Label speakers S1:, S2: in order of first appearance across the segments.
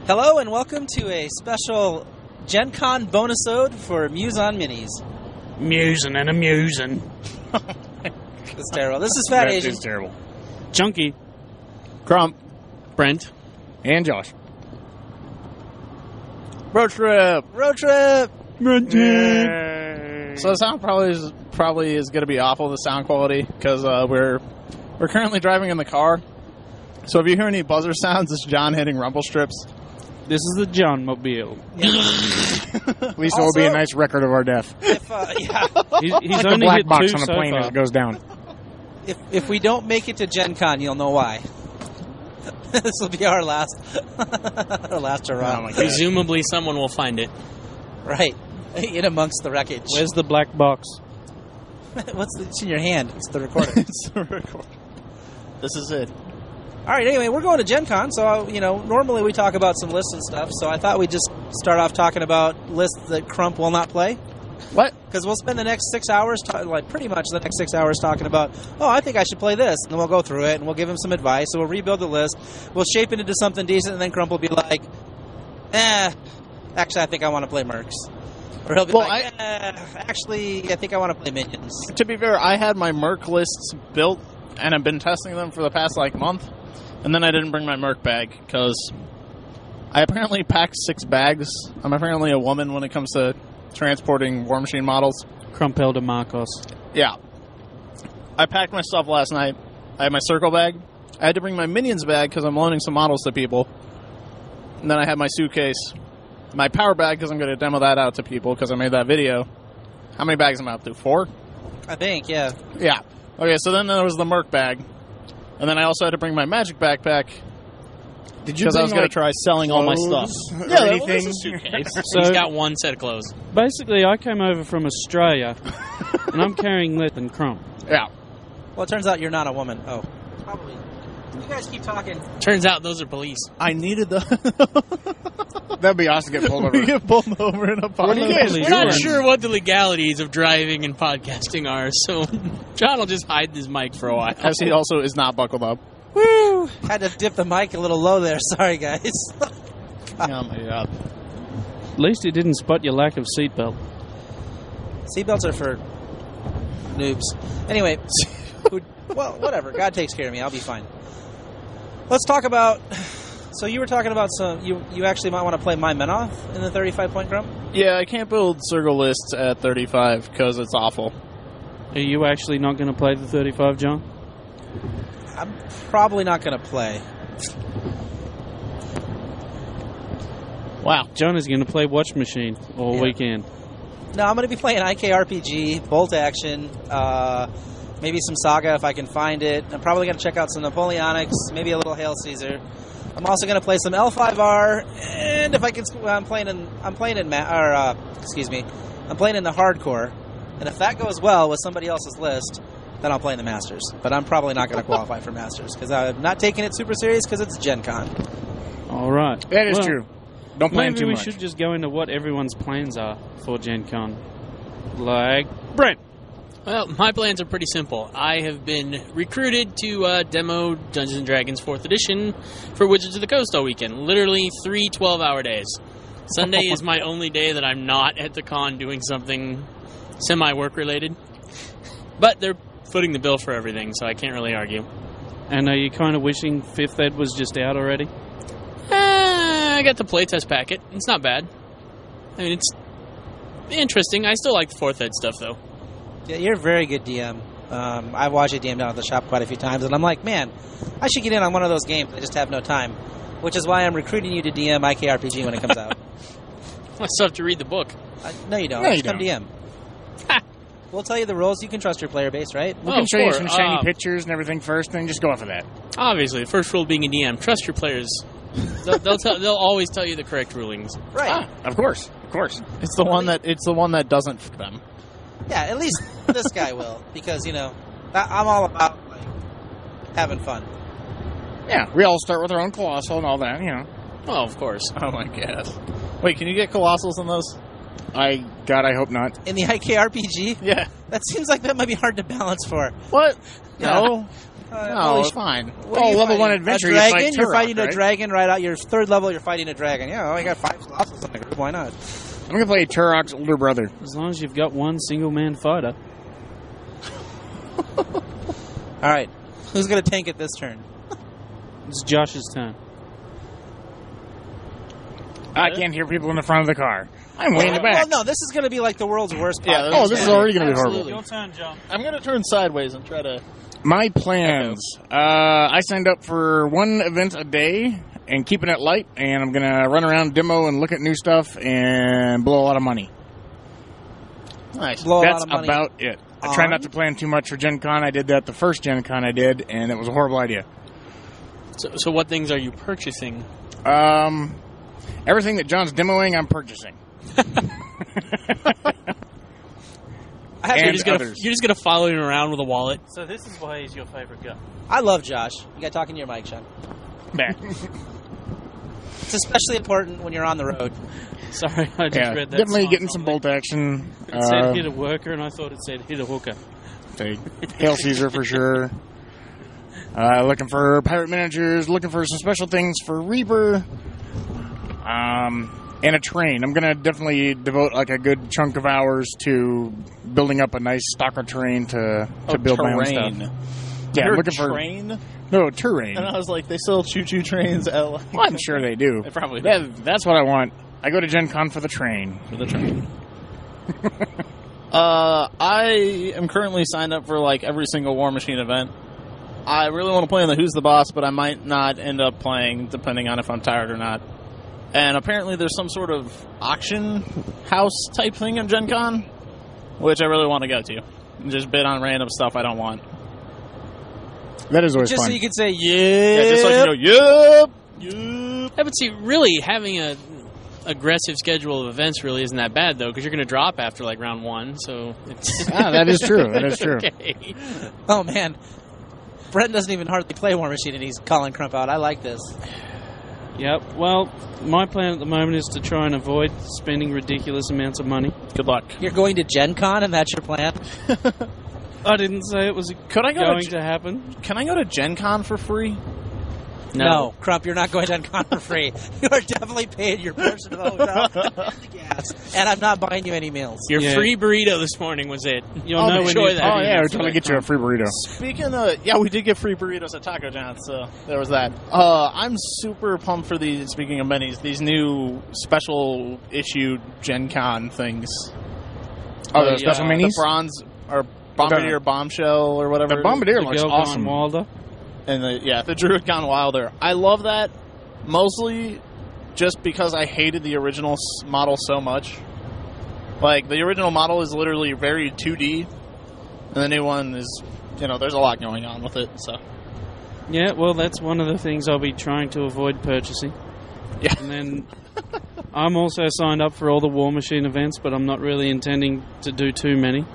S1: Hello and welcome to a special Gen Con bonus-ode for Muse on Minis.
S2: Musing and amusing.
S1: It's terrible. This is Fat Asian.
S3: It's terrible.
S2: Chunky.
S3: Crump.
S2: Brent.
S3: And Josh.
S4: Road trip.
S1: Road trip.
S4: So the sound probably is going to be awful, the sound quality, because we're currently driving in the car. So if you hear any buzzer sounds, it's John hitting rumble strips.
S2: This is the John Mobile.
S3: At least it will be a nice record of our death.
S1: If,
S2: He's
S3: Like
S2: only
S3: the black
S2: hit
S3: box
S2: two
S3: on a
S2: so
S3: plane
S2: far.
S3: as it goes down.
S1: if we don't make it to Gen Con, you'll know why. This will be our last hurrah.
S5: Presumably someone will find it.
S1: Right. In amongst the wreckage.
S2: Where's the black box?
S1: It's in your hand. It's the recorder.
S4: It's the record. This is it.
S1: All right, anyway, we're going to Gen Con, so, normally we talk about some lists and stuff, so I thought we'd just start off talking about lists that Crump will not play.
S4: What?
S1: Because we'll spend the next 6 hours, pretty much the next 6 hours talking about, I think I should play this, and then we'll go through it, and we'll give him some advice, so we'll rebuild the list, we'll shape it into something decent, and then Crump will be like, actually, I think I want to play Mercs. Or he'll be actually, I think I want to play Minions.
S4: To be fair, I had my Merc lists built, and I've been testing them for the past, month. And then I didn't bring my Merc bag, because I apparently packed 6 bags. I'm apparently a woman when it comes to transporting War Machine models.
S2: Crumpel de Marcos.
S4: Yeah. I packed my stuff last night. I had my Circle bag. I had to bring my Minions bag, because I'm loaning some models to people. And then I had my suitcase. My Power bag, because I'm going to demo that out to people, because I made that video. How many bags am I up to? 4?
S1: I think, yeah.
S4: Yeah. Okay, so then there was the Merc bag. And then I also had to bring my Magic backpack.
S3: Did you?
S4: Because I was going to try selling all my stuff.
S3: Yeah, anything.
S5: He's got one set of clothes.
S2: Basically, I came over from Australia, and I'm carrying less than Crump.
S4: Yeah.
S1: Well, it turns out you're not a woman. Oh. Probably. You guys keep talking.
S5: Turns out those are police.
S4: I needed the...
S3: That'd be awesome to get pulled over.
S4: We get pulled over in a
S3: What do you guys
S5: We're not sure what the legalities of driving and podcasting are, so John will just hide his mic for a while.
S4: As he also is not buckled up.
S1: Woo! Had to dip the mic a little low there. Sorry, guys.
S4: Oh, my God.
S2: At least he didn't spot your lack of seatbelt.
S1: Seatbelts are for noobs. Anyway, whatever. God takes care of me. I'll be fine. Let's talk about... So you were talking about some... You actually might want to play My Menoth in the 35-point Crump?
S4: Yeah, I can't build Circle lists at 35 because it's awful.
S2: Are you actually not going to play the 35, John?
S1: I'm probably not going to play.
S4: Wow.
S2: John is going to play Watch Machine all weekend.
S1: No, I'm going to be playing IKRPG, Bolt Action, maybe some Saga if I can find it. I'm probably going to check out some Napoleonics, maybe a little Hail Caesar. I'm also going to play some L5R, and if I can, I'm playing in the hardcore. And if that goes well with somebody else's list, then I'll play in the Masters. But I'm probably not going to qualify for Masters because I'm not taking it super serious because it's Gen Con.
S2: All right.
S3: That is true. Don't plan
S2: Maybe
S3: too
S2: we
S3: much.
S2: should just go into what everyone's plans are for Gen Con. Like, Brent.
S5: Well, my plans are pretty simple. I have been recruited to demo Dungeons & Dragons 4th Edition for Wizards of the Coast all weekend. Literally 3 12-hour days. Sunday is my only day that I'm not at the con doing something semi-work related. But they're footing the bill for everything, so I can't really argue.
S2: And are you kind of wishing 5th Ed was just out already?
S5: I got the playtest packet. It's not bad. I mean, it's interesting. I still like the 4th Ed stuff, though.
S1: Yeah, you're a very good DM. I've watched you DM down at the shop quite a few times, and I'm like, man, I should get in on one of those games. I just have no time. Which is why I'm recruiting you to DM IKRPG when it comes out.
S5: I still have to read the book.
S1: No, you don't.
S3: No, you
S1: Just come
S3: don't.
S1: DM. We'll tell you the rules. You can trust your player base, right?
S3: We can show you
S5: sure.
S3: some shiny pictures and everything first, and just go off of that.
S5: Obviously, the first rule being a DM, trust your players. They'll always tell you the correct rulings.
S1: Right.
S3: Of course.
S4: It's the one that doesn't f them.
S1: Yeah, at least this guy will. Because, I'm all about, having fun.
S3: Yeah, we all start with our own Colossal and all that,
S5: Oh, of course.
S4: Oh, my God. Wait, can you get Colossals in those?
S3: I hope not.
S1: In the IKRPG?
S4: Yeah.
S1: That seems like that might be hard to balance for.
S4: What?
S1: Yeah.
S4: No. No, it's fine.
S1: What are you
S3: level
S1: fighting?
S3: 1 adventure,
S1: A
S3: you fight
S1: dragon? You're
S3: Turok,
S1: fighting a
S3: right?
S1: dragon right out. Your third level, you're fighting a dragon. Yeah, I got 5 Colossus in the group. Why not?
S3: I'm going to play Turok's older brother.
S2: As long as you've got one single man fighter.
S1: All right. Who's going to tank it this turn?
S2: It's Josh's turn.
S3: I can't hear people in the front of the car. I'm way in the back.
S1: Well, no, this is going to be like the world's worst podcast.
S4: Yeah,
S3: This is already going to be horrible.
S2: Your turn, John.
S4: I'm going to turn sideways and try to...
S3: My plans. I signed up for 1 event a day and keeping it light, and I'm going to run around, demo, and look at new stuff and blow a lot of money.
S4: Nice.
S1: Blow a
S3: That's
S1: lot of money.
S3: about it. I try not to plan too much for Gen Con. I did that the first Gen Con I did, and it was a horrible idea.
S5: So what things are you purchasing?
S3: Everything that John's demoing, I'm purchasing.
S5: You're
S3: And
S5: just
S3: others.
S5: gonna follow him around with a wallet.
S2: So this is why he's your favorite guy.
S1: I love Josh. You got talking to your mic, Sean.
S3: Back.
S1: It's especially important when you're on the road.
S2: Sorry, I just
S3: Yeah,
S2: read that.
S3: definitely
S2: sign
S3: getting
S2: on
S3: some
S2: there.
S3: bolt action.
S2: It said hit a worker, and I thought it said hit a hooker.
S3: Hail Caesar for sure. Looking for pirate miniatures. Looking for some special things for Reaper. And a train. I'm going to definitely devote like a good chunk of hours to building up a nice stalker train to build my own stuff. Yeah,
S4: You're
S3: looking for
S4: train?
S3: no terrain.
S4: And I was like, they still choo-choo trains at... Like,
S3: Well, I'm sure they do.
S4: They probably do.
S3: That's what I want. I go to Gen Con for the train.
S4: For the train. I am currently signed up for like every single War Machine event. I really want to play in the Who's the Boss, but I might not end up playing depending on if I'm tired or not. And apparently there's some sort of auction house type thing in Gen Con, which I really want to go to. And just bid on random stuff I don't want.
S3: That is always
S1: Just
S3: fun.
S1: so you can say,
S4: Yeah, just so you know, yep.
S5: Yeah, but see, really having a aggressive schedule of events really isn't that bad though, because you're going to drop after like round 1. So it's
S3: That is true. That is true.
S5: okay.
S1: oh, man. Brent doesn't even hardly play War Machine, and he's calling Crump out. I like this.
S2: Yep. Well, my plan at the moment is to try and avoid spending ridiculous amounts of money.
S4: Good luck.
S1: You're going to Gen Con, and that's your plan?
S2: I didn't say it was
S4: Could I go
S2: going
S4: to
S2: to happen.
S4: Can I go to Gen Con for free?
S1: No, Crump, you're not going to Gen Con for free. You are definitely paying your portion of the hotel and the gas, and I'm not buying you any meals.
S5: Your
S2: Yeah.
S5: free burrito this morning was it.
S2: You'll know when
S5: enjoy
S2: you.
S5: that.
S3: Oh, yeah, we'll totally get you a free burrito.
S4: Speaking of, yeah, we did get free burritos at Taco John's, so there was that. I'm super pumped for these, speaking of minis, these new special issue Gen Con things.
S3: Oh, the special minis?
S4: The bronze, or Bombardier Bombshell, or whatever.
S3: The Bombardier
S2: The
S3: looks
S2: girl
S3: awesome.
S2: Gone Wilder.
S4: And the Druid Gone Wilder. I love that, mostly just because I hated the original model so much. Like, the original model is literally very 2D, and the new one is, there's a lot going on with it, so.
S2: Yeah, well, that's one of the things I'll be trying to avoid purchasing.
S4: Yeah.
S2: And then I'm also signed up for all the War Machine events, but I'm not really intending to do too many.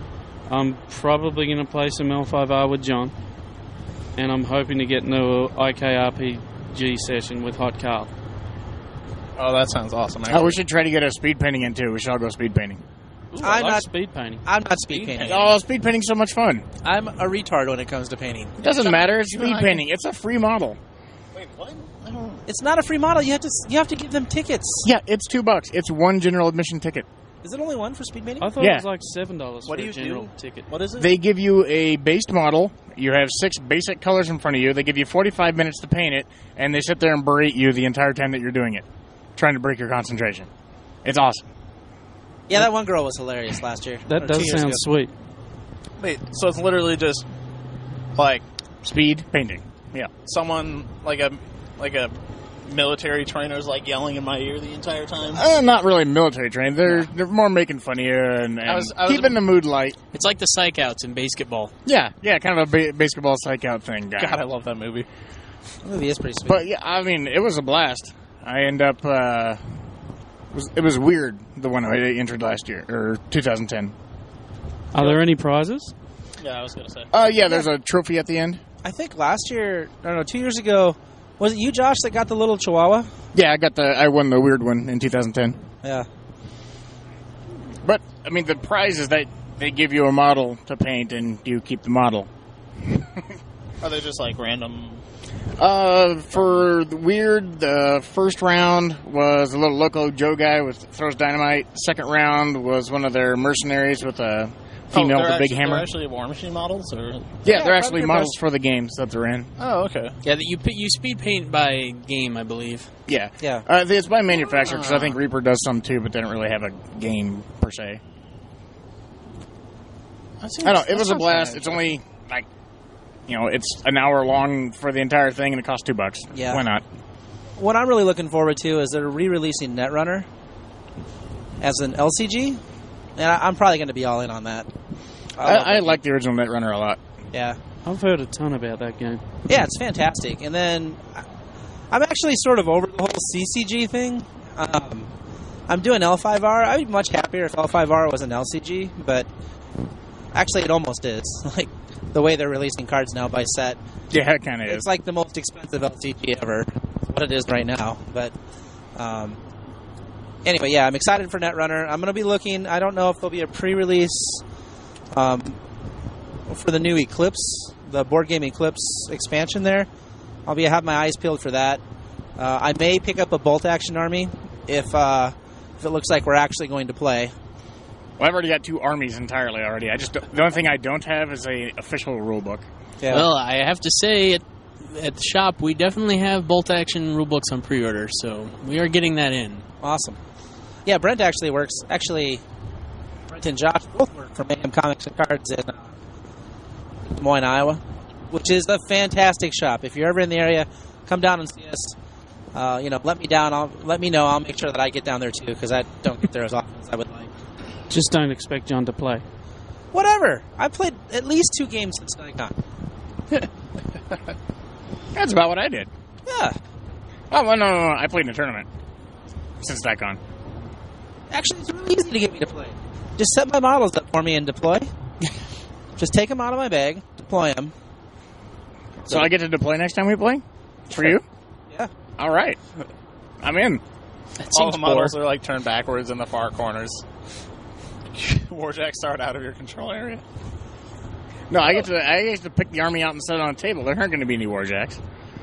S2: I'm probably going to play some L5R with John, and I'm hoping to get into a IKRPG session with Hot Carl.
S4: Oh, that sounds awesome,
S3: Oh,
S4: actually.
S3: we should try to get a speed painting in too. We should all go speed painting.
S2: Ooh, I
S1: I'm
S2: like
S1: not-
S2: speed painting.
S1: I'm not speed painting.
S3: Oh, speed painting's so much fun.
S1: I'm a retard when it comes to painting.
S3: It doesn't matter. It's
S4: You
S3: speed
S4: know, I
S3: painting. It's a free model.
S4: Wait, what? I don't...
S1: It's not a free model. You have to give them tickets.
S3: Yeah, it's $2. It's one general admission ticket.
S1: Is it only one for speed painting?
S2: I thought
S3: Yeah.
S2: it was like $7
S4: What
S2: for
S4: do
S2: a
S4: you
S2: general
S4: do?
S2: ticket.
S4: What is it?
S3: They give you a based model. You have 6 basic colors in front of you. They give you 45 minutes to paint it, and they sit there and berate you the entire time that you're doing it, trying to break your concentration. It's awesome.
S1: Yeah, that one girl was hilarious last year.
S2: That
S1: Or 2
S2: does
S1: years
S2: sound
S1: ago.
S2: sweet.
S4: Wait, so it's literally just, like,
S3: Speed painting. Yeah.
S4: someone, like a military trainer's, like, yelling in my ear the entire time?
S3: Not really military trained. They're more making fun of you and
S4: I was
S3: keeping the mood light.
S5: It's like the psych outs in basketball.
S3: Yeah, kind of a basketball psych out thing. Guy.
S4: God, I love that movie.
S1: The movie is pretty sweet.
S3: But yeah, I mean, it was a blast. I end up. It was weird the one I entered last year or 2010.
S2: Are there any prizes?
S4: Yeah, I was gonna say.
S3: Yeah, there's a trophy at the end.
S1: I think last year, I don't know, 2 years ago, was it you, Josh, that got the little Chihuahua?
S3: Yeah, I won the weird one in 2010.
S1: Yeah.
S3: But I mean, the prize is that they give you a model to paint and you keep the model.
S4: Are they just like random?
S3: For the weird, the first round was a little local Joe guy with throws dynamite. Second round was one of their mercenaries with a female with a big hammer.
S4: They're actually War Machine models, or
S3: Yeah, they're actually models for the games that they're in.
S4: oh, okay.
S5: Yeah, you speed paint by game, I believe.
S3: Yeah.
S1: Yeah.
S3: It's by manufacturer because I think Reaper does some too, but they don't really have a game per se. I don't know. It was a blast. It's only like, it's an hour long for the entire thing, and it costs $2.
S1: Yeah.
S3: Why not?
S1: What I'm really looking forward to is they're re-releasing Netrunner as an LCG, and I'm probably going to be all in on that.
S3: I like the original Netrunner a lot.
S1: Yeah.
S2: I've heard a ton about that game.
S1: Yeah, it's fantastic. And then I'm actually sort of over the whole CCG thing. I'm doing L5R. I'd be much happier if L5R was an LCG, but actually it almost is. Like, the way they're releasing cards now by set.
S3: Yeah, it kind of is.
S1: It's like the most expensive LCG ever. That's what it is right now. But anyway, yeah, I'm excited for Netrunner. I'm going to be looking. I don't know if there'll be a pre-release for the new Eclipse, the board game Eclipse expansion there. I'll have my eyes peeled for that. I may pick up a bolt action army if it looks like we're actually going to play.
S3: Well, I've already got 2 armies entirely already. The only thing I don't have is a official rule book.
S1: Yeah.
S5: Well, I have to say, at the shop, we definitely have bolt action rulebooks on pre-order, so we are getting that in.
S1: Awesome. Yeah, Brent actually works. Actually, Brent and Josh both work for Mayhem Comics and Cards in Des Moines, Iowa, which is a fantastic shop. If you're ever in the area, come down and see us. Let me know. I'll make sure that I get down there too, because I don't get there as often as I would like.
S2: Just don't expect John to play.
S1: Whatever. I played at least 2 games since Nikon.
S3: That's about what I did.
S1: Yeah.
S3: Oh, well, no. I played in a tournament since Nikon.
S1: Actually, it's really easy to get me to play. Just set my models up for me and deploy. Just take them out of my bag, deploy them.
S3: So I get to deploy next time we play? For you?
S1: Yeah.
S3: All right. I'm in.
S4: All the models are like turned backwards in the far corners. Warjacks start out of your control area.
S3: No, I get to pick the army out and set it on a table. There aren't going to be any Warjacks.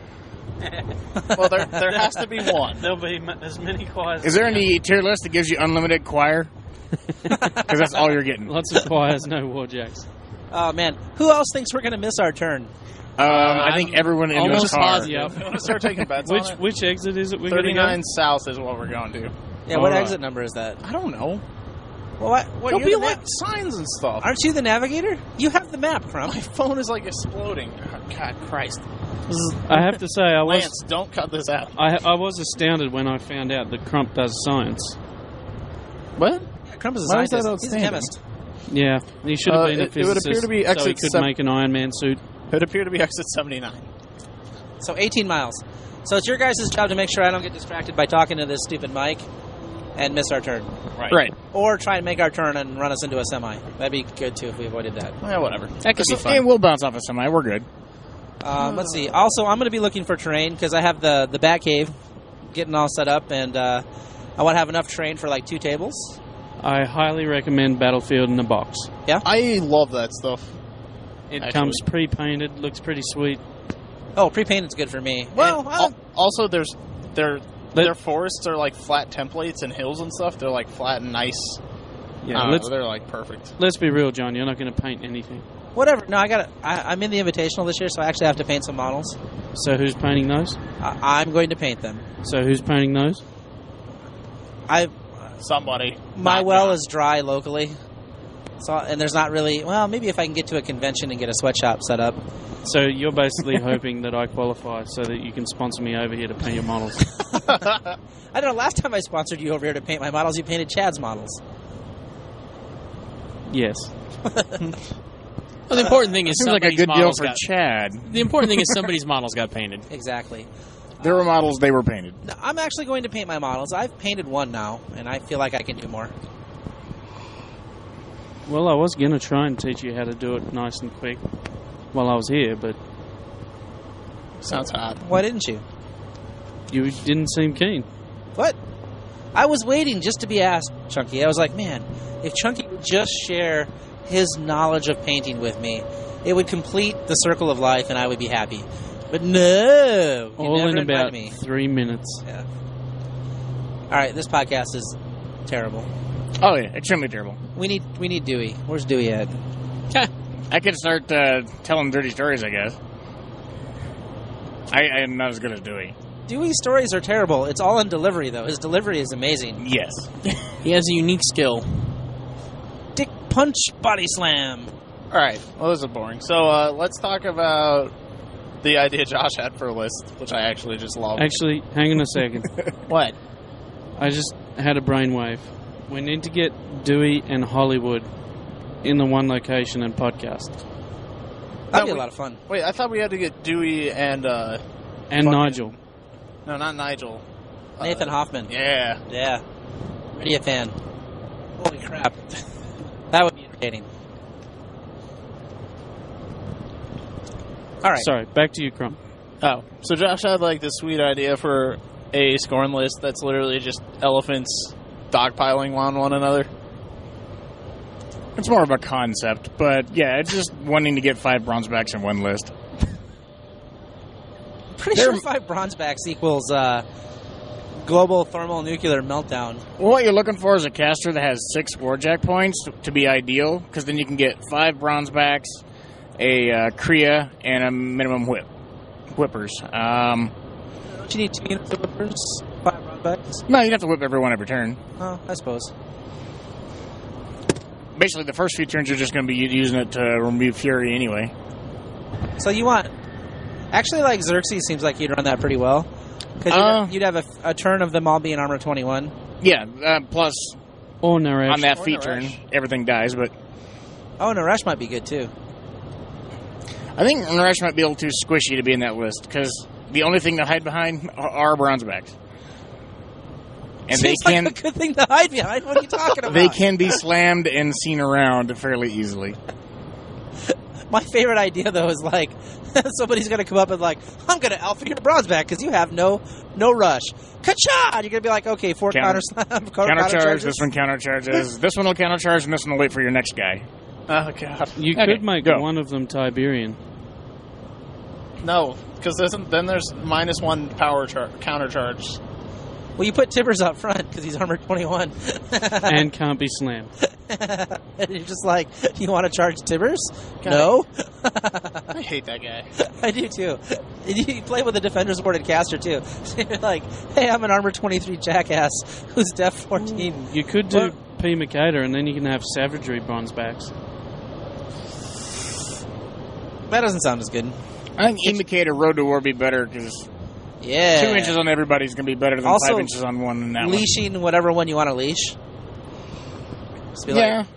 S4: Well, there has to be one.
S2: There'll be as many choirs.
S3: Is there any tier list that gives you unlimited choir? Because that's all you're getting.
S2: Lots of choirs, no warjacks.
S1: Oh, man. Who else thinks we're going to miss our turn?
S3: I think everyone in
S2: almost
S3: the car.
S2: positive.
S4: You want to start taking bets on it?
S2: Which exit is it we're going to
S4: 39 south is what we're going to.
S1: Yeah, what
S2: All right.
S1: exit number is that?
S4: I don't know.
S1: Well, what
S4: There'll
S1: you're
S4: be
S1: the
S4: like signs and stuff.
S1: Aren't you the navigator? You have the map, Crump.
S4: My phone is like exploding. Oh, God Christ.
S2: I have to say,
S4: Lance, don't cut this out.
S2: I was astounded when I found out that Crump does science.
S4: What?
S1: Yeah, Crump is a
S4: Why is that
S1: scientist. He's a
S4: outstanding?
S1: chemist.
S2: Yeah, he should have been a
S4: it would
S2: physicist
S4: appear to be
S2: so he
S4: exit
S2: could
S4: 7
S2: make an Iron Man suit.
S4: It would appear to be exit 79.
S1: So 18 miles. So it's your guys' job to make sure I don't get distracted by talking to this stupid mic and miss our turn.
S3: Right.
S1: Or try and make our turn and run us into a semi. That'd be good, too, if we avoided that.
S4: Yeah, whatever.
S5: That could be fun.
S3: And we'll bounce off a semi. We're good.
S1: Let's see. Also, I'm going to be looking for terrain because I have the bat cave getting all set up, and I want to have enough terrain for like 2 tables.
S2: I highly recommend Battlefield in a box.
S4: I love that stuff.
S2: It
S4: Actually.
S2: comes pre-painted, looks pretty sweet.
S1: Oh, pre-painted's good for me. Well,
S4: Also, their forests are like flat templates and hills and stuff. They're like flat and nice.
S2: Yeah,
S4: They're like perfect.
S2: let's be real, John. You're not going to paint anything.
S1: whatever. No, I'm in the Invitational this year, so I actually have to paint some models.
S2: So who's painting those?
S1: I'm going to paint them.
S2: So who's painting those?
S4: Somebody.
S1: My
S4: Not
S1: well
S4: John.
S1: is dry locally. So, and there's not really, well, maybe if I can get to a convention and get a sweatshop set up.
S2: So you're basically hoping that I qualify so that you can sponsor me over here to paint your models.
S1: I don't know, last time I sponsored you over here to paint my models, you painted Chad's models.
S2: Yes.
S5: Well, the important thing is
S3: Seems like a
S5: somebody's
S3: good deal
S5: models
S3: for
S5: got,
S3: Chad.
S5: the important thing is somebody's models got painted.
S1: Exactly.
S3: There were models, they were painted.
S1: No, I'm actually going to paint my models. I've painted one now, and I feel like I can do more.
S2: Well, I was going to try and teach you how to do it nice and quick while I was here, but
S4: Sounds hot.
S1: Why didn't you?
S2: you didn't seem keen.
S1: What? I was waiting just to be asked, Chunky. I was like, man, if Chunky would just share his knowledge of painting with me, It would complete the circle of life, and I would be happy. But no, you
S2: All
S1: never
S2: in
S1: invited
S2: about
S1: me.
S2: 3 minutes.
S1: Yeah. All right, this podcast is terrible.
S3: Oh yeah, extremely terrible.
S1: We need Dewey. Where's Dewey at?
S3: I could start telling dirty stories, I guess. I am not as good as Dewey.
S1: Dewey's stories are terrible. It's all in delivery, though. His delivery is amazing.
S3: Yes.
S5: He has a unique skill.
S1: Dick punch body slam.
S4: All right. Well, this is boring. So let's talk about the idea Josh had for a list, which I actually just love.
S2: Actually, hang on a second.
S4: What?
S2: I just had a brainwave. We need to get Dewey and Hollywood in the one location and podcast.
S1: That'd be a lot of fun.
S4: Wait, I thought we had to get Dewey and
S2: And
S4: Fucking-
S2: Nigel.
S4: no, not Nigel.
S1: Nathan Hoffman.
S4: Yeah.
S1: Yeah. Radio fan. Holy crap. That would be entertaining. All right.
S2: Sorry, back to you, Crump.
S4: Oh, so Josh had like this sweet idea for a scorn list that's literally just elephants dogpiling on one another.
S3: It's more of a concept, but yeah, it's just wanting to get 5 bronzebacks in one list.
S1: Pretty sure 5 bronzebacks equals global thermonuclear meltdown.
S3: Well, what you're looking for is a caster that has 6 warjack points to be ideal, because then you can get 5 bronzebacks, a Kriya, and a minimum whippers.
S1: Don't you need 2 units of whippers? 5 bronzebacks?
S3: No, you'd have to whip everyone every turn.
S1: Oh, I suppose.
S3: Basically, the first few turns you're just going to be using it to remove Fury anyway.
S1: So you want... Actually, like, Xerxes seems like you'd run that pretty well. Because you'd have a turn of them all being armor 21.
S3: Yeah, plus
S2: Or Naresh.
S3: on that
S4: Or
S3: feat
S4: Naresh.
S3: turn, everything dies, but
S1: Oh, Naresh might be good, too.
S3: I think Naresh might be a little too squishy to be in that list, because the only thing to hide behind are bronzebacks. And
S1: Seems
S3: they can
S1: like a good thing to hide behind. What are you talking about?
S3: they can be slammed and seen around fairly easily.
S1: My favorite idea, though, is like somebody's going to come up and like, I'm going to alpha your bronzeback because you have no rush. Ka-cha! You're going to be like, okay, 4 counter slam,
S3: Countercharge, this one countercharges, this one will countercharge, and this one will wait for your next guy.
S4: Oh god.
S2: You
S3: Okay,
S2: could make
S3: go.
S2: one of them Tiberian.
S4: No, because then there's -1 power counter charge.
S1: Well, you put Tibbers up front because he's armor 21.
S2: And can't be slammed.
S1: And you're just like, you want to charge Tibbers? No.
S4: I hate that guy.
S1: I do, too. You play with a Defender's Warded caster, too. So you're like, hey, I'm an armor 23 jackass who's def 14.
S2: You could do
S1: What?
S2: P. Mercator, and then you can have Savagery bronzebacks.
S1: That doesn't sound as good.
S3: I think Indicator Road to War would be better, because
S1: Yeah.
S3: 2 inches on everybody is going to be better than
S1: Also,
S3: 5 inches on one in that
S1: Leashing whatever one you want to leash. Just be
S3: one. Yeah.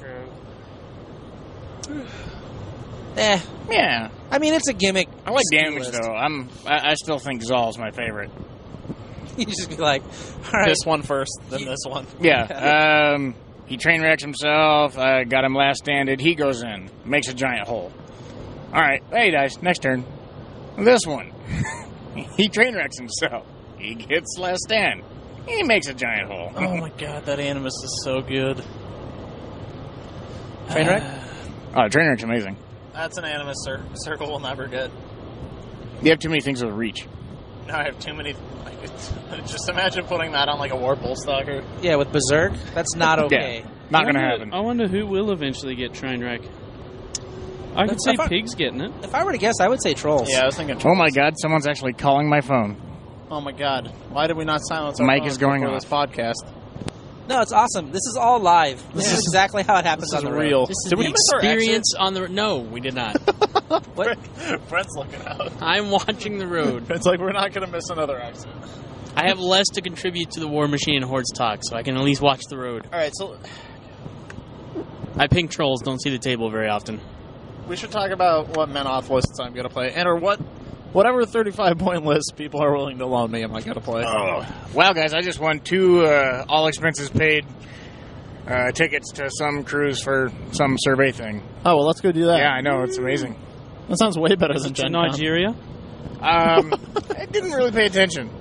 S3: Yeah.
S1: I mean, it's a gimmick.
S3: I like
S1: skill
S3: damage,
S1: list.
S3: though. I still think Zal's my favorite.
S1: You just be like, all right.
S4: This one first, then this one.
S3: Yeah. He train wrecks himself. I got him last standed. He goes in. Makes a giant hole. All right. Hey, guys. Next turn. This one. He train wrecks himself. He gets last stand. He makes a giant hole.
S4: Oh my god, that Animus is so good.
S1: Trainwreck?
S3: Oh, train wreck's amazing.
S4: That's an Animus circle we'll never get.
S3: You have too many things with reach.
S4: Now I have too many. Just imagine putting that on like a Warpole Stalker.
S1: Yeah, with Berserk. That's not okay.
S3: Not going to happen.
S2: I wonder who will eventually get Trainwreck. I could see
S1: If I-
S2: Pigs getting it.
S1: If I were to guess, I would say Trolls.
S4: Yeah, I was thinking.
S3: Oh my god, someone's actually calling my phone.
S4: Oh my god, why did we not silence our
S3: Mic
S4: phones
S3: is going
S4: before
S3: off.
S4: this podcast?
S1: No, it's awesome. This is all live. This
S4: Yeah.
S1: is exactly how it happens
S4: This
S1: on
S4: is
S1: the road.
S4: real.
S5: This is
S4: Did we
S5: the
S4: miss our
S5: experience on the... No, we did not.
S1: What?
S4: Brent's looking out.
S5: I'm watching the road.
S4: It's like we're not going to miss another accident.
S5: I have less to contribute to the War Machine and Hordes talk, so I can at least watch the road.
S4: All right, so
S5: I ping trolls, don't see the table very often.
S4: we should talk about what Menoth lists I'm going to play, and or whatever 35-point list people are willing to loan me, am I going to play?
S3: Oh. Wow, guys, I just won 2 all expenses paid tickets to some cruise for some survey thing.
S4: Oh, well, let's go do that.
S3: Yeah, I know. It's amazing.
S4: That sounds way better than
S2: To
S4: Gen Con.
S2: Nigeria?
S3: I didn't really pay attention.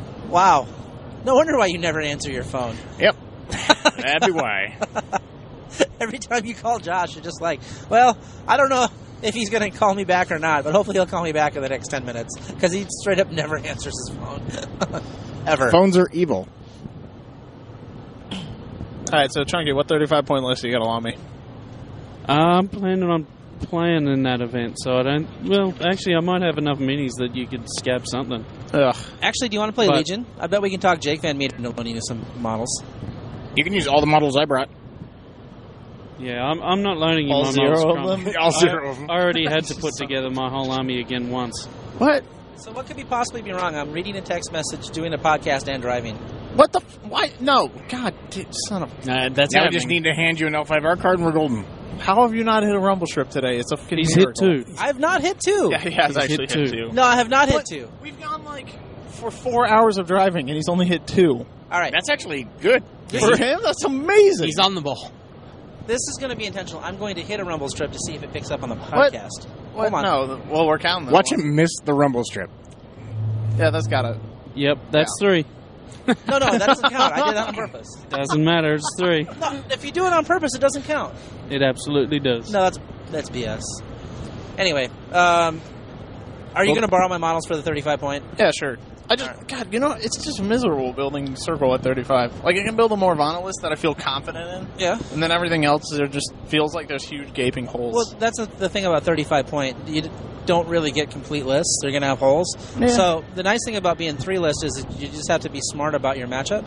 S1: Wow. No wonder why you never answer your phone.
S3: Yep. That'd be why.
S1: Every time you call Josh, you're just like, well, I don't know if he's going to call me back or not, but hopefully he'll call me back in the next 10 minutes because he straight up never answers his phone. Ever.
S3: Phones are evil.
S4: All right, so Chunky, what 35-point list you got along me?
S2: I'm planning on playing in that event, so I don't. Well, actually, I might have enough minis that you could scab something.
S4: Ugh.
S1: Actually, do you want to play
S2: But-
S1: Legion? I bet we can talk Jake Van Meter into loaning you some models.
S3: You can use all the models I brought.
S2: Yeah, I'm not loaning you
S4: All
S2: my
S4: zero
S2: models.
S4: of them?
S3: All 0 of them.
S2: I already had to put together my whole army again once.
S4: What?
S1: So what could be possibly be wrong? I'm reading a text message, doing a podcast, and driving.
S4: What the? Why? No. God, son of.
S5: That's
S3: Now we
S5: happening.
S3: just need to hand you an L5R card and we're golden.
S4: How have you not hit a rumble strip today? It's a fucking
S2: He's hit
S4: miracle.
S2: 2.
S1: I have not hit 2.
S4: Yeah, he has
S2: He's
S4: actually
S2: hit
S4: hit
S2: two.
S4: 2.
S1: No, I have not hit
S4: What?
S1: 2.
S4: We've gone for 4 hours of driving, and he's only hit 2.
S1: All right.
S3: That's actually good.
S4: For him, that's amazing.
S5: He's on the ball.
S1: This is going to be intentional. I'm going to hit a rumble strip to see if it picks up on the
S4: What?
S1: podcast.
S4: What?
S1: Hold on.
S4: No, well, we're counting this
S3: Watch
S4: one.
S3: him miss the rumble strip.
S4: Yeah, that's got it.
S2: Yep, that's 3.
S1: No, that doesn't count. I did that on purpose.
S2: Doesn't matter, it's 3.
S1: No, if you do it on purpose, it doesn't count.
S2: It absolutely does.
S1: No, that's BS. Anyway, are you going to borrow my models for the 35-point?
S4: Yeah, sure. God, it's just miserable building Circle at 35. Like, I can build a more Morvana list that I feel confident in,
S1: Yeah.
S4: and then everything else, there just feels like there's huge gaping holes.
S1: Well, that's the thing about 35-point. You don't really get complete lists. They're going to have holes.
S4: Yeah.
S1: So the nice thing about being 3 lists is that you just have to be smart about your matchups.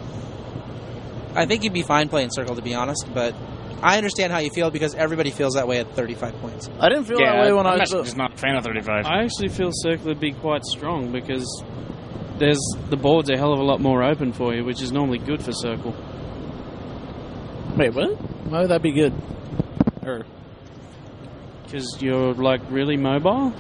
S1: I think you'd be fine playing Circle, to be honest, but I understand how you feel because everybody feels that way at 35 points.
S4: I didn't feel that way when I was...
S3: just not a fan of 35.
S2: I actually feel Circle would be quite strong because the board's a hell of a lot more open for you, which is normally good for Circle.
S4: Wait, what? Why would that be good? Or...
S2: Because you're, like, really mobile?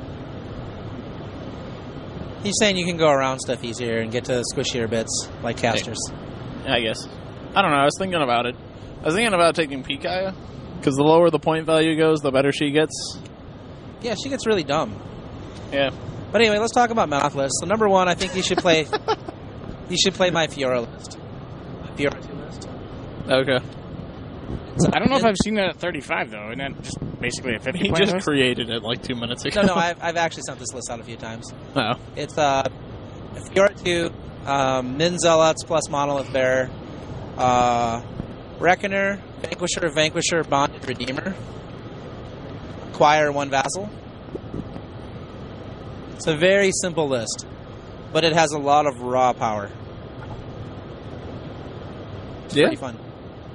S1: He's saying you can go around stuff easier and get to squishier bits like casters.
S4: I guess. I don't know. I was thinking about it. I was thinking about taking Pikaya, because the lower the point value goes, the better she gets.
S1: Yeah, she gets really dumb.
S4: Yeah.
S1: But anyway, let's talk about math lists. So number 1, I think you should play. You should play my Fiora list. Fiora 2 list.
S4: Okay.
S3: I don't know if I've seen that at 35, though. Isn't that just basically a 50
S4: He
S3: point
S4: just
S3: list?
S4: created it like 2 minutes ago.
S1: No, I've actually sent this list out a few times.
S4: Oh.
S1: It's Fiora 2, Min Zealots plus Monolith Bearer, Reckoner, Vanquisher, Bonded Redeemer, Acquire 1 Vassal. It's a very simple list, but it has a lot of raw power. It's
S4: Yeah.
S1: pretty fun.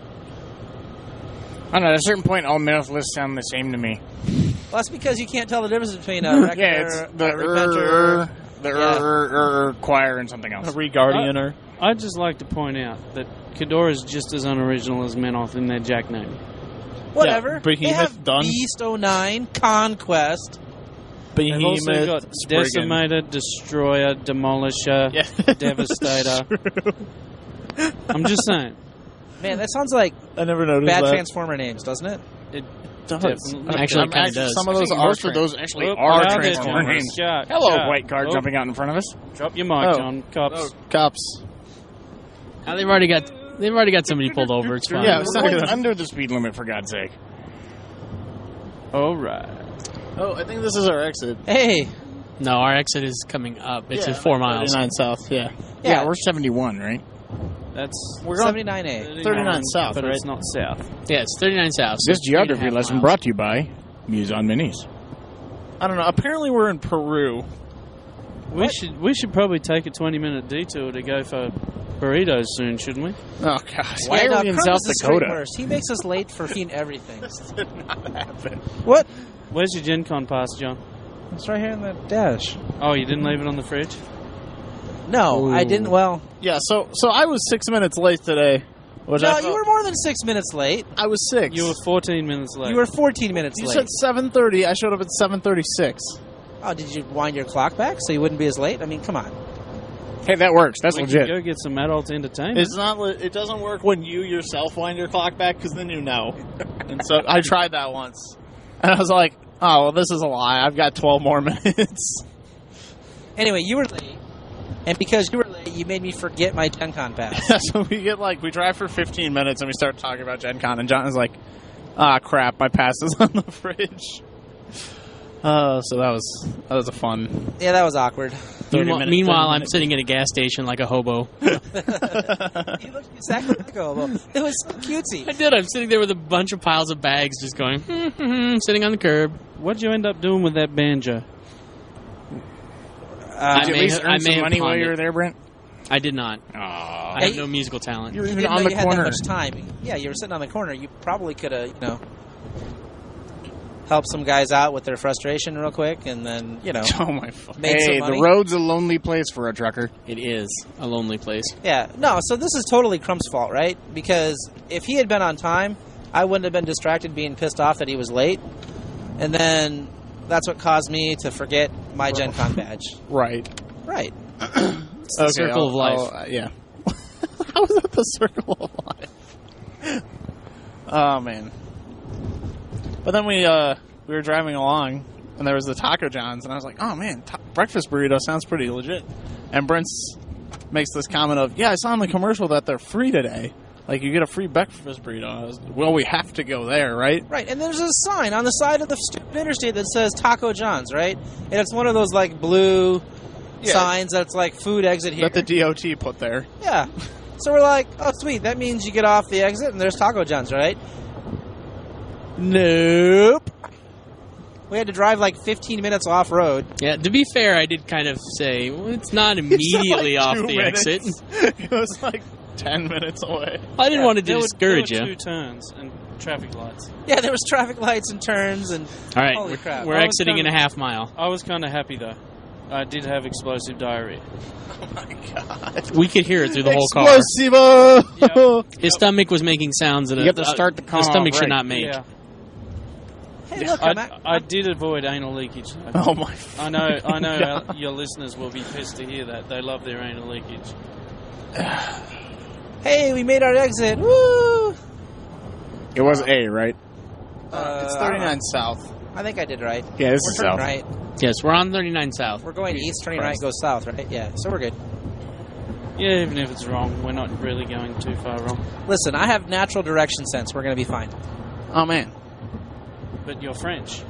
S3: I don't know. At a certain point, all myth lists sound the same to me.
S1: Well, that's because you can't tell the difference between a Reckoner,
S3: Yeah, it's the
S1: a Revenger.
S3: choir and something else.
S4: A Reguardianer.
S2: I'd just like to point out that Khador is just as unoriginal as Menoth in their Jack name.
S1: Whatever.
S4: Yeah,
S1: they
S4: Behemoth
S1: have
S4: done.
S1: Beast 09, Conquest.
S2: They've also
S4: Behemoth.
S2: got
S4: Spriggan.
S2: Decimator, Destroyer, Demolisher,
S4: Yeah.
S2: Devastator.
S4: True.
S2: I'm just saying.
S1: Man, that sounds like
S4: I never noticed
S1: bad
S4: that.
S1: Transformer names, doesn't it?
S2: It
S4: does.
S2: definitely
S5: Actually, it kinda
S4: Actually,
S5: does.
S4: some of those
S3: I think
S4: are
S3: most of those actually
S2: Oh,
S3: are
S2: now they're
S3: Transformer
S2: doing
S3: names.
S2: it. Jack,
S3: Hello,
S2: Jack.
S3: white card
S2: Oh,
S3: jumping out in front of us.
S2: Drop your mic,
S4: Oh.
S2: John. Cops.
S4: Cops.
S5: Now they've already got somebody pulled over. It's fine.
S4: Yeah,
S3: We're
S4: it's
S3: going
S4: not
S3: under the speed limit, for God's sake.
S2: All right.
S4: Oh, I think this is our exit.
S1: Hey,
S5: No, our exit is coming up. It's
S4: Yeah,
S5: at 4 miles.
S4: 39 south, yeah.
S3: Yeah, we're 71, right?
S2: That's
S4: We're going
S1: 79A.
S4: 39 south,
S2: but
S4: right?
S2: it's not south.
S5: Yeah, it's 39 south. So
S3: This
S5: it's 3.5
S3: geography lesson
S5: miles.
S3: brought to you by Muse on Minis.
S4: I don't know. Apparently we're in Peru.
S2: We should probably take a 20-minute detour to go for burritos soon, shouldn't we?
S4: Oh, gosh.
S3: Why are we in South Dakota?
S1: Worst. He makes us late for everything.
S4: did not happen.
S1: What?
S2: Where's your Gen Con pass, John?
S1: It's right here in the dash.
S2: Oh, you didn't leave it on the fridge?
S1: No, I didn't. Well,
S4: Yeah, so I was 6 minutes late today. Which
S1: no,
S4: I
S1: you were more than 6 minutes late.
S4: I was 6.
S2: You were 14 minutes late.
S1: You were 14 minutes
S4: You
S1: late.
S4: said 7:30. I showed up at 7:36.
S1: Oh, did you wind your clock back so you wouldn't be as late? I mean, come on.
S3: Hey, that works. That's
S2: We
S3: legit.
S2: could go get some adult entertainment.
S4: It's not. It doesn't work when you yourself wind your clock back because then you know. And so I tried that once, and I was like, "Oh, well, this is a lie. I've got 12 more minutes."
S1: Anyway, you were late. And because you were late, you made me forget my Gen Con pass.
S4: So we drive for 15 minutes and we start talking about Gen Con, and John is like, crap, my pass is on the fridge. So that was a fun.
S1: Yeah, that was awkward.
S5: Meanwhile, I'm sitting at a gas station like a hobo.
S1: You looked exactly like a hobo. It was so cutesy.
S5: I did. I'm sitting there with a bunch of piles of bags just going, sitting on the curb.
S2: What'd you end up doing with that banjo?
S3: Did you at least earn some money while you were there, Brent?
S5: I did not.
S3: Oh.
S5: I have no musical talent.
S3: You were
S1: You
S3: even
S1: didn't
S3: on
S1: know
S3: the
S1: you had that
S3: corner.
S1: much time. Yeah, you were sitting on the corner. You probably could have, helped some guys out with their frustration real quick, and then,
S4: Oh my fuck.
S1: made some
S3: Hey,
S1: money.
S3: the road's a lonely place for a trucker.
S5: It is a lonely place.
S1: Yeah, no, so this is totally Crump's fault, right? Because if he had been on time, I wouldn't have been distracted being pissed off that he was late. And then that's what caused me to forget my Gen Con badge.
S4: Right.
S1: Right.
S5: It's the circle of life.
S4: Yeah. How is that the circle of life? Oh, man. But then we were driving along, and there was the Taco John's, and I was like, oh, man, breakfast burrito sounds pretty legit. And Brent makes this comment of, yeah, I saw in the commercial that they're free today. Like, you get a free breakfast burrito. I was like, well, we have to go there, right?
S1: Right, and there's a sign on the side of the stupid interstate that says Taco John's, right? And it's one of those, blue signs that's food exit here.
S4: That the DOT put there.
S1: Yeah. So we're like, oh, sweet, that means you get off the exit and there's Taco John's, right? Nope. We had to drive 15 minutes off-road.
S5: Yeah, to be fair, I did kind of say, well, it's not immediately off the exit.
S4: It was 10 minutes away.
S5: I didn't want to
S2: There
S5: discourage
S2: were
S5: you.
S2: 2 turns and traffic lights.
S1: Yeah, there was traffic lights and turns and...
S5: All right,
S1: Holy crap.
S5: we're
S2: I was
S5: exiting in
S2: kinda-
S5: a half mile.
S2: I was kind of happy, though. I did have explosive diarrhea.
S4: Oh my god.
S5: We could hear it through the whole car.
S4: Explosivo!
S5: His stomach was making sounds that
S3: You have to start the car
S5: stomach
S3: off
S5: should
S3: right.
S5: not make.
S2: Yeah.
S1: Hey, look,
S2: I did avoid anal leakage.
S4: Oh my
S2: I know
S4: God.
S2: your listeners will be pissed to hear that. They love their anal leakage.
S1: Hey, we made our exit. Woo!
S3: It was A, right?
S4: It's
S1: I don't know.
S4: 39 South.
S1: I think I did right.
S3: Yeah, this
S1: We're
S3: is
S1: turning
S3: south.
S1: right.
S5: Yes, we're on 39 South.
S1: We're going east, turning right goes south, right? Yeah, so we're good.
S2: Yeah, even if it's wrong, we're not really going too far wrong.
S1: Listen, I have natural direction sense. We're going to be fine.
S4: Oh man.
S2: But you're French.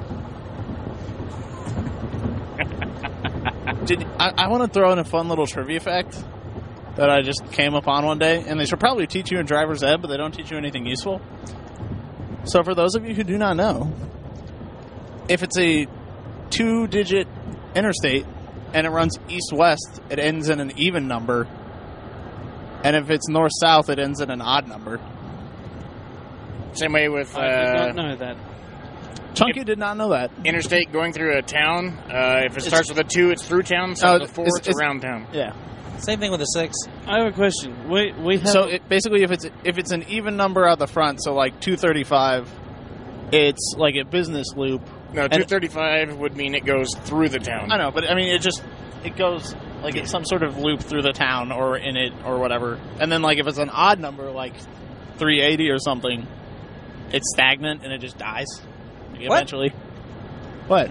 S4: I want to throw in a fun little trivia fact that I just came upon one day, and they should probably teach you in driver's ed, but they don't teach you anything useful. So for those of you who do not know, if it's a 2-digit interstate and it runs east-west, it ends in an even number. And if it's north-south, it ends in an odd number.
S3: Same way with
S2: I did not know that.
S4: Chunky did not know that.
S3: interstate going through a town. If it starts with a 2, it's through town. So with a 4, it's around town.
S4: Yeah.
S1: Same thing with a 6.
S2: I have a question. We have
S4: So basically, if it's an even number out the front, so 235, it's like a business loop.
S3: No, 235 would mean it goes through the town.
S4: I know, but I mean, it goes like it's some sort of loop through the town or in it or whatever. And then if it's an odd number, like 380 or something, it's stagnant and it just dies eventually. What?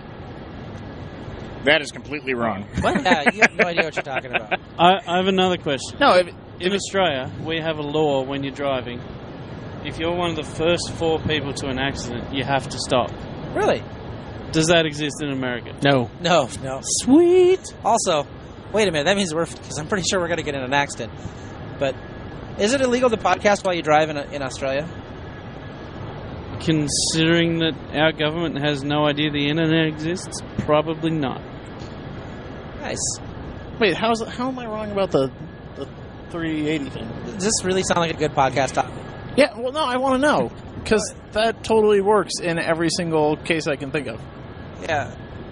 S3: That is completely wrong.
S1: What? Yeah, you have no idea what you're talking about.
S2: I have another question.
S4: No,
S2: In Australia, we have a law when you're driving. If you're one of the first 4 people to an accident, you have to stop.
S1: Really?
S2: Does that exist in America?
S5: No.
S1: No.
S2: Sweet.
S1: Also, wait a minute. That means because I'm pretty sure we're going to get in an accident. But is it illegal to podcast while you drive in Australia?
S2: Considering that our government has no idea the internet exists, probably not.
S1: Nice.
S4: Wait, how am I wrong about the 380 thing?
S1: Does this really sound like a good podcast topic?
S4: Yeah, well, no, I want to know because that totally works in every single case I can think of.
S1: Yeah.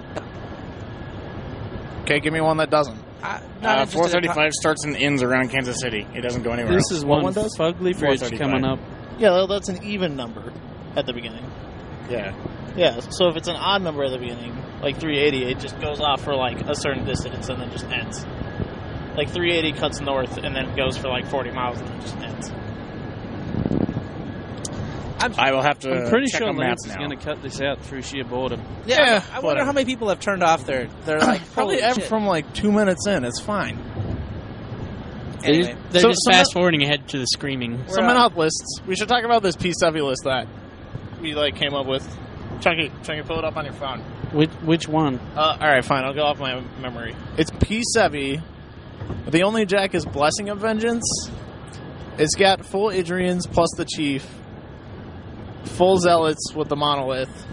S4: Okay, give me one that doesn't.
S1: Not interested in
S3: 435 starts and ends around Kansas City. It doesn't go anywhere
S2: This
S3: else.
S2: is
S4: What
S2: one
S4: one does?
S2: fugly bridge
S3: 435.
S2: coming up.
S4: Yeah, well, that's an even number at the beginning.
S3: Yeah.
S4: Yeah, so if it's an odd number at the beginning, like 380, it just goes off for a certain distance and then just ends. 380 cuts north and then goes for 40 miles and then just ends.
S3: I will have to.
S2: I'm pretty
S3: check
S2: sure
S3: on
S2: Lance
S3: maps
S2: is
S3: now.
S2: going to cut this out through sheer boredom.
S4: Yeah,
S1: I wonder
S4: whatever.
S1: how many people have turned off their like
S4: Probably
S1: holy shit.
S4: from like 2 minutes in. It's fine.
S1: Anyway,
S5: They're
S4: So-
S5: just
S4: so
S5: fast forwarding ahead to the screaming.
S4: Some out lists. We should talk about this P7 list that we like came up with. Chunky, pull it up on your phone.
S2: Which one?
S4: All right, fine. I'll go off my memory. It's P7. The only Jack is Blessing of Vengeance. It's got full Adrians plus the Chief. Full Zealots with the Monolith.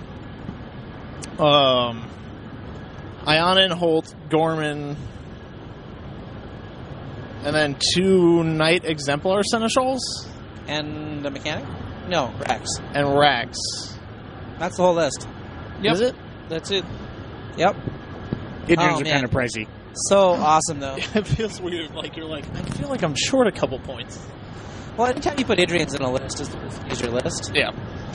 S4: Ionin, Holt, Gorman. And then 2 Knight Exemplar Seneschals.
S1: and the mechanic? No, Rex.
S4: And Rax.
S1: That's the whole list.
S2: Yep.
S4: Is it?
S2: That's it.
S1: Yep.
S3: Adrians
S1: Oh,
S3: are
S1: man.
S3: kind of pricey.
S1: So awesome, though.
S4: It feels weird. Like, you're like, I feel like I'm short a couple points.
S1: Well, anytime you put Adrian's in a list, is your list.
S4: Yeah.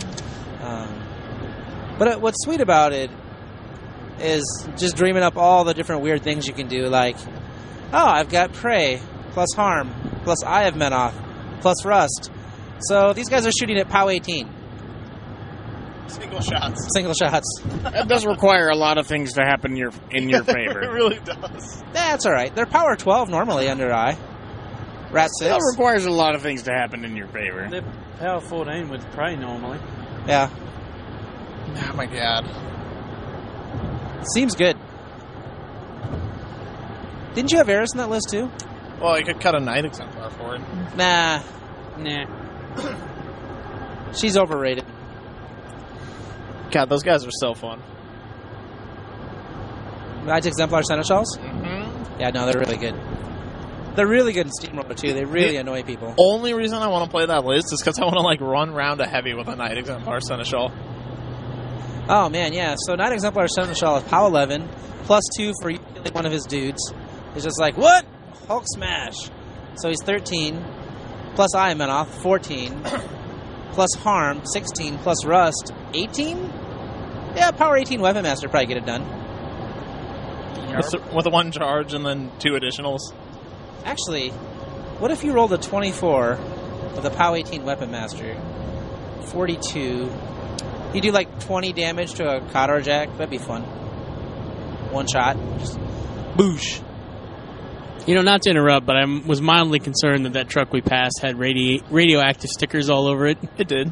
S1: But what's sweet about it is just dreaming up all the different weird things you can do. Like, oh, I've got Prey, plus Harm, plus Eye of Menoth, plus Rust. So these guys are shooting at POW 18.
S4: Single shots.
S1: Single shots.
S3: That does require a lot of things to happen in your
S4: It
S3: favor.
S4: really does.
S1: That's all right. They're Power 12 normally under Eye. Rat 6.
S3: That requires a lot of things to happen in your favor.
S2: They're power 14 with Prey normally.
S1: Yeah.
S4: Oh my god.
S1: Seems good. Didn't you have Eris in that list too?
S4: Well, I could cut a Knight Exemplar for it.
S1: Nah.
S2: Nah.
S1: She's overrated.
S4: God, those guys are so fun.
S1: Knights Exemplar Seneschals?
S4: Mm-hmm.
S1: Yeah, no, they're really good. They're really good in Steamroller too. They really annoy people.
S4: Only reason I want to play that list is because I want to like run round a heavy with a Knight Exemplar Seneschal.
S1: Oh man, yeah. So Knight Exemplar Seneschal is POW 11, plus 2 for killing one of his dudes. It's just like, what? Hulk smash. So he's 13, plus Eye of Menoth, 14, plus Harm, 16, plus Rust, 18? Yeah, Power 18 Weapon Master probably get it done.
S4: With a 1 charge and then 2 additionals.
S1: Actually, what if you rolled a 24 with a POW 18 Weapon Master? 42. You do like 20 damage to a Codor Jack? That'd be fun. One shot. Just boosh.
S5: You know, not to interrupt, but I was mildly concerned that truck we passed had radioactive stickers all over it.
S4: It did.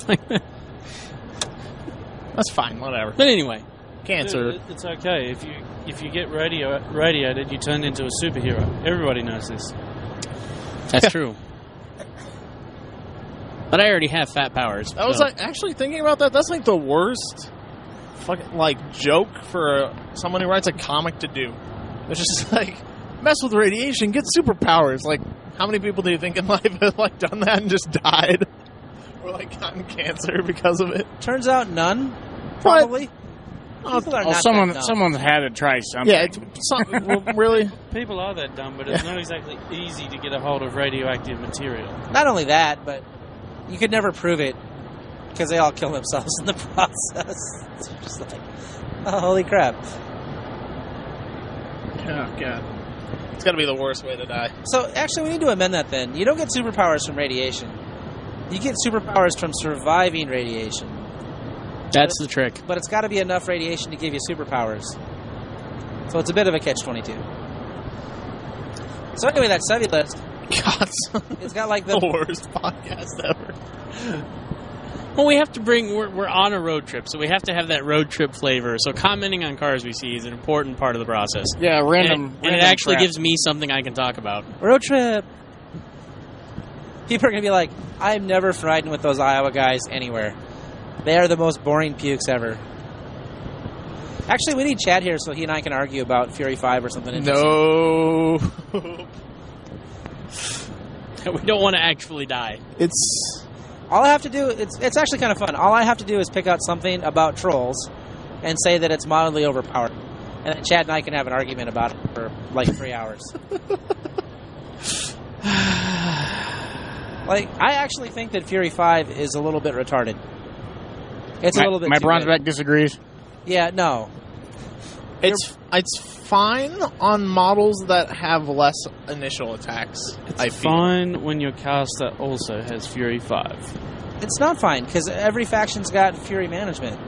S4: That's fine, whatever.
S5: But anyway,
S4: Cancer.
S2: Dude, it's okay. If you get radiated, you turn into a superhero. Everybody knows this.
S5: that's true. But I already have fat powers.
S4: I was
S5: so-
S4: like, actually thinking about that. That's like the worst fucking like joke for someone who writes a comic to do. It's just like mess with radiation, get superpowers. Like, how many people do you think in life have like done that and just died, or like gotten cancer because of it?
S1: Turns out none. Probably. People are
S3: Well,
S1: not
S3: someone
S1: that dumb.
S3: someone's had to try something.
S4: Yeah, well, really.
S2: People are that dumb, but it's not exactly easy to get a hold of radioactive material.
S1: Not only that, but you could never prove it because they all kill themselves in the process. It's just like, oh, holy crap.
S4: Oh god, it's got to be the worst way to die.
S1: So actually, we need to amend that then. You don't get superpowers from radiation. You get superpowers from surviving radiation.
S5: That's the trick.
S1: But it's got to be enough radiation to give you superpowers. So it's a bit of a catch-22. So anyway, that Sevi list,
S4: God,
S1: it's got like
S4: the
S1: the...
S4: worst podcast ever.
S5: Well, we have to we're on a road trip, so we have to have that road trip flavor. So commenting on cars we see is an important part of the process.
S3: Yeah, random.
S5: And it actually gives me something I can talk about.
S1: Road trip. People are going to be like, I'm never frightened with those Iowa guys anywhere. They are the most boring pukes ever. Actually, we need Chad here so he and I can argue about Fury 5 or something interesting.
S4: No,
S5: We don't want to actually die.
S4: it's
S1: All I have to do, it's actually kind of fun. All I have to do is pick out something about trolls and say that it's mildly overpowered. And then Chad and I can have an argument about it for like 3 hours. Like, I actually think that Fury 5 is a little bit retarded. It's a little bit
S3: My
S1: too good.
S3: Bronzeback disagrees.
S1: Yeah, no.
S4: it's fine on models that have less initial attacks.
S2: It's
S4: I feel.
S2: fine when your caster also has Fury 5.
S1: It's not fine because every faction's got Fury management.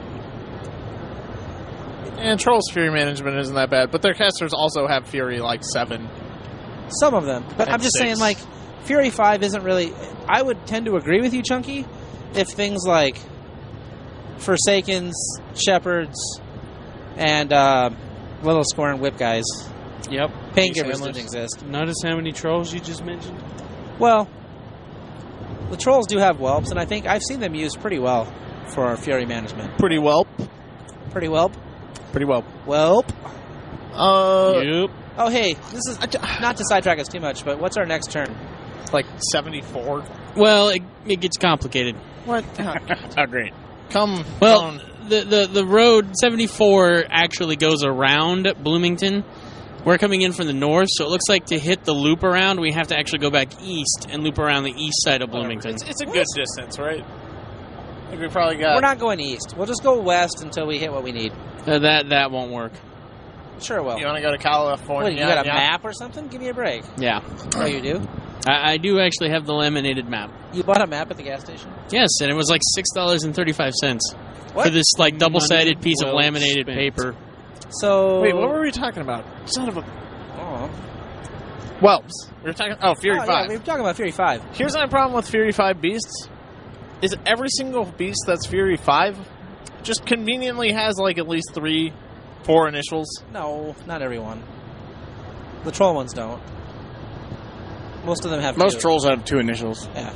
S4: And Trolls Fury management isn't that bad, but their casters also have Fury like 7.
S1: Some of them, but
S4: And
S1: I'm just
S4: 6.
S1: saying, like, Fury 5 isn't really. I would tend to agree with you, Chunky, if things like Forsakens, Shepherds, and Little Scorn Whip guys,
S2: Yep.
S1: Pain
S4: Peace
S1: Givers
S4: handlers.
S1: didn't exist.
S2: Notice how many trolls you just mentioned?
S1: Well, the Trolls do have whelps, and I think I've seen them used pretty well for Fury management.
S4: Pretty well.
S1: Pretty well.
S4: Pretty well.
S1: Welp.
S2: Yep.
S1: Oh, hey, this is not to sidetrack us too much, but what's our next turn?
S4: Like 74.
S5: Well, it gets complicated.
S4: What?
S3: Oh, great.
S4: Come.
S5: Well,
S4: on.
S5: the road 74 actually goes around Bloomington. We're coming in from the north, so it looks like to hit the loop around, we have to actually go back east and loop around the east side of Bloomington.
S4: It's a good distance, right? I think we probably got.
S1: We're not going east. We'll just go west until we hit what we need.
S5: That won't work.
S1: Sure it will.
S4: You want to go to California?
S1: What, you got a map or something? Give me a break.
S5: Yeah.
S1: Oh, you do?
S5: I do actually have the laminated map.
S1: You bought a map at the gas station?
S5: Yes, and it was like $6.35
S1: What?
S5: for this like double-sided
S2: Money
S5: piece of
S2: well
S5: laminated
S2: spent.
S5: paper.
S1: So.
S4: Wait, what were we talking about? Son of a.
S1: Oh.
S4: Whelps. We were talking. Oh, Fury
S1: Oh,
S4: 5.
S1: yeah, we were talking about Fury 5.
S4: Here's my problem with Fury 5 beasts. Is every single beast that's Fury 5 just conveniently has like at least 4 initials?
S1: No, not everyone. The troll ones don't. Most of them have
S3: Most
S1: 2.
S3: trolls have 2 initials.
S1: Yeah.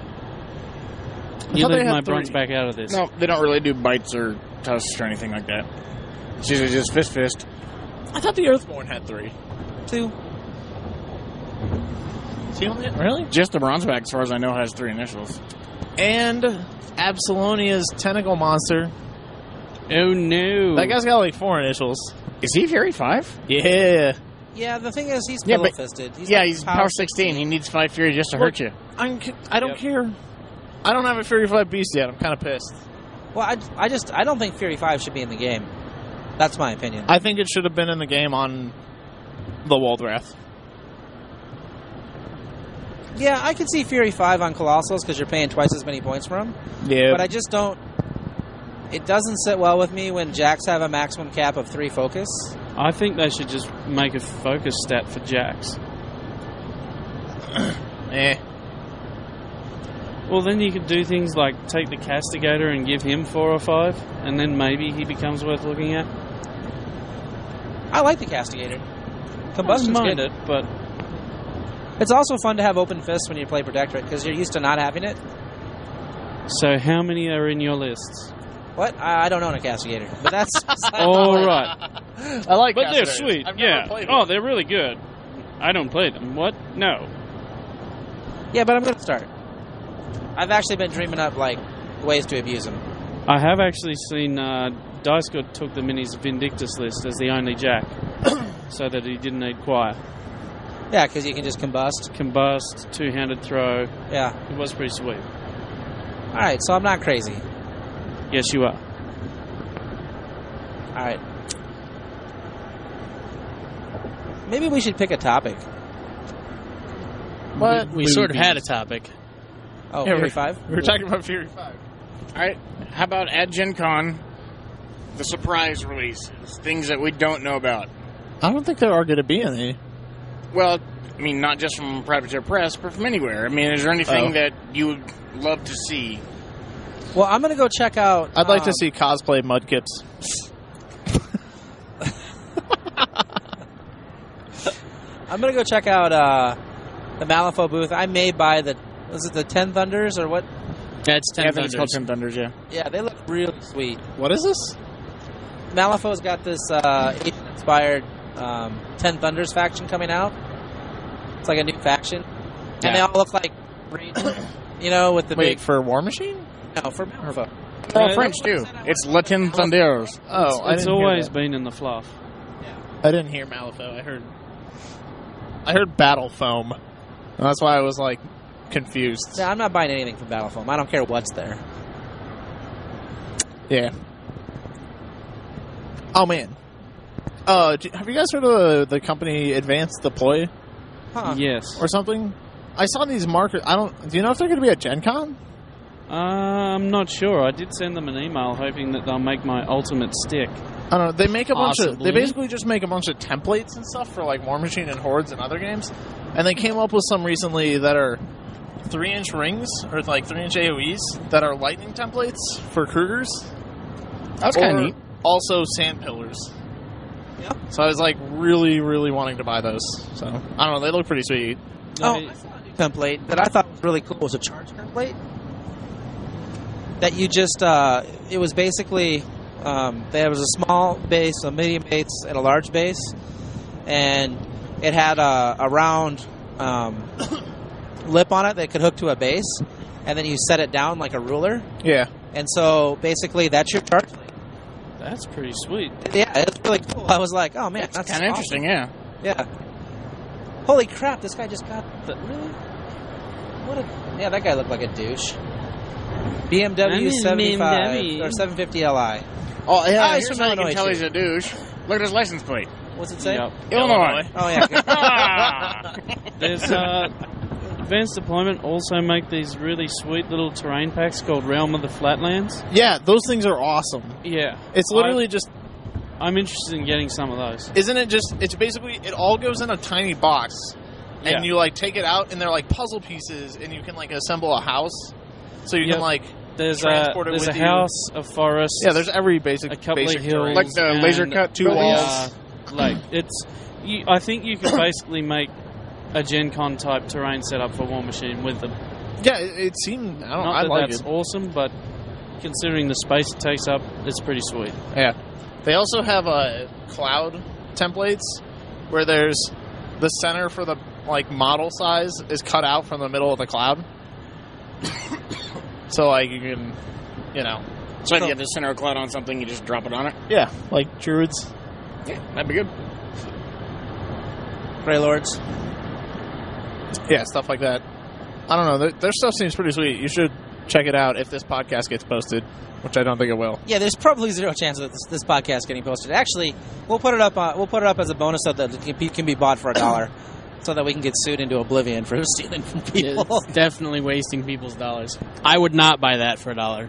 S2: You
S4: thought they
S2: leave
S4: had
S2: my
S4: 3.
S2: bronze back out of this.
S3: No, they don't really do bites or tusks or anything like that. It's usually just fist.
S4: I thought the Earthborn had 3.
S1: 2.
S4: Really?
S3: Just the bronzeback, as far as I know, has 3 initials.
S4: And Absalonia's tentacle monster.
S2: Oh no.
S4: That guy's got like 4 initials.
S3: Is he Fury 5?
S4: Yeah.
S1: Yeah, the thing is, he's
S3: Yeah, but-
S1: pillow-fisted.
S3: Yeah,
S1: like
S3: he's power 16. He needs 5 Fury just to
S4: Look,
S3: hurt you.
S4: I don't care. I don't have a Fury 5 beast yet. I'm kind of pissed.
S1: Well, I don't think Fury 5 should be in the game. That's my opinion.
S4: I think it should have been in the game on the Waldrath.
S1: Yeah, I could see Fury 5 on Colossals because you're paying twice as many points for him.
S4: Yeah.
S1: But I just don't. It doesn't sit well with me when Jacks have a maximum cap of 3 focus.
S2: I think they should just make a focus stat for Jax. Well, then you could do things like take the Castigator and give him 4 or 5, and then maybe he becomes worth looking at.
S1: I like the Castigator. Combustion's
S2: I mind
S1: good.
S2: it, but
S1: It's also fun to have open fists when you play Protectorate because you're used to not having it.
S2: so how many are in your lists?
S1: What? I don't own a Castigator, but that's
S2: All right,
S4: I like
S2: but they're
S4: Castigators.
S2: sweet.
S4: I've never
S2: Yeah.
S4: played
S2: Oh,
S4: one.
S2: they're really good. I don't play them. What? No.
S1: yeah. But I'm going to start. I've actually been dreaming up like ways to abuse them.
S2: I have actually seen Dice God took them in his Vindictus list as the only Jack, so that he didn't need Choir.
S1: Yeah, because you can just combust.
S2: Combust, two-handed throw.
S1: Yeah.
S2: It was pretty sweet.
S1: All right, so I'm not crazy.
S2: Yes, you are.
S1: All right. Maybe we should pick a topic.
S4: What?
S5: We sort of had a topic.
S1: Oh,
S4: Yeah,
S1: Fury 5?
S4: We were talking about Fury 5.
S3: All right, how about at Gen Con, the surprise releases, things that we don't know about?
S4: I don't think there are going to be any.
S3: Well, I mean, not just from Privateer Press, but from anywhere. I mean, is there anything that you would love to see?
S1: Well, I'm going to go check out...
S4: I'd like to see cosplay Mudkips.
S1: I'm going to go check out the Malifaux booth. I may buy the... Was it the 10 Thunders or what?
S5: That's 10
S3: I think it's called
S5: Thunders.
S3: 10 Thunders, yeah.
S1: Yeah, they look really sweet.
S4: What is this?
S1: Malifaux's got this Asian-inspired 10 Thunders faction coming out. It's like a new faction.
S3: Yeah.
S1: And they all look like Raiden, you know, with the
S4: Wait,
S1: big...
S4: for War Machine?
S1: No, for Malifaux.
S3: They're all French, too. It's Le 10 Thunders.
S4: Oh, I
S2: It's
S4: didn't
S2: always
S4: hear
S2: been in the fluff.
S4: that. I didn't hear Malifaux. I heard Battle Foam. And that's why I was like confused.
S1: Yeah, I'm not buying anything from Battle Foam. I don't care what's there.
S4: Yeah. Oh man. Have you guys heard of the company Advanced Deploy
S1: Huh.
S2: Yes.
S4: or something? I saw these markers. Do you know if they're going to be at Gen Con?
S2: I'm not sure. I did send them an email hoping that they'll make my ultimate stick.
S4: I don't know. They make a bunch of.
S5: Possibly.
S4: They basically just make a bunch of templates and stuff for like War Machine and Hordes and other games, and they came up with some recently that are 3-inch rings or like 3-inch AOEs that are lightning templates for Krugers.
S3: That's kind of neat.
S4: Also, sand pillars.
S1: Yeah.
S4: So I was like really, really wanting to buy those. So I don't know. They look pretty sweet.
S1: Oh, I saw a new template that I thought was really cool. It was a charge template that you just. It was basically there was a small base, a medium base, and a large base, and it had a round lip on it that could hook to a base, and then you set it down like a ruler,
S4: Yeah.
S1: and so basically that's your charge.
S2: That's pretty sweet.
S1: Yeah, it's really cool. I was like, oh man, that's
S3: Kind of
S1: awesome.
S3: interesting, yeah.
S1: Yeah. Holy crap! This guy just got the really. What a yeah! That guy looked like a douche. BMW 75 or 750 Li.
S3: Oh, yeah,
S1: Ah, he's
S3: here's
S1: from
S3: how you can
S1: Illinois,
S3: tell
S1: too.
S3: he's a douche. Look at his license plate.
S1: What's it say?
S2: Yep.
S3: Illinois.
S1: Oh yeah. good.
S3: Ah!
S2: There's Advanced Deployment also make these really sweet little terrain packs called Realm of the Flatlands.
S4: Yeah, those things are awesome.
S2: Yeah.
S4: It's literally just.
S2: I'm interested in getting some of those.
S4: Isn't it just? It's basically it all goes in a tiny box, and
S2: Yeah.
S4: you like take it out, and they're like puzzle pieces, and you can like assemble a house. So you
S2: Yep.
S4: can like.
S2: There's
S4: Transport it
S2: a
S4: with you.
S2: house, a forest.
S4: Yeah, there's every basic
S2: a couple
S4: basic
S2: of hills,
S4: terrain.
S3: Like the laser
S2: and
S3: cut two
S2: the,
S3: walls.
S2: like it's, I think you could basically make a Gen Con type terrain setup for War Machine with them.
S4: Yeah, it seemed. I don't.
S2: Not
S4: I
S2: that
S4: like
S2: that's
S4: it.
S2: awesome, but considering the space it takes up, it's pretty sweet.
S4: Yeah, they also have cloud templates where there's the center for the like model size is cut out from the middle of the cloud, so like you can, you know,
S3: So if you have the center of cloud on something, you just drop it on it.
S4: yeah, like druids.
S3: Yeah, that'd be good.
S1: Grey Lords.
S4: Yeah, stuff like that. I don't know. Their stuff seems pretty sweet. You should check it out if this podcast gets posted, which I don't think it will.
S1: Yeah, there's probably zero chance of this podcast getting posted. Actually, we'll put it up. We'll put it up as a bonus so that it can be bought for $1, so that we can get sued into oblivion for stealing from people.
S5: It's definitely wasting people's dollars. I would not buy that for $1.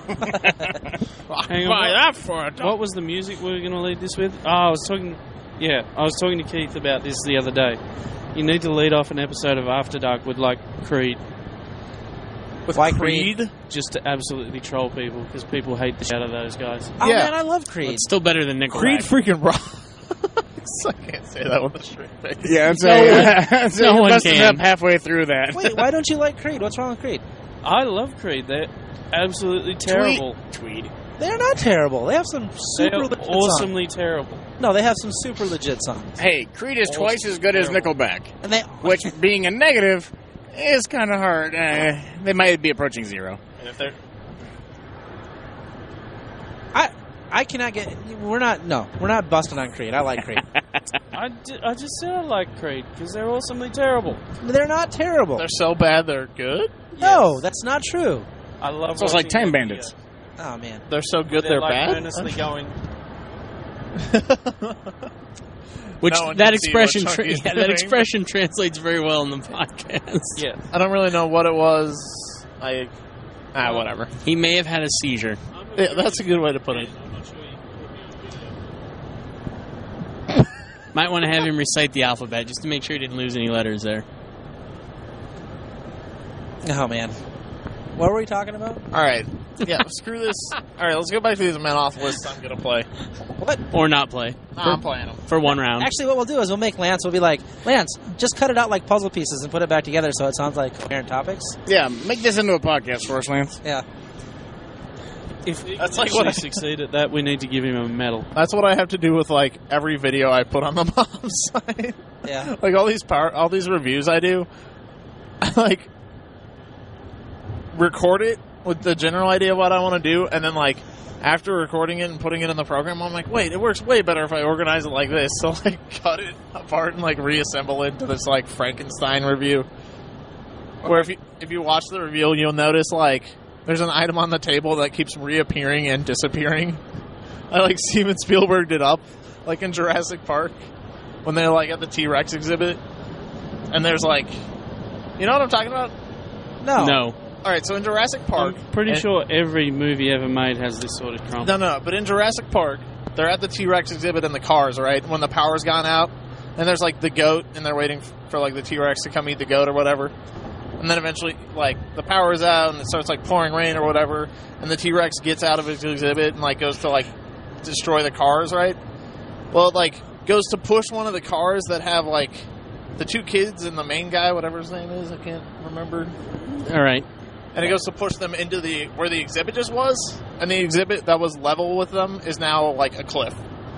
S2: Hang on,
S3: Buy that for a
S2: what was the music we were going to lead this with? Oh, I was talking to Keith about this the other day. You need to lead off an episode of After Dark with like Creed,
S4: With
S1: Why
S4: Creed?
S2: just to absolutely troll people because people hate the shit out of those guys.
S1: Oh
S4: Yeah.
S1: man, I love Creed.
S5: It's still better than Nickelback.
S4: Creed freaking rock. I can't say that with a straight face.
S3: Yeah, it's
S5: No one
S3: busting
S5: can.
S3: up halfway through that.
S1: Wait, why don't you like Creed? What's wrong with Creed?
S2: I love Creed. They're absolutely terrible.
S3: Tweed.
S1: They're not terrible. They have some super
S2: They're
S1: legit songs.
S2: awesomely terrible.
S1: No, they have some super legit songs.
S3: Hey, Creed is twice as good as Nickelback,
S1: And they
S3: which, being a negative, is kind of hard. They might be approaching zero.
S4: And if they're
S1: I cannot get. We're not busting on Creed. I like Creed.
S2: I just said I like Creed because they're awesomely terrible.
S1: They're not terrible.
S4: they're so bad they're good.
S1: No, that's not true.
S2: I love.
S3: So it's like
S2: watching
S3: Time
S2: them,
S3: Bandits.
S1: Oh man.
S4: They're so good they're,
S2: like
S4: bad.
S2: earnestly going.
S5: Which
S4: No one
S5: that
S4: can see what
S5: expression,
S4: Chucky's
S5: that
S4: doing.
S5: expression translates very well in the podcast.
S2: Yeah.
S4: I don't really know what it was. Whatever.
S5: He may have had a seizure.
S4: Yeah, that's a good way to put it.
S5: Might want to have him recite the alphabet just to make sure he didn't lose any letters there.
S1: Oh man. What were we talking about?
S4: All right. Yeah, screw this. All right, let's go back to these men off lists I'm going to play.
S1: What?
S5: Or not play.
S4: Nah, I'm playing them.
S5: For one round.
S1: Actually, what we'll do is we'll make Lance. We'll be like, Lance, just cut it out like puzzle pieces and put it back together so it sounds like coherent topics.
S3: Yeah, make this into a podcast for us, Lance.
S1: Yeah.
S2: If he
S4: That's
S2: That's
S4: like
S2: like
S4: what I-
S2: succeed at that, we need to give him a medal.
S4: That's what I have to do with like every video I put on the mom site.
S1: Yeah.
S4: Like all these reviews I do, I like record it with the general idea of what I want to do, and then like after recording it and putting it in the program, I'm like, wait, it works way better if I organize it like this. So like cut it apart and like reassemble it to this like Frankenstein review. Where if you watch the review, you'll notice like there's an item on the table that keeps reappearing and disappearing. I like Steven Spielberg did up like in Jurassic Park when they're like at the T-Rex exhibit, and there's like, you know what I'm talking about?
S1: No.
S5: No.
S4: all right, so in Jurassic Park...
S2: I'm pretty sure every movie ever made has this sort of crump.
S4: No, but in Jurassic Park, they're at the T-Rex exhibit in the cars, right? When the power's gone out, and there's, like, the goat, and they're waiting for, like, the T-Rex to come eat the goat or whatever. And then eventually, like, the power's out, and it starts, like, pouring rain or whatever, and the T-Rex gets out of his exhibit and, like, goes to, like, destroy the cars, right? Well, it, like, goes to push one of the cars that have, like, the two kids and the main guy, whatever his name is, I can't remember.
S5: All right.
S4: And it goes to push them into where the exhibit just was, and the exhibit that was level with them is now, like, a cliff.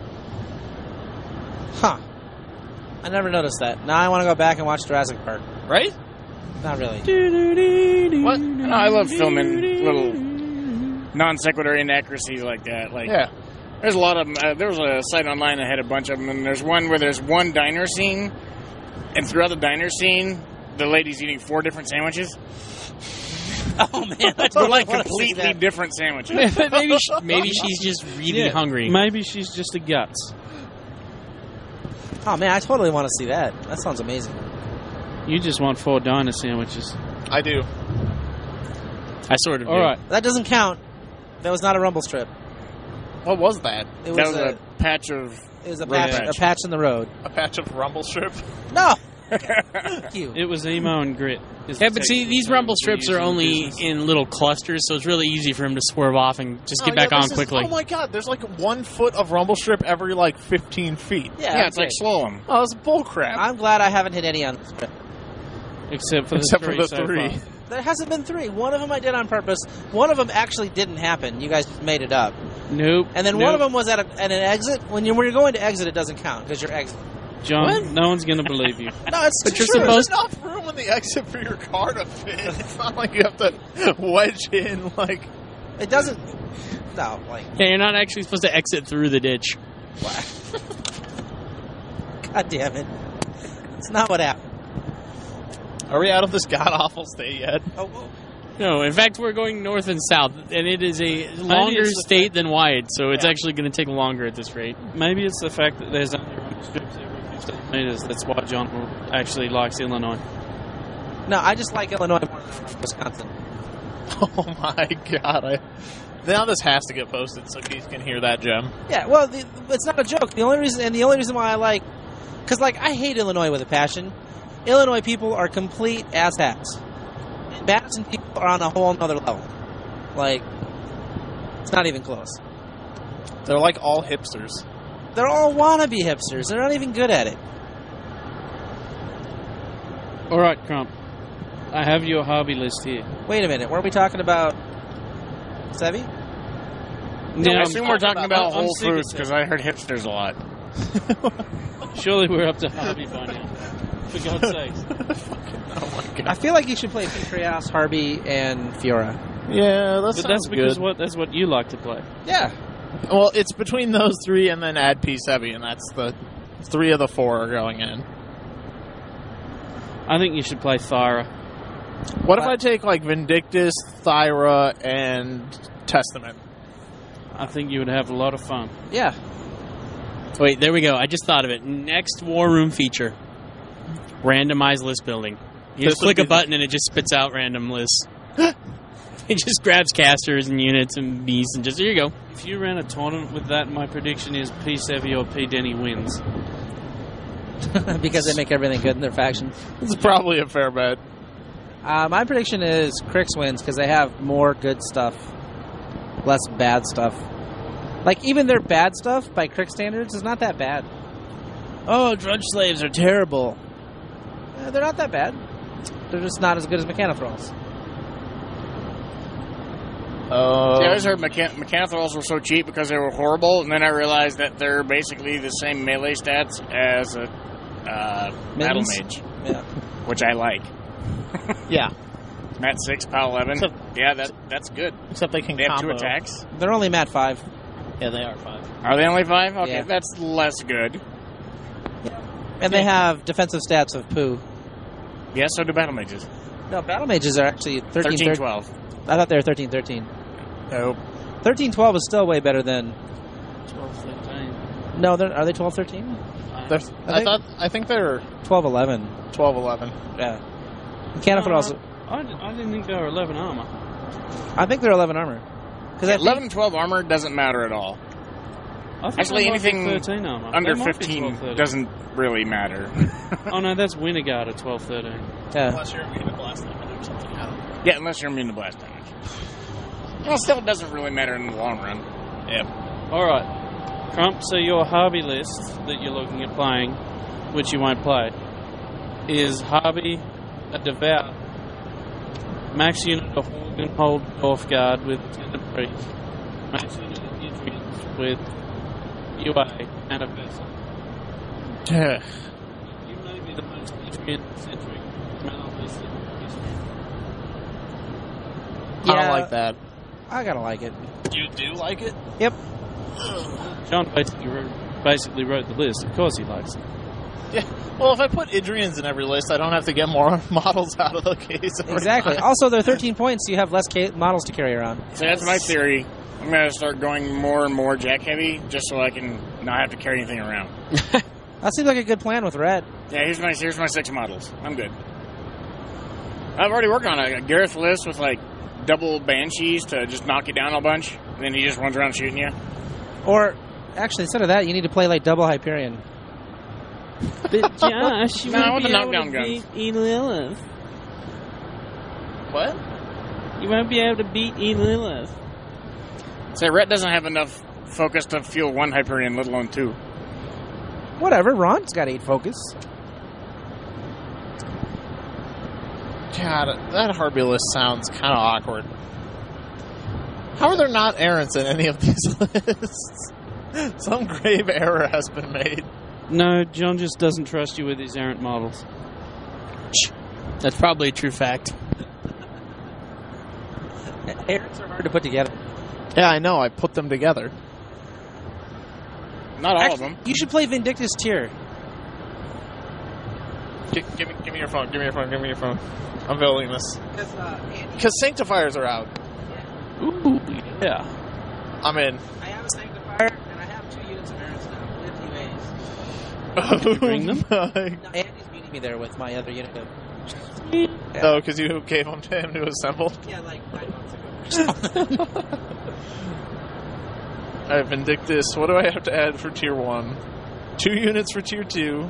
S1: Huh. I never noticed that. Now I want to go back and watch Jurassic Park.
S4: Right?
S1: Not really.
S4: What?
S3: No, I love filming little non sequitur inaccuracies like that. Like,
S4: Yeah.
S3: there's a lot of them. There was a site online that had a bunch of them, and there's one where there's one diner scene, and throughout the diner scene, the lady's eating 4 different sandwiches.
S5: Oh man, I
S3: They're like
S5: wanna see
S3: completely
S5: that.
S3: different sandwiches.
S5: maybe she's just really
S2: Yeah,
S5: hungry.
S2: Maybe she's just a guts.
S1: Oh man, I totally want to see that. That sounds amazing.
S2: You just want 4 diner sandwiches.
S4: I do.
S5: I sort of do.
S2: All right.
S1: That doesn't count. That was not a rumble strip.
S4: What was that?
S1: It
S3: That
S1: was,
S3: was a patch of.
S1: it was a
S3: road
S1: patch, a patch in the road.
S4: A patch of rumble strip?
S1: No. Thank you.
S2: It was emo and grit. is
S5: Yeah,
S2: the
S5: but see,
S2: technical
S5: these
S2: term
S5: rumble
S2: we
S5: strips
S2: use
S5: are
S2: in
S5: only
S2: business.
S5: in little clusters, so it's really easy for him to swerve off and just get
S4: Oh,
S5: back
S4: yeah,
S5: on
S4: this is-
S5: quickly.
S4: Oh my god, there's like 1 foot of rumble strip every like 15 feet.
S3: Yeah, it's like
S1: great.
S3: slalom.
S4: Oh, that's bullcrap.
S1: I'm glad I haven't hit any on this trip.
S2: Except for
S4: Except
S2: the
S4: for the
S2: so
S4: 3.
S2: far.
S1: There hasn't been 3. One of them I did on purpose. One of them actually didn't happen. You guys just made it up.
S2: Nope.
S1: And then
S2: nope.
S1: one of them was at an exit. When you're going to exit, it doesn't count because you're exit.
S2: John,
S1: What?
S2: no one's going to believe you.
S1: No, it's
S5: But you're
S1: true.
S5: supposed-
S4: There's enough room in the exit for your car to fit. It's not like you have to wedge in like.
S1: It doesn't. No, like
S5: Yeah, you're not actually supposed to exit through the ditch.
S1: God damn it. It's not what happened.
S4: Are we out of this god awful state yet?
S1: Oh,
S5: No, in fact, we're going north and south, and it is a longer
S2: it's the
S5: state than wide, so it's actually going to take longer at this rate.
S2: Maybe it's the fact that there's only rumble strips every 15 metres. That's why John actually likes Illinois.
S1: no, I just like Illinois more than Wisconsin.
S4: Oh my god! Now this has to get posted so Keith can hear that gem.
S1: Yeah, well, it's not a joke. The only reason why I like, because like I hate Illinois with a passion. Illinois people are complete asshats. Madison people are on a whole nother level. Like, it's not even close.
S4: They're like all hipsters.
S1: They're all wannabe hipsters. They're not even good at it.
S2: All right, Crump. I have your hobby list here.
S1: Wait a minute. Weren't we talking about Sevi?
S2: Now,
S3: I assume we're talking about
S2: I'm
S3: Whole
S2: sick of
S3: Foods because I heard hipsters a lot.
S2: surely we're up to hobby by now. For God's sakes.
S4: Oh my god!
S1: I feel like you should play Pancreas, Harvey, and Fiora.
S4: Yeah,
S2: But that's because that's what you like to play.
S1: Yeah.
S4: Well, it's between those 3 and then add P7, and that's the 3 of the 4 are going in.
S2: I think you should play Thyra.
S4: What if I take like Vindictus, Thyra, and Testament?
S2: I think you would have a lot of fun.
S1: Yeah.
S5: Wait, there we go. I just thought of it. Next War Room feature. Randomized list building. You
S4: This
S5: just
S4: would
S5: click
S4: be
S5: a button and it just spits out random lists. It just grabs casters and units and beasts and just, here you go.
S2: If you ran a tournament with that, my prediction is P Sevi or P Denny wins.
S1: Because they make everything good in their faction.
S4: It's probably a fair bet.
S1: My prediction is Crix wins because they have more good stuff, less bad stuff. Like, even their bad stuff, by Crix standards, is not that bad. Oh, drudge slaves are terrible. They're not that bad. They're just not as good as Mechanothralls.
S3: See, I always heard Mechanothralls were so cheap because they were horrible, and then I realized that they're basically the same melee stats as a Battle
S1: Minions?
S3: Mage,
S1: Yeah.
S3: which I like.
S4: Yeah,
S3: Mat 6, POW 11.
S4: So-
S3: Yeah, that's good.
S4: except they can
S3: They have 2
S4: combo.
S3: attacks.
S1: They're only Mat 5.
S4: Yeah, they are 5.
S3: Are they only 5? Okay,
S1: Yeah.
S3: that's less good.
S1: And they have defensive stats of Pooh.
S3: Yes, so do Battle Mages.
S1: No, Battle Mages are actually 13-13.
S3: 13-12.
S1: I thought they were 13-13.
S3: Nope.
S1: 13-12 is still way better than...
S2: 12-13.
S1: No, are they 12-13?
S4: I think they're
S1: 12-11.
S4: 12-11.
S1: Yeah. Mechanothralls...
S2: I didn't think they were 11 armor.
S1: I think they're 11 armor. Because
S3: 11 and 12 armor doesn't matter at all.
S2: I think
S3: Actually,
S2: they might be
S3: anything
S2: 13 armor.
S3: under
S2: They might be
S3: 15
S2: 12, 13.
S3: doesn't really matter.
S2: Oh no, that's Winterguard at 12, 13.
S1: Yeah.
S4: Unless you're immune to blast damage or something. I don't know.
S3: Yeah, unless you're immune to blast damage. Well, still, it doesn't really matter in the long run.
S4: Yep.
S2: Alright. Crump, so your Harvey list that you're looking at playing, which you won't play, is Harvey, a Devout, max unit of Horgenhold Dwarf Guard with Tender Priest, max unit of Idrians with UA and a Vessel.
S4: Yeah.
S2: You may be the most Idrian-centric Malak list in history.
S4: I don't like that.
S1: I gotta like it.
S4: You do like it?
S1: Yep.
S2: John basically wrote the list. Of course he likes it.
S4: Yeah. Well, if I put Idrians in every list, I don't have to get more models out of the case.
S1: Exactly. Also, they're 13 points, so you have less models to carry around.
S3: So that's my theory. I'm going to start going more and more Jack Heavy just so I can not have to carry anything around.
S1: That seems like a good plan with Red.
S3: Yeah, here's my 6 models. I'm good. I've already worked on a Gareth list with like double Banshees to just knock you down a bunch, and then he just runs around shooting you.
S1: Or, actually, instead of that, you need to play like double Hyperion.
S2: But Josh, you
S3: No, I
S2: won't
S3: want
S2: be
S3: the
S2: able
S3: knockdown
S2: to
S3: guns.
S2: beat Lilith.
S4: What?
S2: You won't be able to beat Lilith.
S3: So Rhett doesn't have enough focus to fuel 1 Hyperion, let alone 2.
S1: Whatever, Ron's got 8 focus.
S4: God, that Harvey list sounds kind of awkward. How are there not errants in any of these lists? Some grave error has been made.
S2: No, John just doesn't trust you with his errant models.
S5: That's probably a true fact.
S1: Errants are hard to put together.
S4: Yeah, I know. I put them together.
S3: Not all of
S1: Actually,
S3: them.
S1: you should play Vindictus Tier.
S4: Give me your phone. Give me your phone. Give me your phone. I'm building this. Because Sanctifiers are out.
S2: Ooh, yeah.
S4: I'm in.
S1: I have a Sanctifier, and I have 2 units of Errants now, with UAs.
S2: Bring them?
S4: Oh,
S1: No, Andy's meeting me there with my other unit of...
S4: oh, because you gave them to him to assemble?
S1: Yeah, like 9 months ago.
S4: Alright, Vindictus. What do I have to add for Tier 1? 2 units for Tier 2.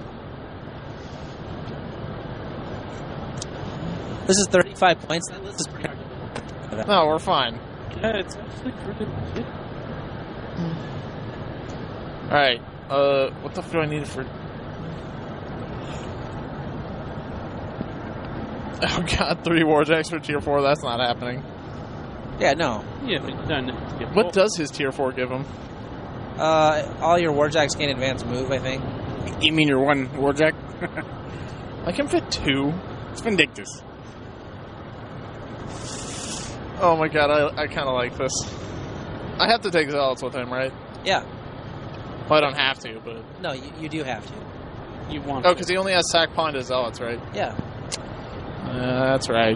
S1: This is 35 points. That list is pretty hard to do.
S4: No, we're fine.
S2: Yeah, it's actually pretty legit.
S4: Alright, what the fuck do I need for... Oh god, 3 Warjacks for Tier 4, that's not happening.
S1: Yeah, no.
S2: Yeah, but you don't need to get
S4: What does his Tier 4 give him?
S1: All your Warjacks gain advanced move, I think.
S3: You mean your 1 Warjack?
S4: I can fit 2.
S3: It's Vindictus.
S4: Oh my god, I kind of like this. I have to take Zealots with him, right?
S1: Yeah.
S4: Well, I don't have to, but...
S1: No, you do have to.
S2: You want
S4: Oh, because he only has Sack Pawn to Zealots, right?
S1: Yeah.
S4: That's right.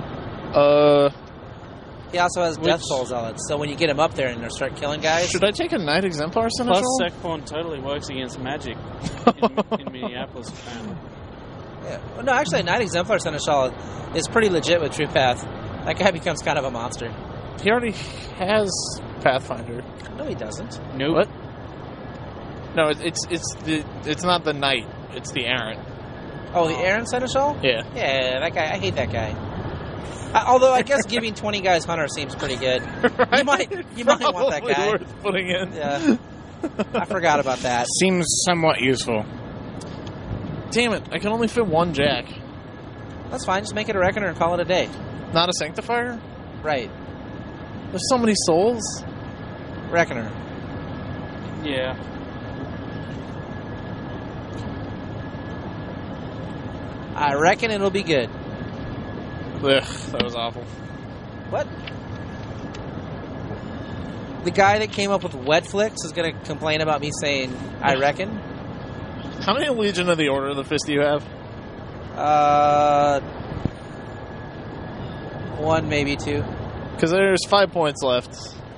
S1: He also has Death Soul Zealots, so when you get him up there and start killing guys...
S4: Should I take a Knight Exemplar Seneschal?
S2: Plus, Sackpawn totally works against magic in Minneapolis, apparently.
S1: Yeah. Well, no, actually, a Knight Exemplar Seneschal is pretty legit with True Path. That guy becomes kind of a monster.
S4: He already has Pathfinder.
S1: No, he doesn't.
S2: Nope.
S4: What? No, it's not the Knight. It's the Errant.
S1: Oh, the Aaron Seneschal?
S4: Yeah.
S1: Yeah, that guy. I hate that guy. Although I guess giving 20 guys Hunter seems pretty good.
S4: Right?
S1: You might want that
S4: Probably
S1: guy.
S4: worth putting in.
S1: Yeah. I forgot about that.
S3: Seems somewhat useful.
S4: Damn it! I can only fit 1 Jack.
S1: That's fine. Just make it a Reckoner and call it a day.
S4: Not a Sanctifier.
S1: Right.
S4: There's so many souls.
S1: Reckoner.
S2: Yeah.
S1: I reckon it'll be good.
S4: Ugh, that was awful.
S1: What? The guy that came up with Wetflix is going to complain about me saying, I reckon?
S4: How many Legion of the Order of the Fist do you have?
S1: 1, maybe 2.
S4: Because there's 5 points left.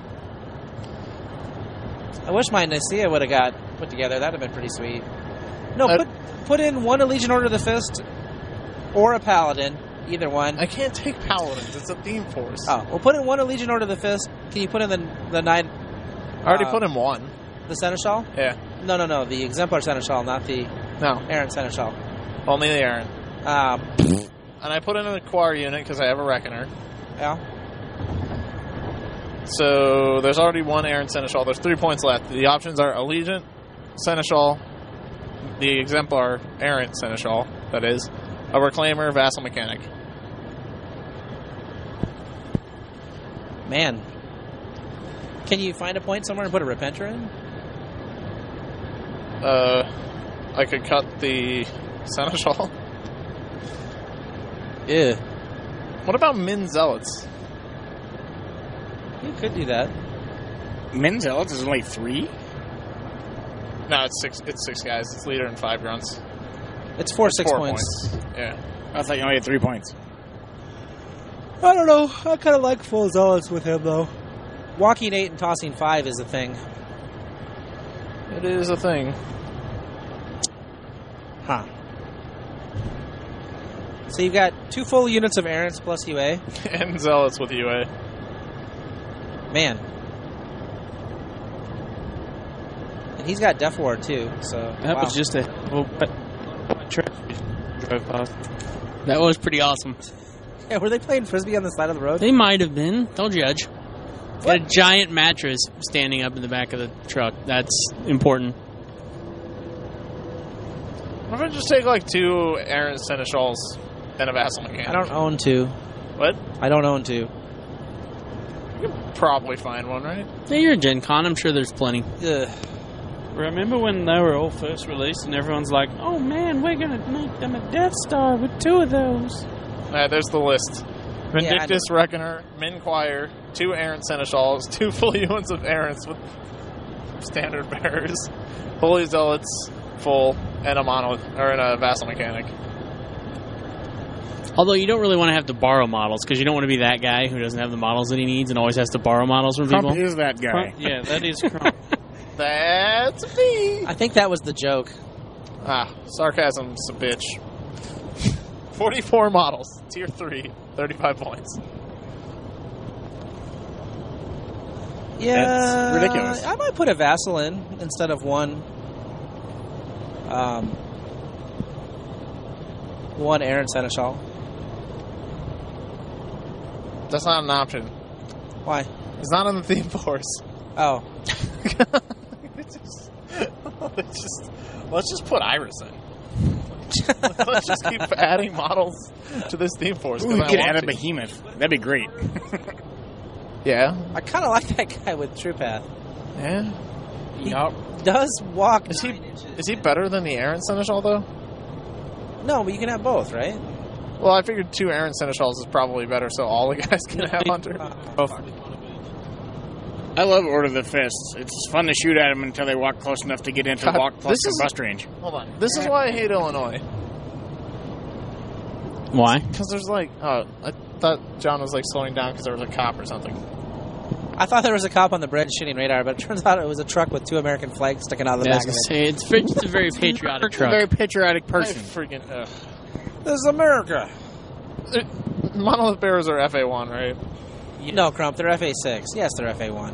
S1: I wish my Nicaea would have got put together. That would have been pretty sweet. No, put in 1 Legion Order of the Fist or a Paladin Either one.
S4: I can't take paladins. It's a theme force.
S1: Oh, well, put in one Legion Order of the Fist. Can you put in the 9...
S4: I already put in one.
S1: The Seneschal?
S4: Yeah.
S1: No. The Exemplar Seneschal, not the
S4: No.
S1: Errant Seneschal.
S4: Only the Aaron.
S1: And
S4: And I put in a Quar unit because I have a Reckoner.
S1: Yeah.
S4: So there's already one Aaron Seneschal. There's 3 points left. The options are Allegiant, Seneschal, the Exemplar Aaron Seneschal, that is, a Reclaimer, Vassal Mechanic.
S1: Man. Can you find a point somewhere and put a Repenter in?
S4: I could cut the Seneschal.
S1: Yeah.
S4: What about Min Zealots?
S1: You could do that.
S3: Min Zealots is only 3?
S4: No, it's six. It's 6 guys. It's leader and 5 grunts.
S1: It's 4 6
S4: 4
S1: points.
S4: Yeah.
S3: I thought you only had 3 points.
S1: I don't know. I kind of like full Zealots with him, though. Walking 8 and tossing 5 is a thing.
S4: It is a thing.
S1: Huh. So you've got 2 full units of Errants plus UA.
S4: And Zealots with UA.
S1: Man. And he's got Death Ward, too. So
S2: That
S1: wow.
S2: was just a trip we drove past.
S5: That was pretty awesome.
S1: Yeah, were they playing Frisbee on the side of the road?
S5: They might have been. Don't judge. Got a giant mattress standing up in the back of the truck. That's important.
S4: What if I just take like 2 Aaron Seneschals and a Vassal Mechanic?
S1: I don't own 2.
S4: What?
S1: I don't own 2.
S4: You can probably find one, right?
S5: Yeah, you're a Gen Con. I'm sure there's plenty.
S1: Ugh.
S2: Remember when they were all first released and everyone's like, oh man, we're going to make them a Death Star with 2 of those.
S4: There's the list. Vindictus Reckoner, Min Choir, 2 Aaron Seneschals, 2 full units of Aarons with standard bearers, Holy Zealots, full, and a mono or a Vassal Mechanic.
S5: Although you don't really want to have to borrow models because you don't want to be that guy who doesn't have the models that he needs and always has to borrow models from
S3: Crump
S5: people.
S3: is that guy.
S2: Yeah, that is Crump.
S4: That's me.
S1: I think that was the joke.
S4: Sarcasm's a bitch. 44 models, tier 3, 35 points.
S1: Yeah.
S3: That's ridiculous.
S1: I might put a Vassal in instead of one Aaron Seneschal.
S4: That's not an option.
S1: Why?
S4: It's not on the theme force.
S1: Oh.
S4: Let's just put Iris in. Let's just keep adding models to this theme force.
S3: Ooh, we could add a behemoth. That'd be great.
S4: Yeah.
S1: I kind of like that guy with True Path.
S4: Yeah.
S1: He
S2: Yup.
S1: does walk
S4: Is
S1: 9 inches.
S4: he better than the Aaron Seneschal, though?
S1: No, but you can have both, right?
S4: Well, I figured 2 Aaron Seneschals is probably better, so all the guys can have Hunter.
S3: I love Order of the Fists. It's fun to shoot at them until they walk close enough to get into
S4: God,
S3: walk plus
S4: this is-
S3: combust range.
S4: Hold on. This is why I hate Illinois.
S5: Why?
S4: Because there's like... I thought John was like slowing down because there was a cop or something.
S1: I thought there was a cop on the bridge shooting radar, but it turns out it was a truck with 2 American flags sticking out of the
S5: Yeah, I
S1: back
S5: was
S1: of
S5: gonna
S1: it.
S5: say, it's a very patriotic
S3: A
S5: truck.
S3: very patriotic person.
S4: I freaking...
S1: This is America.
S4: Monolith Bearers are FA1, right?
S1: No, Crump, they're FA6. Yes, they're FA1.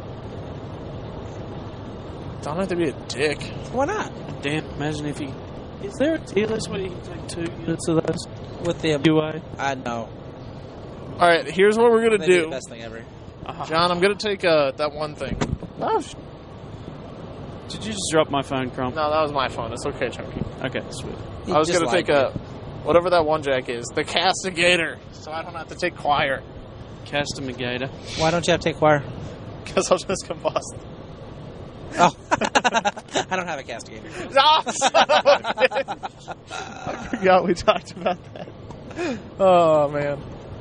S4: Don't have to be a dick.
S1: Why not?
S2: Damn, imagine if he... Is there a tier list where you can take 2 units of those?
S1: With the...
S2: UA?
S1: no.
S4: All right, here's what we're going to
S1: Maybe the
S4: do.
S1: best thing ever.
S4: John, I'm going to take that one thing. Oh,
S2: Did you just drop my phone, Crump?
S4: no, that was my phone. It's okay, Chunky.
S2: Okay, sweet.
S1: He
S4: I was
S1: just
S4: going to take
S1: lied.
S4: whatever that one jack is, the Castigator, so I don't have to take Choir,
S2: Castigator.
S1: Why don't you have to take Choir?
S4: because I'll just combust.
S1: Oh. I don't have a castigator.
S4: Oh, son of a bitch. I forgot we talked about that. Oh, man.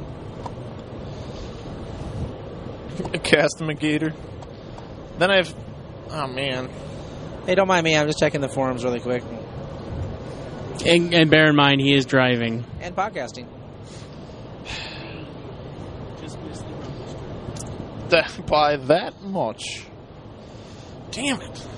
S4: A Castigator. Then I have... Oh, man.
S1: Hey, don't mind me. I'm just checking the forums really quick.
S5: And bear in mind, he is driving.
S1: And podcasting.
S4: By that much. Damn it.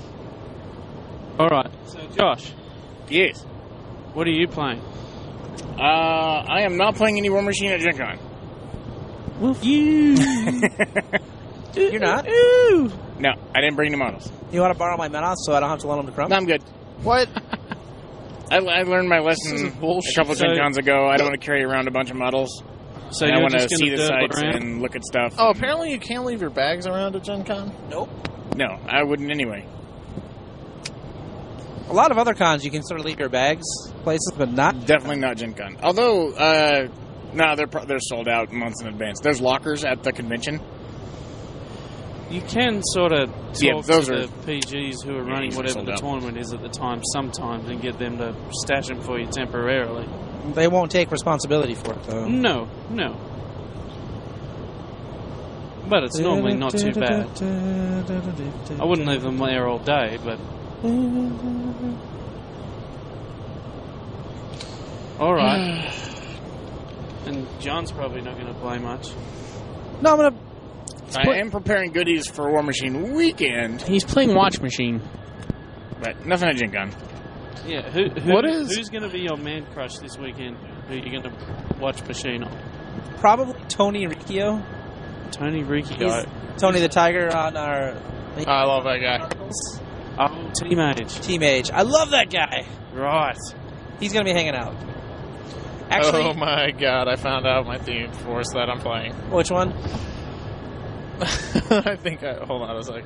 S2: Alright, so Josh,
S3: Yes.
S2: what are you playing?
S3: I am not playing any War Machine at Gen Con.
S5: You.
S1: You're not?
S3: No, I didn't bring the models.
S1: You want to borrow my Menos so I don't have to loan them to Crump?
S3: No, I'm good.
S4: What?
S3: I learned my
S4: This is
S3: lesson a
S4: bullshit.
S3: couple Gen Cons ago. I don't want to carry around a bunch of models.
S2: So
S3: And I
S2: you're
S3: want to
S2: just going
S3: see
S2: to
S3: the
S2: dirt
S3: sites
S2: around?
S3: and look at stuff.
S4: Oh, apparently you can't leave your bags around at Gen Con?
S1: Nope.
S3: No, I wouldn't anyway.
S1: A lot of other cons you can sort of leave your bags places, but not.
S3: Definitely not Gen Con. Although, no, they're sold out months in advance. There's lockers at the convention.
S2: You can sort of talk
S3: Yeah, those
S2: to
S3: are-
S2: the PGs who are running
S3: easily
S2: whatever
S3: sold
S2: the
S3: out.
S2: tournament is at the time sometimes and get them to stash them for you temporarily.
S1: They won't take responsibility for it, though.
S2: No. But it's normally not too bad. I wouldn't leave them there all day, but... Alright. And John's probably not going to play much.
S1: No, I'm gonna.
S3: I am preparing goodies for War Machine weekend,
S5: He's playing Watch Machine.
S3: but nothing at Gen Con.
S2: Yeah, who's going to be your man crush this weekend? Who are you going to watch Machine on?
S1: Probably Tony Riccio.
S2: Tony Ricci.
S1: He's Tony the Tiger on our
S4: I love that guy.
S2: Oh, Team Age.
S1: Team Age. I love that guy.
S2: Right.
S1: He's gonna be hanging out. Actually,
S4: Oh my god, I found out my theme force that I'm playing.
S1: which one?
S4: I think hold on a sec.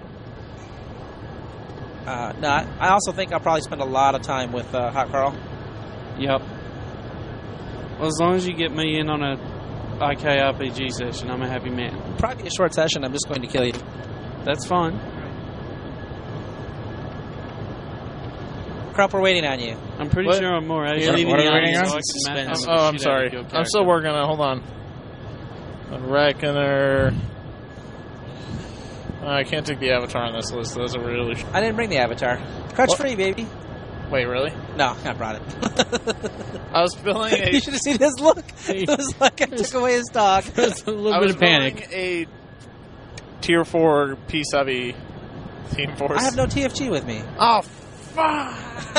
S1: No, I also think I'll probably spend a lot of time with Hot Carl.
S2: Yep. Well, as long as you get me in on a IKRPG session, I'm a happy man.
S1: Probably be a short session. I'm just going to kill you.
S2: That's fine.
S1: Crump, we're waiting on you.
S2: I'm pretty
S4: What?
S2: sure I'm more Asian.
S5: You're leaving
S3: What
S5: the
S3: are we waiting
S5: audience
S3: on?
S5: in suspense.
S4: I'm sorry. I'm still working on it. Hold on. A Reckoner. I can't take the avatar on this list. That's a really.
S1: I didn't bring the avatar. Crutch
S4: What?
S1: free, baby.
S4: Wait, really?
S1: No, I brought it.
S4: I was feeling
S1: You should have seen his look. It was like I took away his dog.
S5: There's a little
S4: I
S5: bit
S4: was
S5: of panic.
S4: feeling a tier 4 P7 theme force.
S1: I have no TFG with me.
S4: Oh, fuck!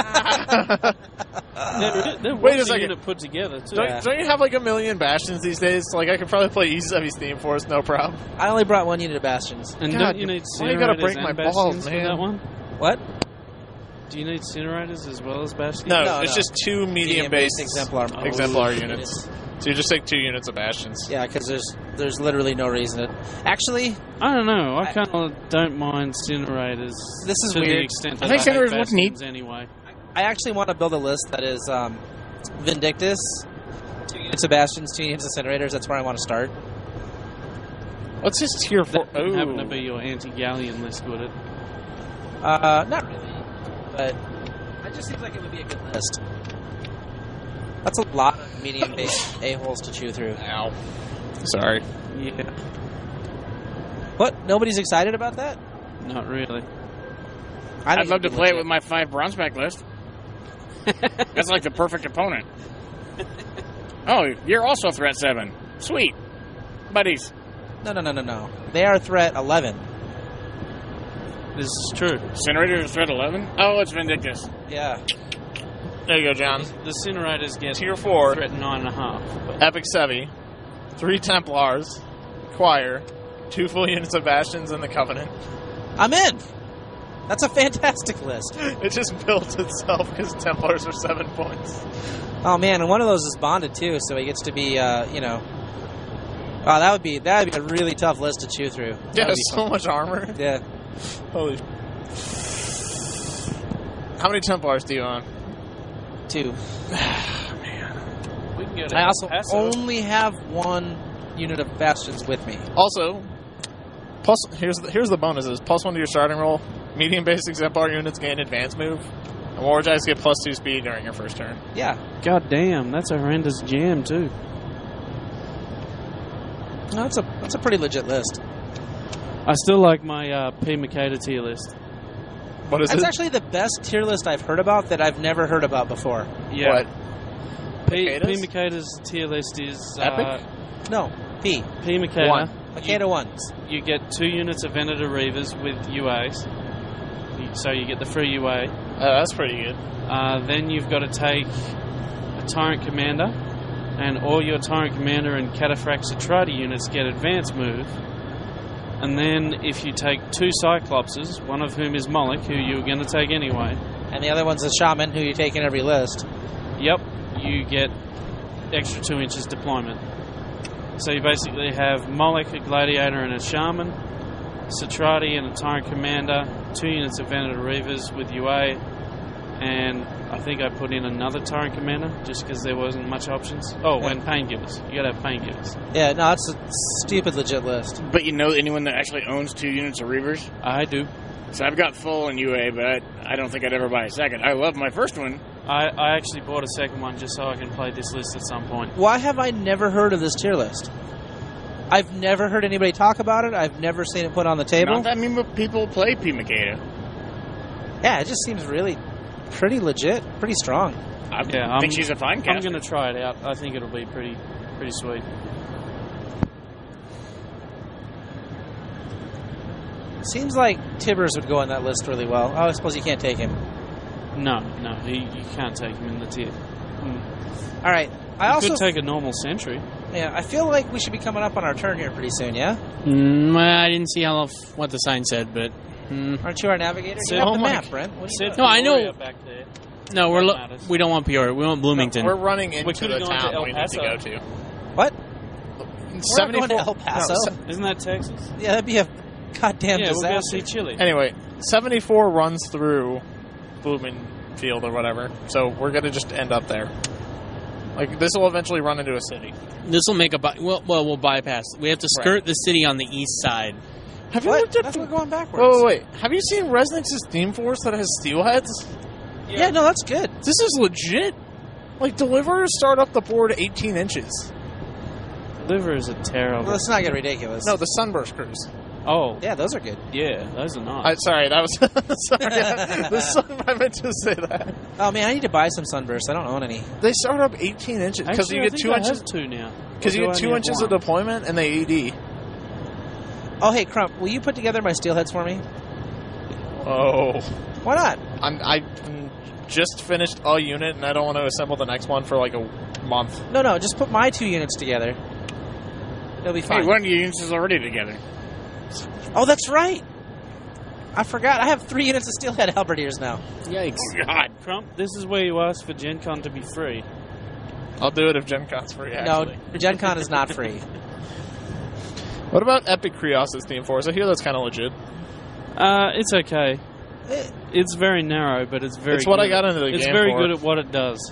S2: There
S4: Wait a
S2: was
S4: second.
S2: unit put together, too.
S4: Don't you have like a million Bastions these days? Like, I could probably play Easy's theme force, no problem.
S1: I only brought one unit of Bastions.
S2: And
S4: God,
S2: don't you need
S4: why you gotta
S2: Incinerators
S4: break
S2: and
S4: my
S2: Bastions
S4: balls,
S2: for
S4: man?
S2: that one?
S1: What?
S2: Do you need Incinerators as well as Bastions?
S4: No,
S1: No,
S4: it's
S1: no.
S4: just 2 medium-based
S1: exemplar.
S2: Oh.
S4: exemplar units. So you just take 2 units of Bastions.
S1: Yeah, because there's literally no reason. Actually,
S2: I don't know. I kind of don't mind Incinerators.
S1: This is
S2: to the
S1: weird.
S2: extent
S3: I
S2: that
S3: think
S2: hate
S3: Incinerators look neat.
S2: Bastions anyway.
S1: I actually want to build a list that is Vindictus, 2 units of Bastions, 2 units of Incinerators. That's where I want to start.
S4: What's his tier 4?
S2: That would happen to be your anti-galleon list, would it?
S1: Not really, but it just seems like it would be a good list. That's a lot of medium-based a-holes to chew through.
S4: Ow. Sorry.
S2: Yeah,
S1: What? Nobody's excited about that?
S2: not really.
S3: I'd love to play it with my 5 bronze pack list. That's like the perfect opponent. Oh, you're also threat 7. Sweet. Buddies.
S1: No. They are threat 11.
S2: This is true.
S3: Incinerators are threat 11? Oh, it's Vindictus.
S1: Yeah.
S4: There you go, John.
S2: The Incinerators get
S4: Tier 4,
S2: threat 9.5.
S4: Epic Sevi, 3 Templars, Choir, 2 full units of Bastions, and the Covenant.
S1: I'm in! That's a fantastic list.
S4: It just built itself because Templars are 7 points.
S1: Oh man, and one of those is bonded too, so he gets to be, Oh, that'd be a really tough list to chew through.
S4: Yeah,
S1: That'd be
S4: so much armor.
S1: fun. Yeah.
S4: Holy. How many Templars do you own?
S1: 2.
S2: We can go to
S1: I also
S2: El Paso.
S1: only have 1 unit of Bastions with me.
S4: Also, plus here's the bonuses. +1 to your starting roll. Medium base exemplar units gain advance move. And War Giants get +2 speed during your first turn.
S1: Yeah.
S2: God damn, that's a horrendous jam too.
S1: No, that's a pretty legit list.
S2: I still like my P. Makeda tier list.
S4: What is
S1: That's
S4: it?
S1: actually the best tier list I've heard about that I've never heard about before.
S2: Yeah.
S4: What?
S2: P.
S4: Makeda's?
S2: Makeda's tier list is
S4: Epic?
S1: No, P.
S2: P. Makeda.
S4: 1.
S1: Makeda 1s.
S2: You get 2 units of Venator Reavers with UAs. So you get the free UA.
S4: That's pretty good.
S2: Then you've got to take a Tyrant Commander and all your Tyrant Commander and Cataphract Satrati units get advance move. And then if you take 2 Cyclopses, one of whom is Moloch, who you're going to take anyway.
S1: And the other one's a Shaman, who you take in every list.
S2: Yep, you get extra 2 inches deployment. So you basically have Moloch, a Gladiator, and a Shaman, Satrati and a Tyrant Commander, 2 units of Venator Reavers with UA, and I think I put in another Tyrant Commander just because there wasn't much options. Oh, and Painkillers. You gotta have Painkillers.
S1: Yeah, no, it's a stupid legit list.
S3: But you know anyone that actually owns 2 units of Reavers?
S2: I do.
S3: So I've got full in UA, but I don't think I'd ever buy a second. I love my first one.
S2: I actually bought a second one just so I can play this list at some point.
S1: Why have I never heard of this tier list? I've never heard anybody talk about it. I've never seen it put on the table.
S3: Not that many people play P. Makeda.
S1: Yeah, it just seems really pretty legit, pretty strong.
S3: I think she's a fine caster.
S2: I'm going to try it out. I think it'll be pretty sweet.
S1: Seems like Tibbers would go on that list really well. Oh, I suppose you can't take him.
S2: No, you can't take him in the tier.
S1: All right.
S2: You could take a normal Sentry.
S1: Yeah, I feel like we should be coming up on our turn here pretty soon, yeah?
S5: Well, I didn't see what the sign said, but...
S1: Aren't you our navigator?
S2: Sid,
S1: You have
S2: oh
S1: the
S2: my
S1: map, Brent. What are you doing?
S5: No, I know.
S2: Peoria back there.
S5: No, we don't want Peoria. We want Bloomington.
S4: We're running into
S2: could've
S4: the
S2: gone to
S4: town
S2: El
S4: we need to go
S2: Paso.
S4: to.
S1: What? We're not going to El Paso.
S2: Isn't that Texas?
S1: Yeah, that'd be a goddamn
S2: Yeah, we'll go
S1: disaster.
S2: see Chile.
S4: Anyway, 74 runs through Bloomingfield or whatever, so we're going to just end up there. Like, this will eventually run into a city.
S5: This will make a... we'll bypass. We have to skirt the city on the east side.
S4: Have you
S1: What?
S4: looked at...
S1: That's what we're going backwards.
S4: Wait. Have you seen Resnix's Theme Force that has steelheads?
S1: Yeah, no, that's good.
S4: This is legit. Like, Deliverers start up the board 18 inches.
S2: Livers are
S1: Well,
S2: terrible.
S1: let's not get ridiculous.
S4: No, the Sunburst Cruise.
S2: Oh,
S1: Yeah, those are good.
S2: yeah, those are nice.
S4: Sorry, that was... sorry, I meant to say that.
S1: Oh, man, I need to buy some Sunbursts. I don't own any.
S4: They start up 18 inches. Because
S2: Actually,
S4: you
S2: I
S4: get
S2: think
S4: 2
S2: I
S4: inches...
S2: have 2 now.
S4: Because you
S2: Or
S4: get
S2: do I
S4: 2
S2: only have
S4: inches of
S2: one?
S4: deployment and they AD.
S1: Oh, hey, Crump, will you put together my steelheads for me?
S4: Oh.
S1: Why not?
S4: I just finished a unit and I don't want to assemble the next one for like a month.
S1: No, just put my 2 units together. It'll be
S3: Hey,
S1: fine.
S3: one of your units is already together.
S1: Oh, that's right. I forgot. I have 3 units of steelhead halberdiers now.
S5: Yikes.
S3: Oh, God.
S2: Crump, this is where you ask for Gen Con to be free.
S4: I'll do it if Gen Con's free, actually.
S1: No, Gen Con is not free.
S4: What about Epic Krios' Theme Force? I hear that's kind of legit.
S2: It's okay. It's very narrow, but it's very.
S4: It's what
S2: good.
S4: I got into the
S2: It's
S4: game
S2: very
S4: for.
S2: good at what it does.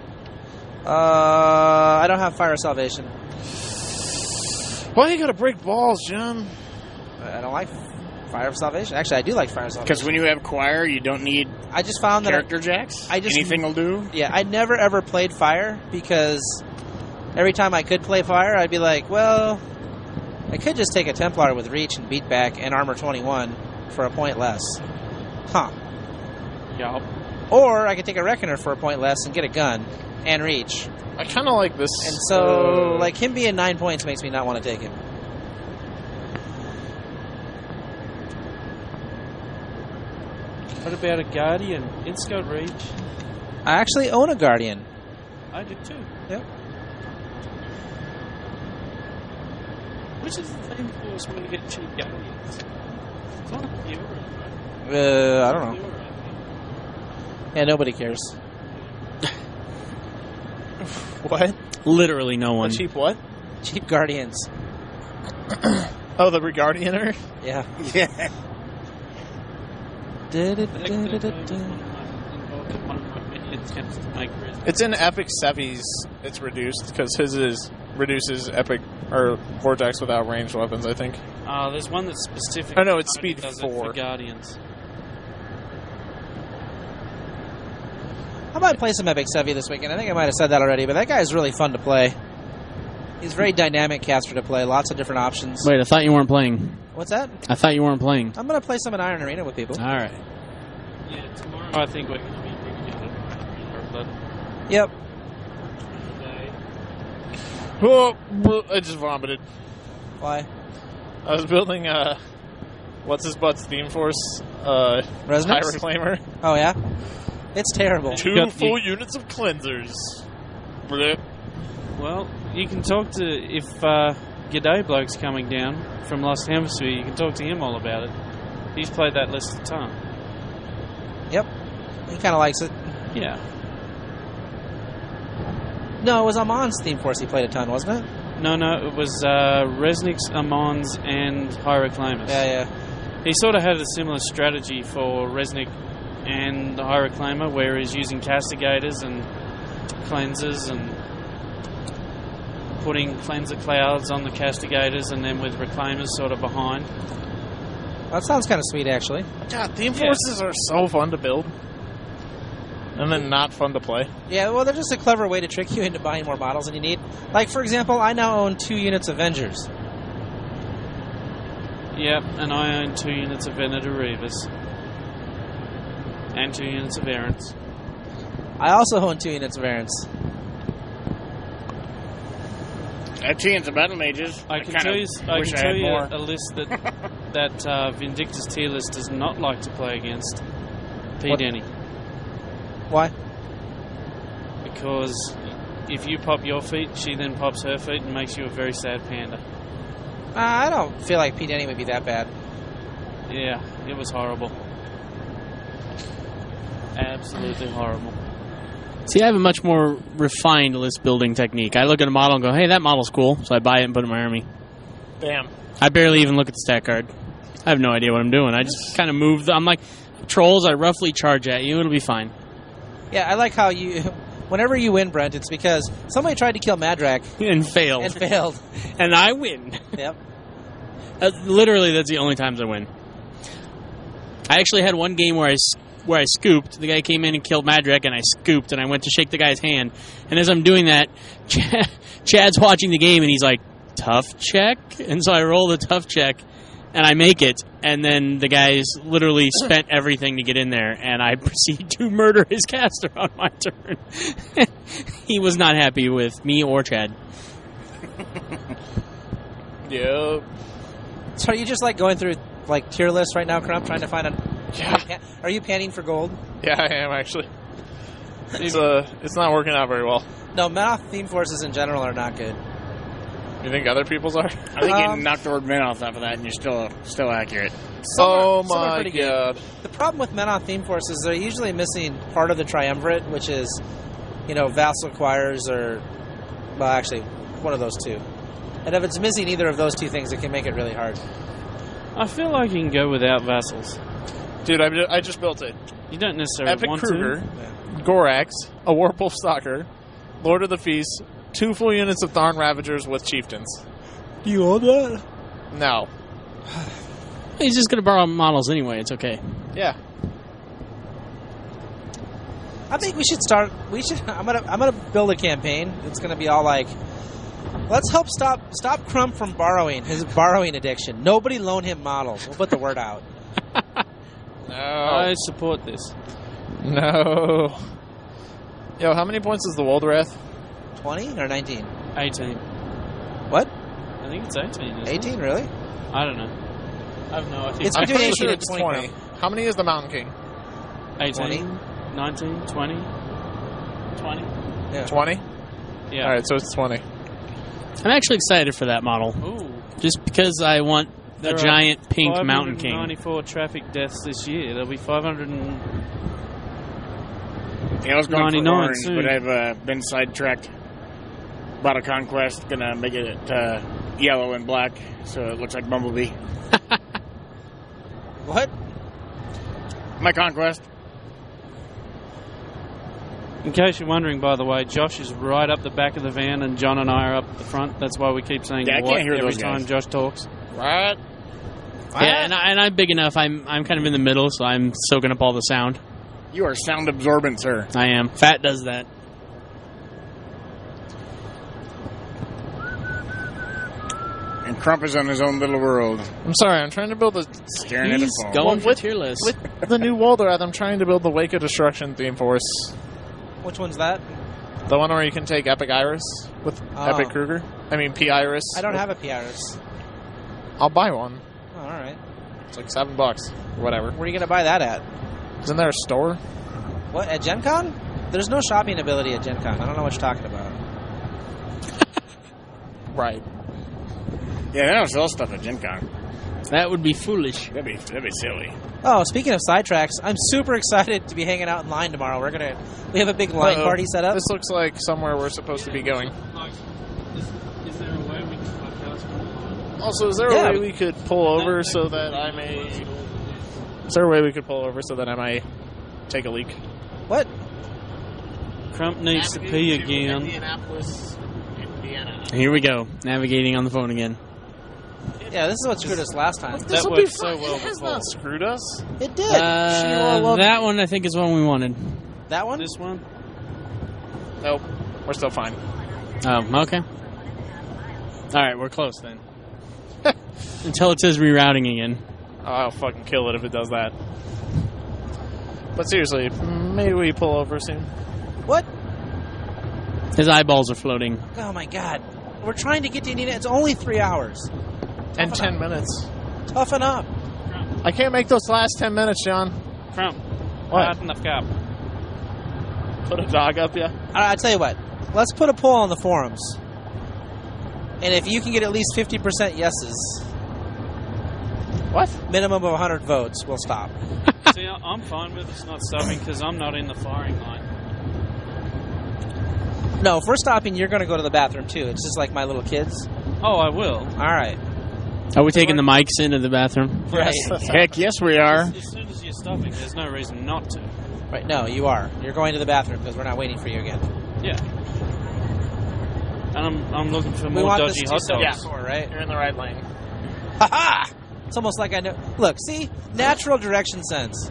S1: I don't have Fire of Salvation.
S4: Why you gotta break balls, John?
S1: I don't like Fire of Salvation. Actually, I do like Fire of Salvation.
S3: Because when you have choir, you don't need
S1: I just found that
S3: character jacks.
S1: I just-
S3: Anything will do.
S1: I never ever played Fire because every time I could play Fire, I'd be like, well, I could just take a Templar with Reach and Beat Back and Armor 21 for a point less. Huh.
S2: Yup.
S1: Or I could take a Reckoner for a point less and get a gun and Reach.
S4: I kind of like this.
S1: And so, like, him being 9 points makes me not want to take him.
S2: What about a Guardian? It's got reach.
S1: I actually own a Guardian.
S2: I did too.
S1: Yep.
S2: Which is the thing for us when you get cheap Guardians? It's not a Peoria, right?
S1: I don't know.
S2: Peoria, I think.
S1: Yeah, nobody cares.
S4: What?
S5: Literally no
S4: A
S5: one.
S4: cheap what?
S1: Cheap Guardians.
S4: Oh, the Reguardianer?
S1: Yeah.
S3: Yeah.
S2: I think one of my minions attempts to make res-
S4: It's in Epic Sevi's. It's reduced because his reduces Epic or Vortex without ranged weapons, I think.
S2: there's one that's specific.
S4: Oh, no, it's
S2: only
S4: speed
S2: does it
S4: 4.
S2: for Guardians.
S1: I might play some Epic Sevi this weekend. I think I might have said that already, but that guy is really fun to play. He's a very dynamic caster to play. Lots of different options.
S5: Wait, I thought you weren't playing.
S1: What's that?
S5: I thought you weren't playing.
S1: I'm going to play some in Iron Arena with people.
S5: All right.
S2: Yeah, tomorrow I think we're going to be picking up Blood
S1: Yep.
S2: today.
S4: Oh, I just vomited.
S1: Why?
S4: I was building what's his butt's Theme Force
S1: Resonance?
S4: High Reclaimer.
S1: Oh, yeah? It's terrible.
S4: 2
S2: got-
S4: full units of cleansers. Blech.
S2: Well, you can talk to, if G'day Bloke's coming down from Lost Hemisphere, you can talk to him all about it. He's played that list a ton.
S1: Yep. He kind of likes it.
S2: Yeah.
S1: No, it was Amon's Theme Force he played a ton, wasn't it?
S2: No, it was Resnick's, Amon's, and High Reclaimers.
S1: Yeah.
S2: He sort of had a similar strategy for Resnick and the High Reclaimer, where he's using castigators and cleansers and putting cleanser clouds on the castigators and then with reclaimers sort of behind.
S1: That sounds kind of sweet, actually.
S4: God, Theme Forces are so fun to build. And then not fun to play.
S1: Yeah, well, they're just a clever way to trick you into buying more models than you need. Like, for example, I now own 2 units of Avengers.
S2: Yep, and I own 2 units of Venator Reavers. And 2 units of Errants.
S1: I also own 2 units of Errants.
S3: I have 2 units of Battle Mages.
S2: I can tell you
S3: more.
S2: a list that Vindictus tier list does not like to play against. P.
S1: What?
S2: Denny.
S1: Why?
S2: Because if you pop your feet, she then pops her feet and makes you a very sad panda.
S1: I don't feel like P. Denny would be that bad.
S2: Yeah, it was horrible. Absolutely horrible.
S5: See, I have a much more refined list building technique. I look at a model and go, hey, that model's cool, so I buy it and put it in my army.
S4: Damn.
S5: I barely even look at the stat card. I have no idea what I'm doing. I just kind of move. I'm like, trolls, I roughly charge at you. It'll be fine.
S1: Yeah, I like how you... Whenever you win, Brent, it's because somebody tried to kill Madrak
S5: And failed.
S1: and failed.
S5: And I win.
S1: Yep.
S5: Literally, that's the only times I win. I actually had one game where I scooped. The guy came in and killed Madrak, and I scooped, and I went to shake the guy's hand. And as I'm doing that, Chad's watching the game, and he's like, tough check? And so I roll the tough check, and I make it, and then the guy's literally spent everything to get in there, and I proceed to murder his caster on my turn. He was not happy with me or Chad.
S4: Yep.
S1: So are you just like going through like tier lists right now, Crump, trying to find a...
S4: Yeah.
S1: Are you panning for gold?
S4: Yeah, I am actually. It's not working out very well.
S1: No, Menoth Theme Forces in general are not good.
S4: You think other people's are?
S3: I think getting knocked over Menoth off of that, and you're still accurate.
S1: Some
S4: Oh
S1: are
S4: my
S1: pretty good.
S4: god.
S1: The problem with Menoth Theme Forces, they're usually missing part of the triumvirate, which is, Vassal Choirs or... Well, actually, one of those two. And if it's missing either of those two things, it can make it really hard.
S2: I feel like you can go without vassals.
S4: Dude, I just built it.
S2: You don't necessarily
S4: Epic
S2: want
S4: Kruger,
S2: to.
S4: Gorax, a Warpwolf Stalker, Lord of the Feast, 2 full units of Tharn Ravagers with Chieftains.
S1: Do you own that?
S4: No.
S5: He's just going to borrow models anyway. It's okay.
S4: Yeah.
S1: I think we should start... I'm gonna build a campaign. It's gonna be all like... Let's help stop Crump from borrowing his borrowing addiction. Nobody loan him models. We'll put the word out.
S4: No.
S2: I support this.
S4: No. Yo, how many points is the Woldrath?
S1: 20 or 19?
S2: 18.
S1: What?
S2: I think it's 18, isn't
S1: 18, really?
S2: it? I don't know. I have no idea.
S1: It's
S4: I'm
S1: between
S4: pretty
S1: 18
S4: sure
S1: and
S4: it's
S1: 20.
S4: 20. How many is the Mountain King?
S2: 18,
S1: 20?
S2: 19, 20, 20.
S1: Yeah.
S4: 20?
S2: Yeah.
S4: Alright, so it's 20.
S5: I'm actually excited for that model.
S2: Ooh.
S5: Just because I want
S2: There
S5: a
S2: are
S5: giant pink Mountain King.
S2: 594 traffic deaths this year. There'll be 500 and...
S3: Yeah, I was going for
S2: 99
S3: orange,
S2: soon.
S3: but I've been sidetracked. Bought a Conquest, gonna make it yellow and black, so it looks like Bumblebee.
S1: What?
S3: My Conquest.
S2: In case you're wondering, by the way, Josh is right up the back of the van and John and I are up the front. That's why we keep saying
S3: Yeah, I
S2: what
S3: can't hear
S2: every
S3: those
S2: time
S3: guys.
S2: Josh talks.
S4: Right?
S5: Yeah, and I'm big enough. I'm kind of in the middle, so I'm soaking up all the sound.
S3: You are sound absorbent, sir.
S5: I am. Fat does that.
S3: And Crump is on his own little world,
S4: I'm sorry, I'm trying to build a...
S3: staring at
S5: He's
S3: a phone.
S5: going for
S4: with-
S5: tier list.
S4: With the new Woldrath, I'm trying to build the Wake of Destruction theme force.
S1: Which one's that?
S4: The one where you can take Epic Iris with
S1: Oh.
S4: Epic Kruger. I mean, P. Iris.
S1: I don't have a PRS.
S4: I'll buy one.
S1: Oh, all right.
S4: It's like $7 or whatever.
S1: Where are you going to buy that at?
S4: Isn't there a store?
S1: What, at Gen Con? There's no shopping ability at Gen Con. I don't know what you're talking about.
S4: Right.
S3: Yeah, they don't sell stuff at Gen Con.
S5: That would be foolish.
S3: That'd be silly.
S1: Oh, speaking of sidetracks, I'm super excited to be hanging out in line tomorrow. We have a big line party set up.
S4: This looks like somewhere we're supposed to be going.
S2: Is there a way we can podcast from the
S4: Also, is there a way we could pull over so that I may... Is there a way we could pull over so that I might take a leak?
S1: What?
S2: Crump needs to pee again.
S4: Indianapolis, Indiana.
S5: Here we go. Navigating on the phone again.
S1: Yeah, this is what screwed us last time.
S4: This
S2: That
S4: will be
S2: worked so
S4: fun.
S2: well
S4: It has
S2: before.
S4: not screwed us.
S1: It did.
S5: That one I think is one we wanted.
S1: That one?
S2: This one?
S4: Nope. We're still fine.
S5: Oh, okay. All right, we're close then. Until it says rerouting again.
S4: I'll fucking kill it if it does that. But seriously, maybe we pull over soon.
S1: What?
S5: His eyeballs are floating.
S1: Oh my god. We're trying to get to Indiana. It's only 3 hours.
S4: And 10 minutes.
S1: Toughen up.
S4: I can't make those last 10 minutes, John.
S2: Crump.
S4: What?
S2: In the cup.
S4: Put a dog up ya?
S1: I'll tell you what. Let's put a poll on the forums. And if you can get at least 50% yeses,
S4: What?
S1: minimum of 100 votes, we'll stop.
S2: See, I'm fine with us not stopping because I'm not in the firing line.
S1: No, if we're stopping, you're going to go to the bathroom too. It's just like my little kids.
S2: Oh, I will.
S1: All right.
S5: Are we taking the mics into the bathroom?
S1: Right.
S3: Heck, yes, we are.
S2: As soon as you're stopping, there's no reason not to.
S1: Right. No, you are. You're going to the bathroom because we're not waiting for you again.
S2: Yeah. And I'm looking for
S1: We
S2: more
S1: want
S2: dodgy
S1: this
S2: hot
S1: to
S2: dogs.
S1: score, right?
S4: You're in the right lane.
S1: Ha ha! It's almost like I know. Look, see? Natural direction sense.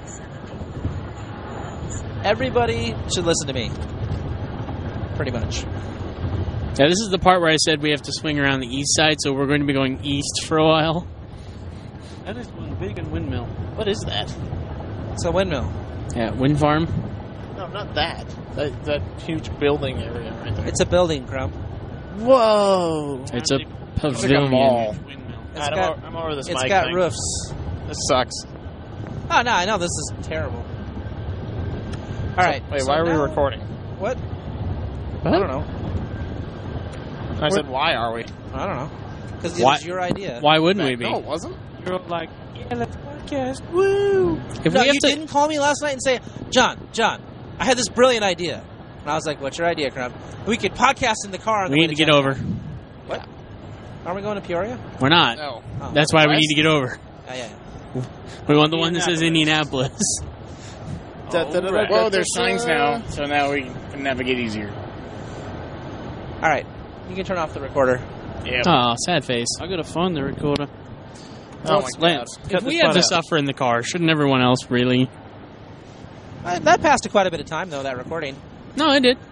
S1: Everybody should listen to me. Pretty much.
S5: Yeah, this is the part where I said we have to swing around the east side, so we're going to be going east for a while.
S2: That is one big windmill.
S4: What is that?
S1: It's a windmill.
S5: Yeah, wind farm.
S4: No, not that. That huge building area right there.
S1: It's a building, Crump.
S4: Whoa!
S5: It's a
S4: It's like a
S5: pavilion.
S4: mall.
S2: Windmill.
S1: It's
S4: God,
S1: got,
S4: I'm over this
S1: it's
S4: mic
S1: got
S4: thing.
S1: roofs.
S4: This sucks.
S1: Oh, no, I know this is terrible. All right.
S4: Wait,
S1: so
S4: why are we
S1: now-
S4: recording?
S1: What?
S4: What?
S1: I don't know.
S4: I said, why are we?
S1: I don't know. Because it
S5: Why-
S1: was your idea.
S5: Why wouldn't we be?
S4: No, it wasn't.
S2: You're like, yeah, let's podcast. Woo!
S5: If
S1: No,
S5: we have
S1: you
S5: to,
S1: didn't call me last night and say, John, I had this brilliant idea. And I was like, what's your idea, Crump? We could podcast in the car. On the
S5: we
S1: way
S5: need to get
S1: Gen
S5: over.
S1: Con. What? Aren't we going to Peoria?
S5: We're not.
S4: No.
S1: Oh.
S5: That's why we
S4: West?
S5: need to get over.
S1: Yeah.
S5: We want the one that says Indianapolis.
S3: Well, there's signs now, so now we can navigate easier.
S1: All right. You can turn off the recorder.
S3: Yeah.
S5: Oh, sad face.
S2: I gotta find the recorder.
S4: Oh, my
S5: Lance,
S2: Cut
S5: if we
S2: this
S5: have
S2: part
S5: to
S2: out.
S5: suffer in the car, shouldn't everyone else really?
S1: That passed quite a bit of time, though, that recording.
S5: No, I did.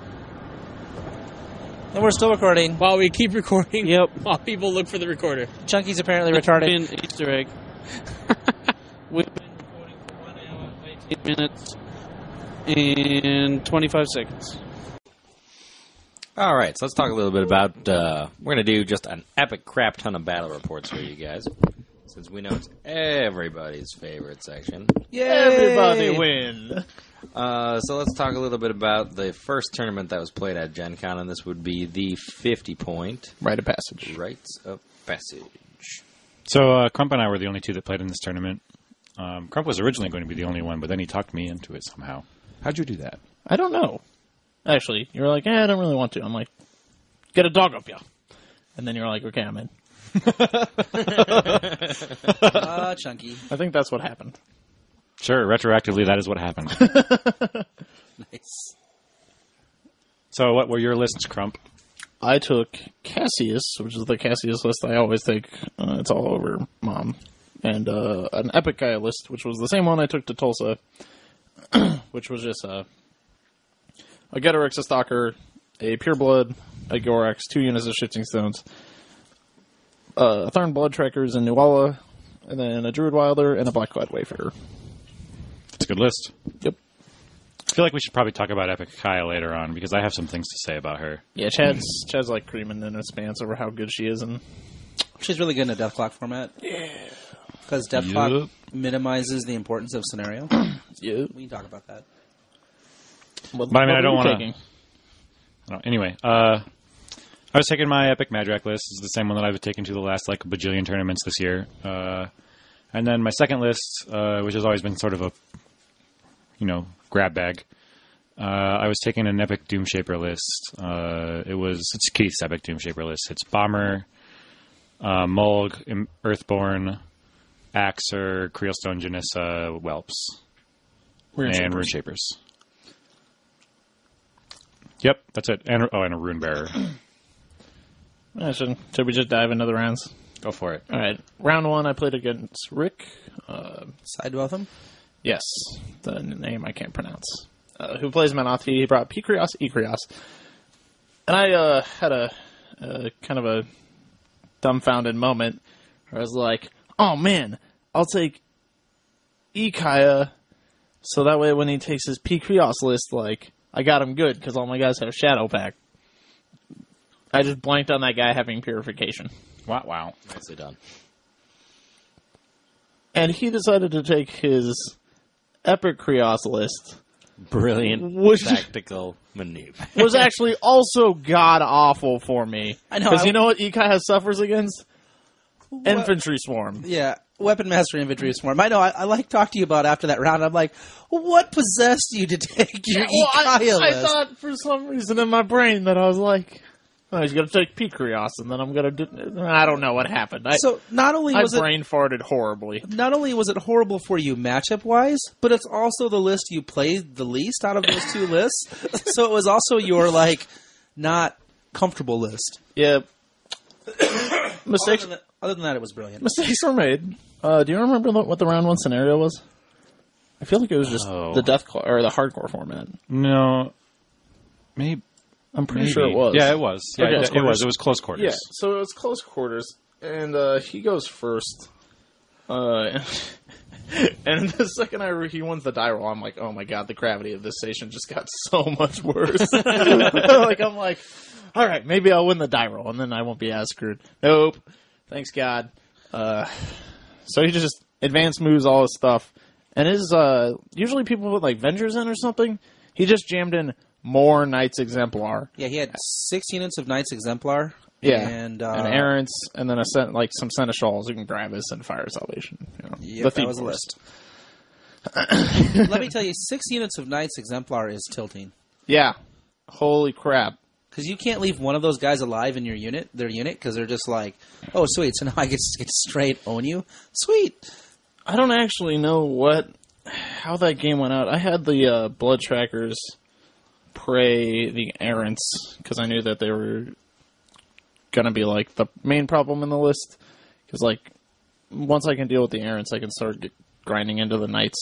S1: And we're still recording.
S5: While we keep recording,
S2: Yep.
S5: while people look for the recorder.
S1: Chunky's apparently retarded.
S2: Been Easter egg. We've been recording for 1 hour, 18 minutes, and 25 seconds.
S6: All right, so let's talk a little bit about. We're going to do just an epic crap ton of battle reports for you guys, since we know it's everybody's favorite section.
S1: Yay!
S4: Everybody win.
S6: So let's talk a little bit about the first tournament that was played at Gen Con, and this would be the 50-point
S4: Rite of passage.
S6: Rites of Passage.
S7: So Crump and I were the only two that played in this tournament. Crump was originally going to be the only one, but then he talked me into it somehow. How'd you do that?
S4: I don't know. Actually, you were like, I don't really want to. I'm like, get a dog up, yeah. And then you're like, okay, I'm in.
S1: Chunky.
S4: I think that's what happened.
S7: Sure, retroactively, that is what happened.
S1: Nice.
S7: So what were your lists, Crump?
S4: I took Cassius, which is the Cassius list I always take. It's all over Mom. And an Epic Guy list, which was the same one I took to Tulsa, which was just a Getorix, a Stalker, a Pureblood, a Gorax, 2 units of Shifting Stones, a Thorn Blood Trackers in Nuala, and then a Druid Wilder and a Blackclad Wayfarer.
S7: It's a good list.
S4: Yep.
S7: I feel like we should probably talk about Epic Kaya later on, because I have some things to say about her.
S4: Yeah, Chad's like creaming in his pants over how good she is, and
S1: She's really good in a Death Clock format. Yeah. Because Death Clock minimizes the importance of scenario.
S4: yeah.
S1: We can talk about that.
S4: But
S7: I mean, I don't wanna- Anyway, I was taking my Epic Madrak list. It's the same one that I've taken to the last like bajillion tournaments this year. And then my second list, which has always been sort of a, grab bag. I was taking an Epic Doomshaper list. It's Keith's Epic Doomshaper list. It's Bomber, Mulg, Earthborn, Axer, Creelstone, Janissa, Whelps, and Rune Shapers. Yep, that's it. And a Rune Bearer.
S4: Should we just dive into the rounds?
S6: Go for it.
S4: All right. Round 1, I played against Rick.
S1: Sideweltham?
S4: Yes, the name I can't pronounce. Who plays Menothi. He brought Picreos, Ecreos. And I had a kind of a dumbfounded moment where I was like, oh man, I'll take Ekaya, so that way when he takes his Picreos list, like, I got him good, because all my guys have Shadow Pack. I just blanked on that guy having Purification.
S7: Wow.
S6: Nicely done.
S4: And he decided to take his Epic Krios list.
S6: Brilliant tactical maneuver.
S4: Was actually also god-awful for me.
S1: I know.
S4: Because you know what Ekai suffers against? Infantry Swarm.
S1: Yeah, Weapon Master Infantry Swarm. I know, I like talk to you about after that round. I'm like, what possessed you to take your Ekaya
S4: I
S1: list?
S4: thought for some reason in my brain that I was like, oh, he's going to take Picreos, and then I'm going to do... I don't know what happened.
S1: So not only was
S4: I brain farted horribly.
S1: Not only was it horrible for you matchup-wise, but it's also the list you played the least out of those two lists. So it was also your, like, not comfortable list.
S4: Yeah. Mistakes...
S1: Other than that, it was brilliant.
S4: Mistakes were made. Do you remember what the round 1 scenario was? I feel like it was just the death or the hardcore format.
S7: No. Maybe.
S4: I'm pretty sure it was.
S7: Yeah, it was. Yeah,
S4: Okay,
S7: it was. It was close quarters.
S4: Yeah, so it was close quarters, and he goes first. And the second he wins the die roll, I'm like, oh my god, the gravity of this station just got so much worse. I'm like, all right, maybe I'll win the die roll, and then I won't be as screwed. Nope. Thanks, God. So he just advanced moves all his stuff, and his usually people put like Vengers in or something. He just jammed in more Knights Exemplar.
S1: Yeah, he had 6 units of Knights Exemplar.
S4: Yeah,
S1: and
S4: Errants, and then some Seneschals you can grab as and Fire Salvation.
S1: Yep, that was the list. Let me tell you, 6 units of Knights Exemplar is tilting.
S4: Yeah. Holy crap.
S1: Because you can't leave one of those guys alive in their unit, because they're just like, oh, sweet, so now I get to straight own you? Sweet.
S4: I don't actually know how that game went out. I had the Blood Trackers pray the Errants, because I knew that they were going to be, like, the main problem in the list. Because, like, once I can deal with the Errants, I can start grinding into the Knights.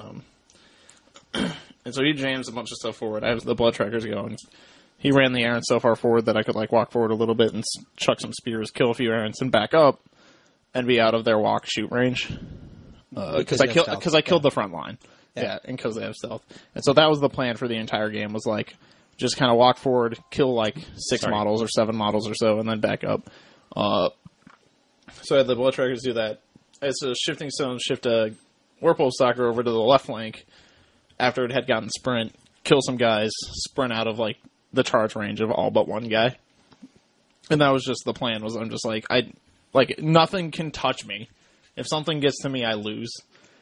S4: And so he jams a bunch of stuff forward. I have the Blood Trackers going. He ran the Errants so far forward that I could, like, walk forward a little bit and chuck some spears, kill a few Errants, and back up, and be out of their walk-shoot range. Because I killed the front line. Yeah, and because they have stealth. And so that was the plan for the entire game, was, like, just kind of walk forward, kill, like, 6 models or 7 models or so, and then back up. So I had the Blood Trackers do that. It's a Shifting Stone, shift a Warpole Stalker over to the left flank after it had gotten sprint, kill some guys, sprint out of, like, the charge range of all but one guy. And that was just the plan, was I'm just like, nothing can touch me. If something gets to me, I lose.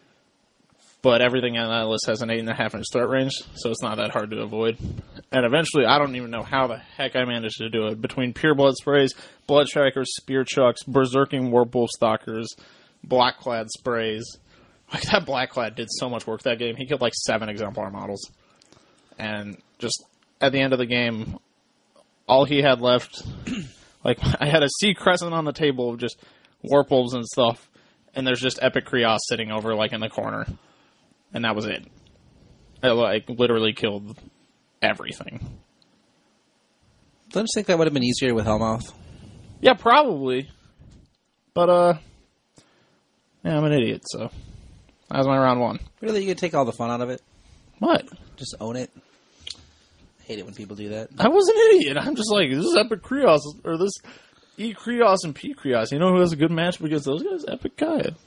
S4: But everything on that list has an 8.5 inch threat range, so it's not that hard to avoid. And eventually, I don't even know how the heck I managed to do it. Between Pure Blood Sprays, Blood Trackers, Spear Chucks, Berserking Warpwolf Stalkers, Blackclad Sprays. Like, that Blackclad did so much work that game. He killed like 7 Exemplar models. And just at the end of the game, all he had left, like, I had a C Crescent on the table of just Warpwolves and stuff, and there's just Epic Krios sitting over, like, in the corner. And that was it. It, like, literally killed everything.
S1: Don't you think that would have been easier with Hellmouth?
S4: Yeah, probably. But, yeah, I'm an idiot, so that was my round 1.
S1: Really, you could take all the fun out of it?
S4: What?
S1: Just own it? I hate it when people do that.
S4: I was an idiot. I'm just like, this is Epic Krios, or this E Krios and P Krios. You know who has a good matchup against those guys? Epic Kaya.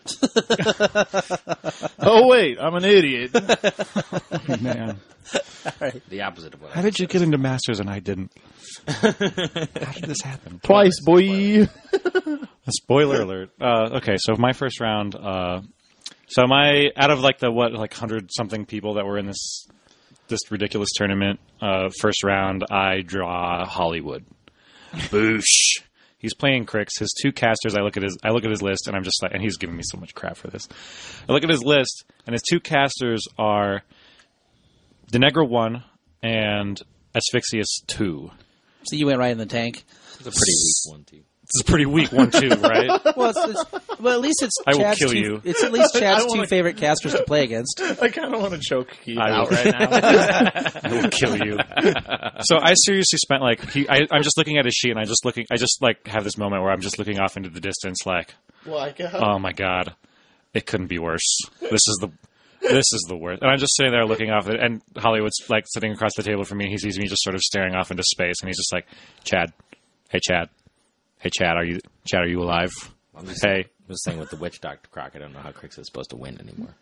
S4: Oh, wait, I'm an idiot.
S7: Man,
S6: The opposite of what.
S7: how did you get into Masters and I didn't? How did this happen?
S4: Twice, boy.
S7: Spoiler alert. Okay, so my first round. So out of like 100-something people that were in this ridiculous tournament, first round I draw Hollywood. Boosh. He's playing Crix. His two casters. I look at his list, and I'm just like, and he's giving me so much crap for this. I look at his list, and his two casters are Denegra 1 and Asphyxius 2.
S1: So you went right in the tank.
S6: It's a pretty weak one, too.
S7: It's a pretty weak one too, right?
S1: Well, at least it's
S7: I will
S1: Chad's
S7: kill you.
S1: It's at least Chad's
S4: I
S1: two
S4: wanna-
S1: favorite casters to play against.
S4: I kind of want to choke Keith
S7: I
S4: out
S7: will.
S4: right now.
S7: I will kill you. So I seriously spent I'm just looking at his sheet, and I just have this moment where I'm just looking off into the distance, like, oh my god, it couldn't be worse. This is the worst. And I'm just sitting there looking off, and Hollywood's like sitting across the table from me. He sees me just sort of staring off into space, and he's just like, Chad, hey Chad, are you alive?
S6: I'm just saying with the Witch Doctor Croc, I don't know how Crix is supposed to win anymore.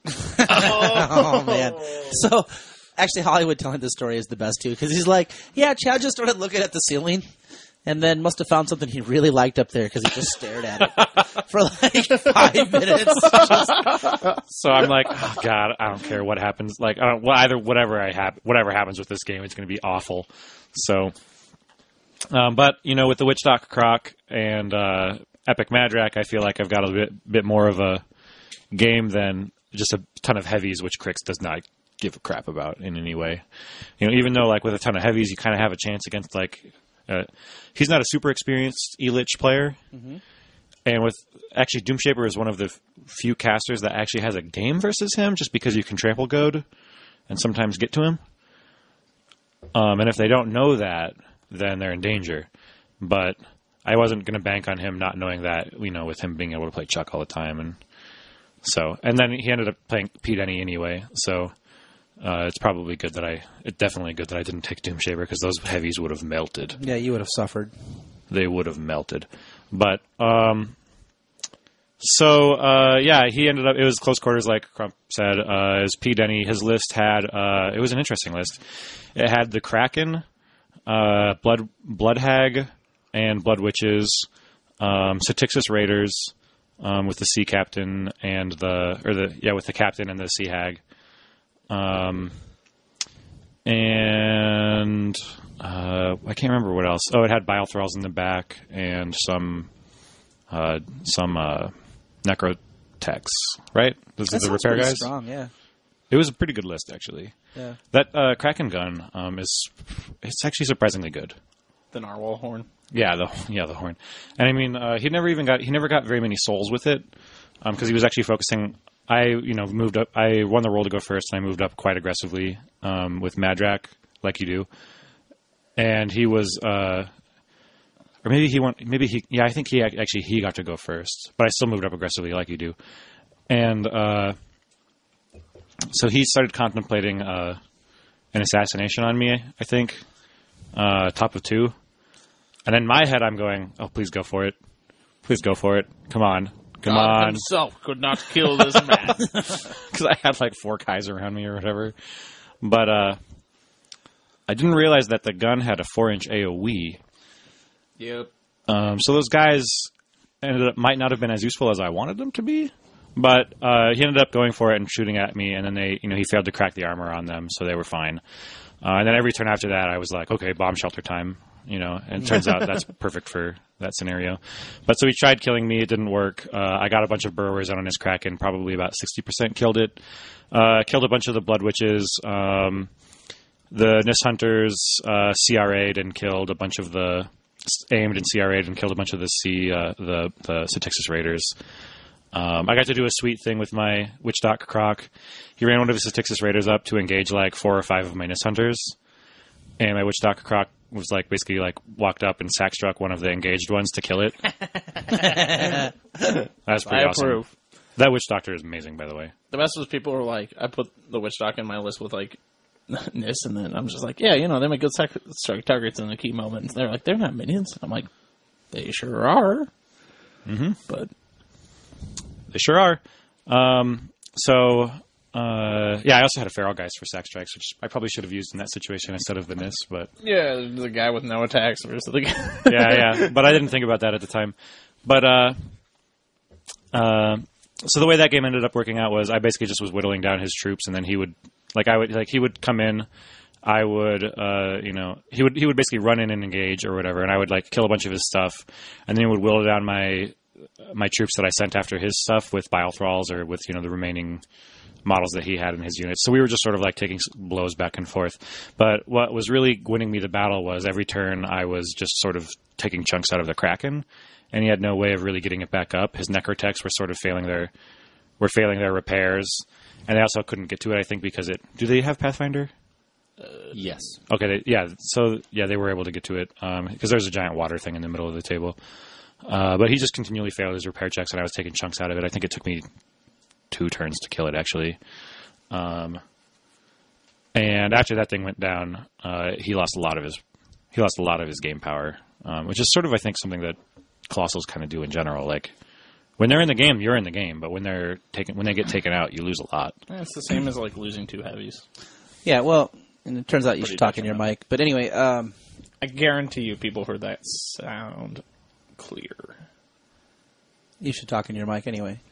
S1: Oh man! So actually, Hollywood telling this story is the best too, because he's like, "Yeah, Chad just started looking at the ceiling, and then must have found something he really liked up there because he just stared at it for like 5 minutes."
S7: So I'm like, oh god, I don't care what happens. Like, whatever happens with this game, it's going to be awful. So, but with the Witch Doctor Croc and Epic Madrak, I feel like I've got a bit more of a game than just a ton of heavies, which Crix does not give a crap about in any way. Even though like with a ton of heavies, you kind of have a chance against he's not a super experienced E-Lich player. Mm-hmm. And actually Doomshaper is one of the few casters that actually has a game versus him, just because you can trample goad and sometimes get to him. And if they don't know that, then they're in danger. But I wasn't going to bank on him not knowing that, with him being able to play Chuck all the time. And then he ended up playing Pete Denny anyway. So it's definitely good that I didn't take Doomshaper, because those heavies would have melted.
S1: Yeah, you would have suffered.
S7: They would have melted. But, he ended up, it was close quarters, like Crump said. As P. Denny, his list had, it was an interesting list. It had the Kraken, Blood Hag, and Blood Witches, Satixis Raiders, with the Sea Captain and with the Captain and the Sea Hag. And I can't remember what else. Oh, it had Bile Thralls in the back and some Necrotechs, right? Those are the repair guys.
S1: Strong, yeah.
S7: It was a pretty good list, actually.
S1: Yeah.
S7: That Kraken gun it's actually surprisingly good.
S4: The Narwhal horn.
S7: Yeah, the horn. And I mean, he never got very many souls with it, because he was actually focusing. I moved up. I won the roll to go first, and I moved up quite aggressively with Madrak, like you do. And he was, or maybe he won. Maybe he. Yeah, I think he got to go first, but I still moved up aggressively, like you do. And so he started contemplating an assassination on me. I think top of 2. And in my head, I'm going, "Oh, please go for it! Please go for it! Come on, come
S4: God
S7: on!"
S4: himself could not kill this man.
S7: Because I had like 4 Kais around me or whatever. But I didn't realize that the gun had a 4-inch AoE.
S4: Yep.
S7: So those guys might not have been as useful as I wanted them to be. But he ended up going for it and shooting at me, and then he failed to crack the armor on them, so they were fine. And then every turn after that, I was like, okay, bomb shelter time. And it turns out that's perfect for that scenario. But so he tried killing me. It didn't work. I got a bunch of burrowers out on his Kraken, probably about 60% killed it. Killed a bunch of the Blood Witches. The Nist Hunters CRA'd and killed a bunch of the... aimed and CRA'd and killed a bunch of the Satixis Raiders. I got to do a sweet thing with my Witch Doctor Croc. He ran one of his Satixis Raiders up to engage like 4 or 5 of my Nist Hunters. And my Witch Doctor Croc was basically walked up and sack struck one of the engaged ones to kill it. That's pretty awesome.
S4: Approve.
S7: That Witch Doctor is amazing, by the way.
S4: The best was people were like, I put the Witch Doctor in my list with Nis, and then I'm just like, yeah, they make good strike targets in the key moments. They're like, they're not minions. I'm like, they sure are.
S7: Mm-hmm.
S4: But
S7: They sure are. I also had a Feral Geist for sack strikes, which I probably should have used in that situation instead of the Nis, but
S4: Yeah, the guy with no attacks versus the guy.
S7: yeah. But I didn't think about that at the time. But so the way that game ended up working out was I basically just was whittling down his troops, and then he would he would come in. I would, he would basically run in and engage or whatever, and I would kill a bunch of his stuff, and then he would whittle down my troops that I sent after his stuff with Bile Thralls or with the remaining models that he had in his units. So we were just sort of taking blows back and forth. But what was really winning me the battle was every turn I was just sort of taking chunks out of the Kraken, and he had no way of really getting it back up. His Necrotechs were sort of failing their repairs, and they also couldn't get to it, I think, because do they have Pathfinder?
S6: Yes.
S7: Okay, they were able to get to it because there's a giant water thing in the middle of the table. But he just continually failed his repair checks, and I was taking chunks out of it. I think it took me 2 turns to kill it, actually. And after that thing went down, he lost a lot of his game power, which is sort of, I think, something that Colossals kind of do in general. When they're in the game, you're in the game, but when they get taken out, you lose a lot.
S4: Yeah, it's the same as losing 2 heavies.
S1: Yeah, well, and it turns out you should talk in your mic. But anyway,
S4: I guarantee you people heard that sound clear.
S1: You should talk in your mic anyway.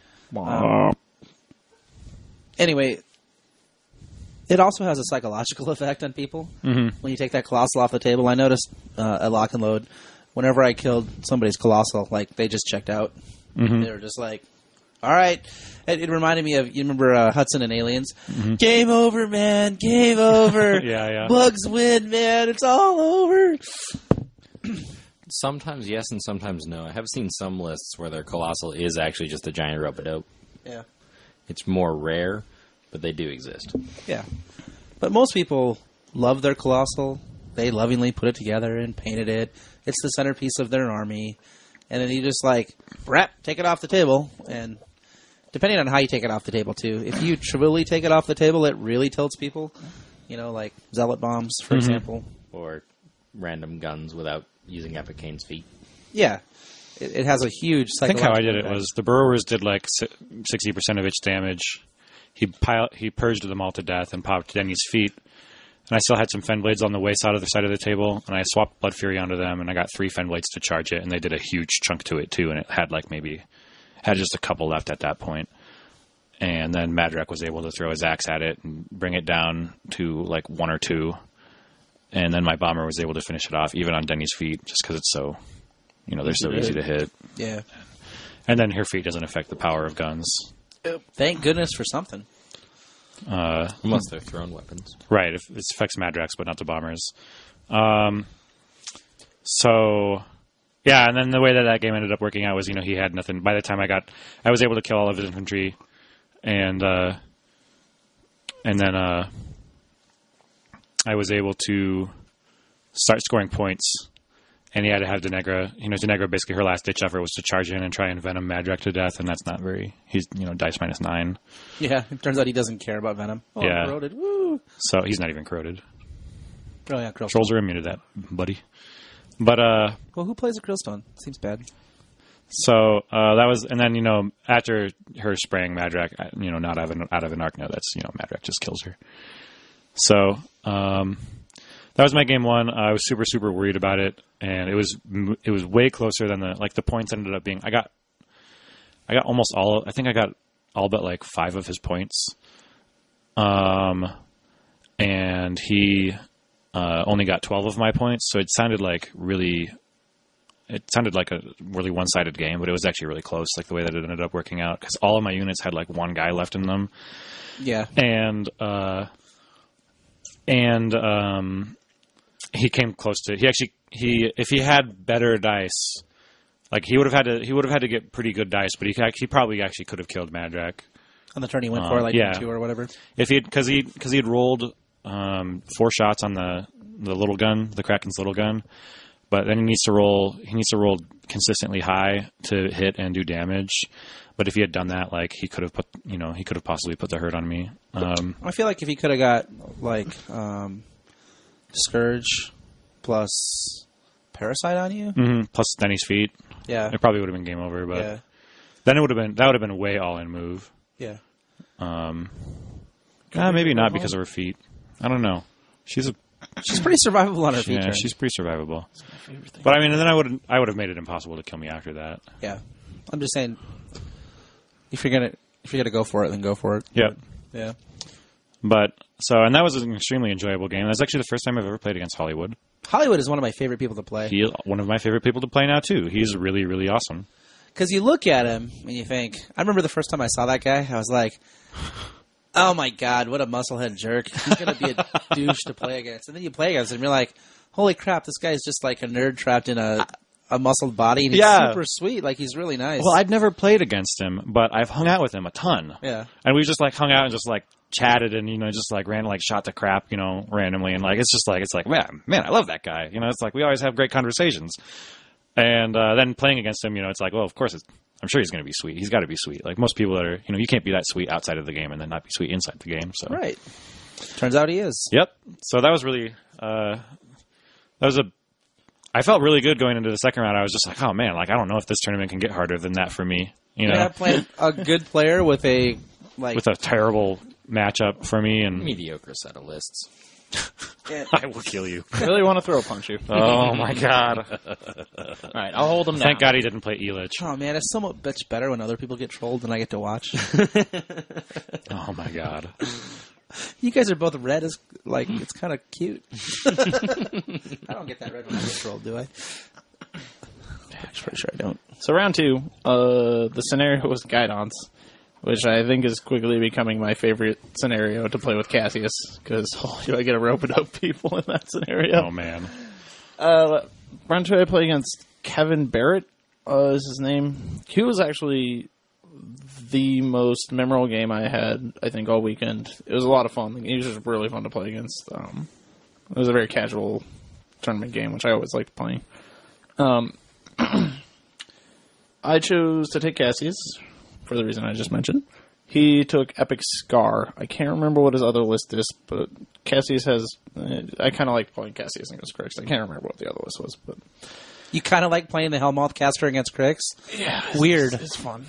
S1: Anyway, it also has a psychological effect on people.
S7: Mm-hmm.
S1: When you take that Colossal off the table, I noticed at Lock and Load, whenever I killed somebody's Colossal, they just checked out.
S7: Mm-hmm.
S1: They were just all right. It reminded me of, you remember Hudson and Aliens?
S7: Mm-hmm.
S1: Game over, man. Game over.
S7: Yeah.
S1: Bugs win, man. It's all over.
S6: Sometimes yes and sometimes no. I have seen some lists where their Colossal is actually just a giant rope-a-dope.
S1: Yeah.
S6: It's more rare, but they do exist.
S1: Yeah. But most people love their Colossal. They lovingly put it together and painted it. It's the centerpiece of their army. And then you just take it off the table. And depending on how you take it off the table, too. If you trivially take it off the table, it really tilts people. Like Zealot Bombs, for example.
S6: Or random guns without using Epic Kane's feet.
S1: Yeah. It has a huge
S7: I think
S1: psychological
S7: how I did it
S1: impact.
S7: was the Burrowers did 60% of its damage. He purged them all to death and popped Denny's feet. And I still had some Fenblades on the way side of the table, and I swapped Blood Fury onto them, and I got 3 Fenblades to charge it, and they did a huge chunk to it too, and it had had just a couple left at that point. And then Madrak was able to throw his axe at it and bring it down to 1 or 2. And then my bomber was able to finish it off, even on Denny's feet, just because it's so, they're so easy to hit.
S1: Yeah.
S7: And then her feet doesn't affect the power of guns.
S1: Thank goodness for something.
S6: Unless they're thrown weapons.
S7: Right, it affects Madrax, but not the bombers. And then the way that game ended up working out was, he had nothing. By the time I was able to kill all of his infantry, and then I was able to start scoring points, and he had to have Denegra. Denegra, basically her last ditch effort was to charge in and try and Venom Madrak to death, and that's not very. He's dice -9.
S1: Yeah, it turns out he doesn't care about Venom. Oh,
S7: Yeah.
S1: corroded. Woo!
S7: So he's not even corroded.
S1: Oh yeah, Krillstone.
S7: Trolls are immune to that, buddy. But
S1: Well, who plays a Krillstone? Seems bad.
S7: so that was, and then after her spraying Madrak, not out of an Arcno, that's Madrak just kills her. So that was my game 1. I was super super worried about it, and it was way closer than the points ended up being. I got almost all. I think I got all but 5 of his points. And he only got 12 of my points, so it sounded like a really one-sided game, but it was actually really close, the way that it ended up working out, because all of my units had 1 guy left in them.
S1: Yeah.
S7: And he came close to. If he had better dice, he would have had to get pretty good dice, but he probably actually could have killed Madrak
S1: On the turn he went for,
S7: yeah.
S1: 2 or whatever.
S7: If because he'd rolled 4 shots on the little gun, the Kraken's little gun, but then he needs to roll consistently high to hit and do damage. But if he had done that, he could have possibly put the hurt on me.
S1: I feel like if he could have got Scourge plus Parasite on you.
S7: Plus Denny's feet,
S1: Yeah.
S7: it probably would have been game over. But
S1: Yeah.
S7: then that would have been a way all-in move.
S1: Yeah.
S7: Maybe not because of her feet. I don't know. She's
S1: pretty survivable on her feet.
S7: Yeah, she's pretty survivable. But I mean, and then I would have made it impossible to kill me after that.
S1: Yeah. I'm just saying, if you're gonna go for it, then go for it.
S7: Yep.
S1: Yeah.
S7: But and that was an extremely enjoyable game. That's actually the first time I've ever played against Hollywood.
S1: Hollywood is one of my favorite people to play.
S7: He's one of my favorite people to play now too. He's really, really awesome.
S1: Because you look at him and you think, I remember the first time I saw that guy, I was like, oh my god, what a musclehead jerk. He's going to be a douche to play against. And then you play against him and you're like, holy crap, this guy's just like a nerd trapped in a muscled body. And he's super sweet. Like, he's really nice.
S7: Well, I've never played against him, but I've hung out with him a ton.
S1: Yeah.
S7: And we just like hung out and just like chatted and, just like ran like shot to crap, randomly. And like, it's like, man, I love that guy. It's like we always have great conversations. And then playing against him, it's like, well, of course, I'm sure he's going to be sweet. He's got to be sweet. Like most people that are, you can't be that sweet outside of the game and then not be sweet inside the game. So
S1: right. Turns out he is.
S7: Yep. So that was really, I felt really good going into the second round. I was just like, oh man, like I don't know if this tournament can get harder than that for me.
S1: Yeah, playing a good player with a
S7: terrible matchup for me and
S6: mediocre set of lists.
S7: I will kill you.
S4: I really want to throw punch you.
S7: Oh my god!
S4: All right, I'll hold him down.
S7: Thank God he didn't play Elich.
S1: Oh man, it's so much better when other people get trolled and I get to watch.
S7: Oh my god!
S1: You guys are both red as it's kind of cute. I don't get that red when I get trolled, do I? I'm pretty sure I don't.
S4: So round 2, the scenario was Guidance, which I think is quickly becoming my favorite scenario to play with Cassius, because do I get to rope up people in that scenario?
S7: Oh, man.
S4: Round 2, I played against Kevin Barrett, is his name. He was actually the most memorable game I had, I think, all weekend. It was a lot of fun. He was just really fun to play against. It was a very casual tournament game, which I always liked playing. I chose to take Cassius for the reason I just mentioned. He took Epic Scar. I can't remember what his other list is, but Cassius has... I kind of like playing Cassius against Crix. I can't remember what the other list was, but...
S1: You kind of like playing the Hellmouth caster against Crix?
S4: Yeah.
S1: Weird.
S4: It's fun.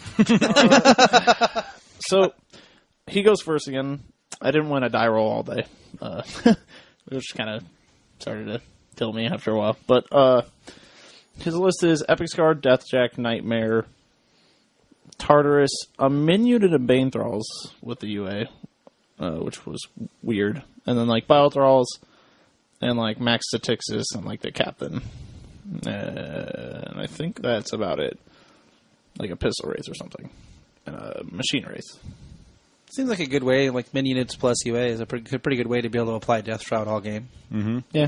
S4: So, he goes first again. I didn't win a die roll all day. Which kind of started to kill me after a while. But, his list is Epic Scar, Deathjack, Nightmare, Tartarus, a Minion, and a Bane Thralls with the UA, which was weird. And then, Bile Thralls, and, Max Statixis, and, the Captain. And I think that's about it. Like a Pistol Wraith or something. And a Machine Wraith.
S1: Seems like a good way, min units plus UA is a pretty good way to be able to apply Death Shroud all game.
S7: Mm-hmm.
S4: Yeah.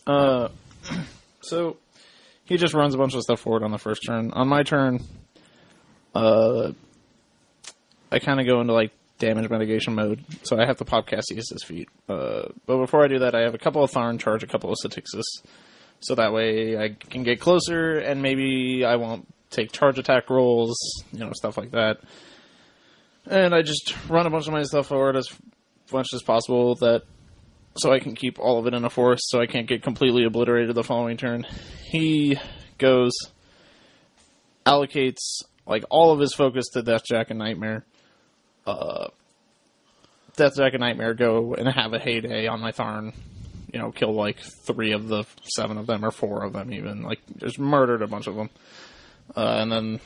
S4: So, he just runs a bunch of stuff forward on the first turn. On my turn, I kind of go into, damage mitigation mode, so I have to pop Cassius' feet. But before I do that, I have a couple of Tharn charge, a couple of Statixis. So that way I can get closer, and maybe I won't take charge attack rolls, stuff like that. And I just run a bunch of my stuff forward as much as possible, so I can keep all of it in a forest, so I can't get completely obliterated the following turn. He goes, allocates all of his focus to Deathjack and Nightmare. Deathjack and Nightmare go and have a heyday on my Tharn. Kill 3 of the 7 of them, or 4 of them even. Just murdered a bunch of them. And then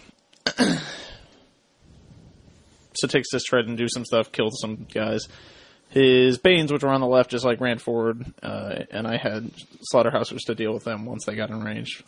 S4: Statixis tried to do some stuff, killed some guys. His Banes, which were on the left, just ran forward, and I had Slaughterhousers to deal with them once they got in range.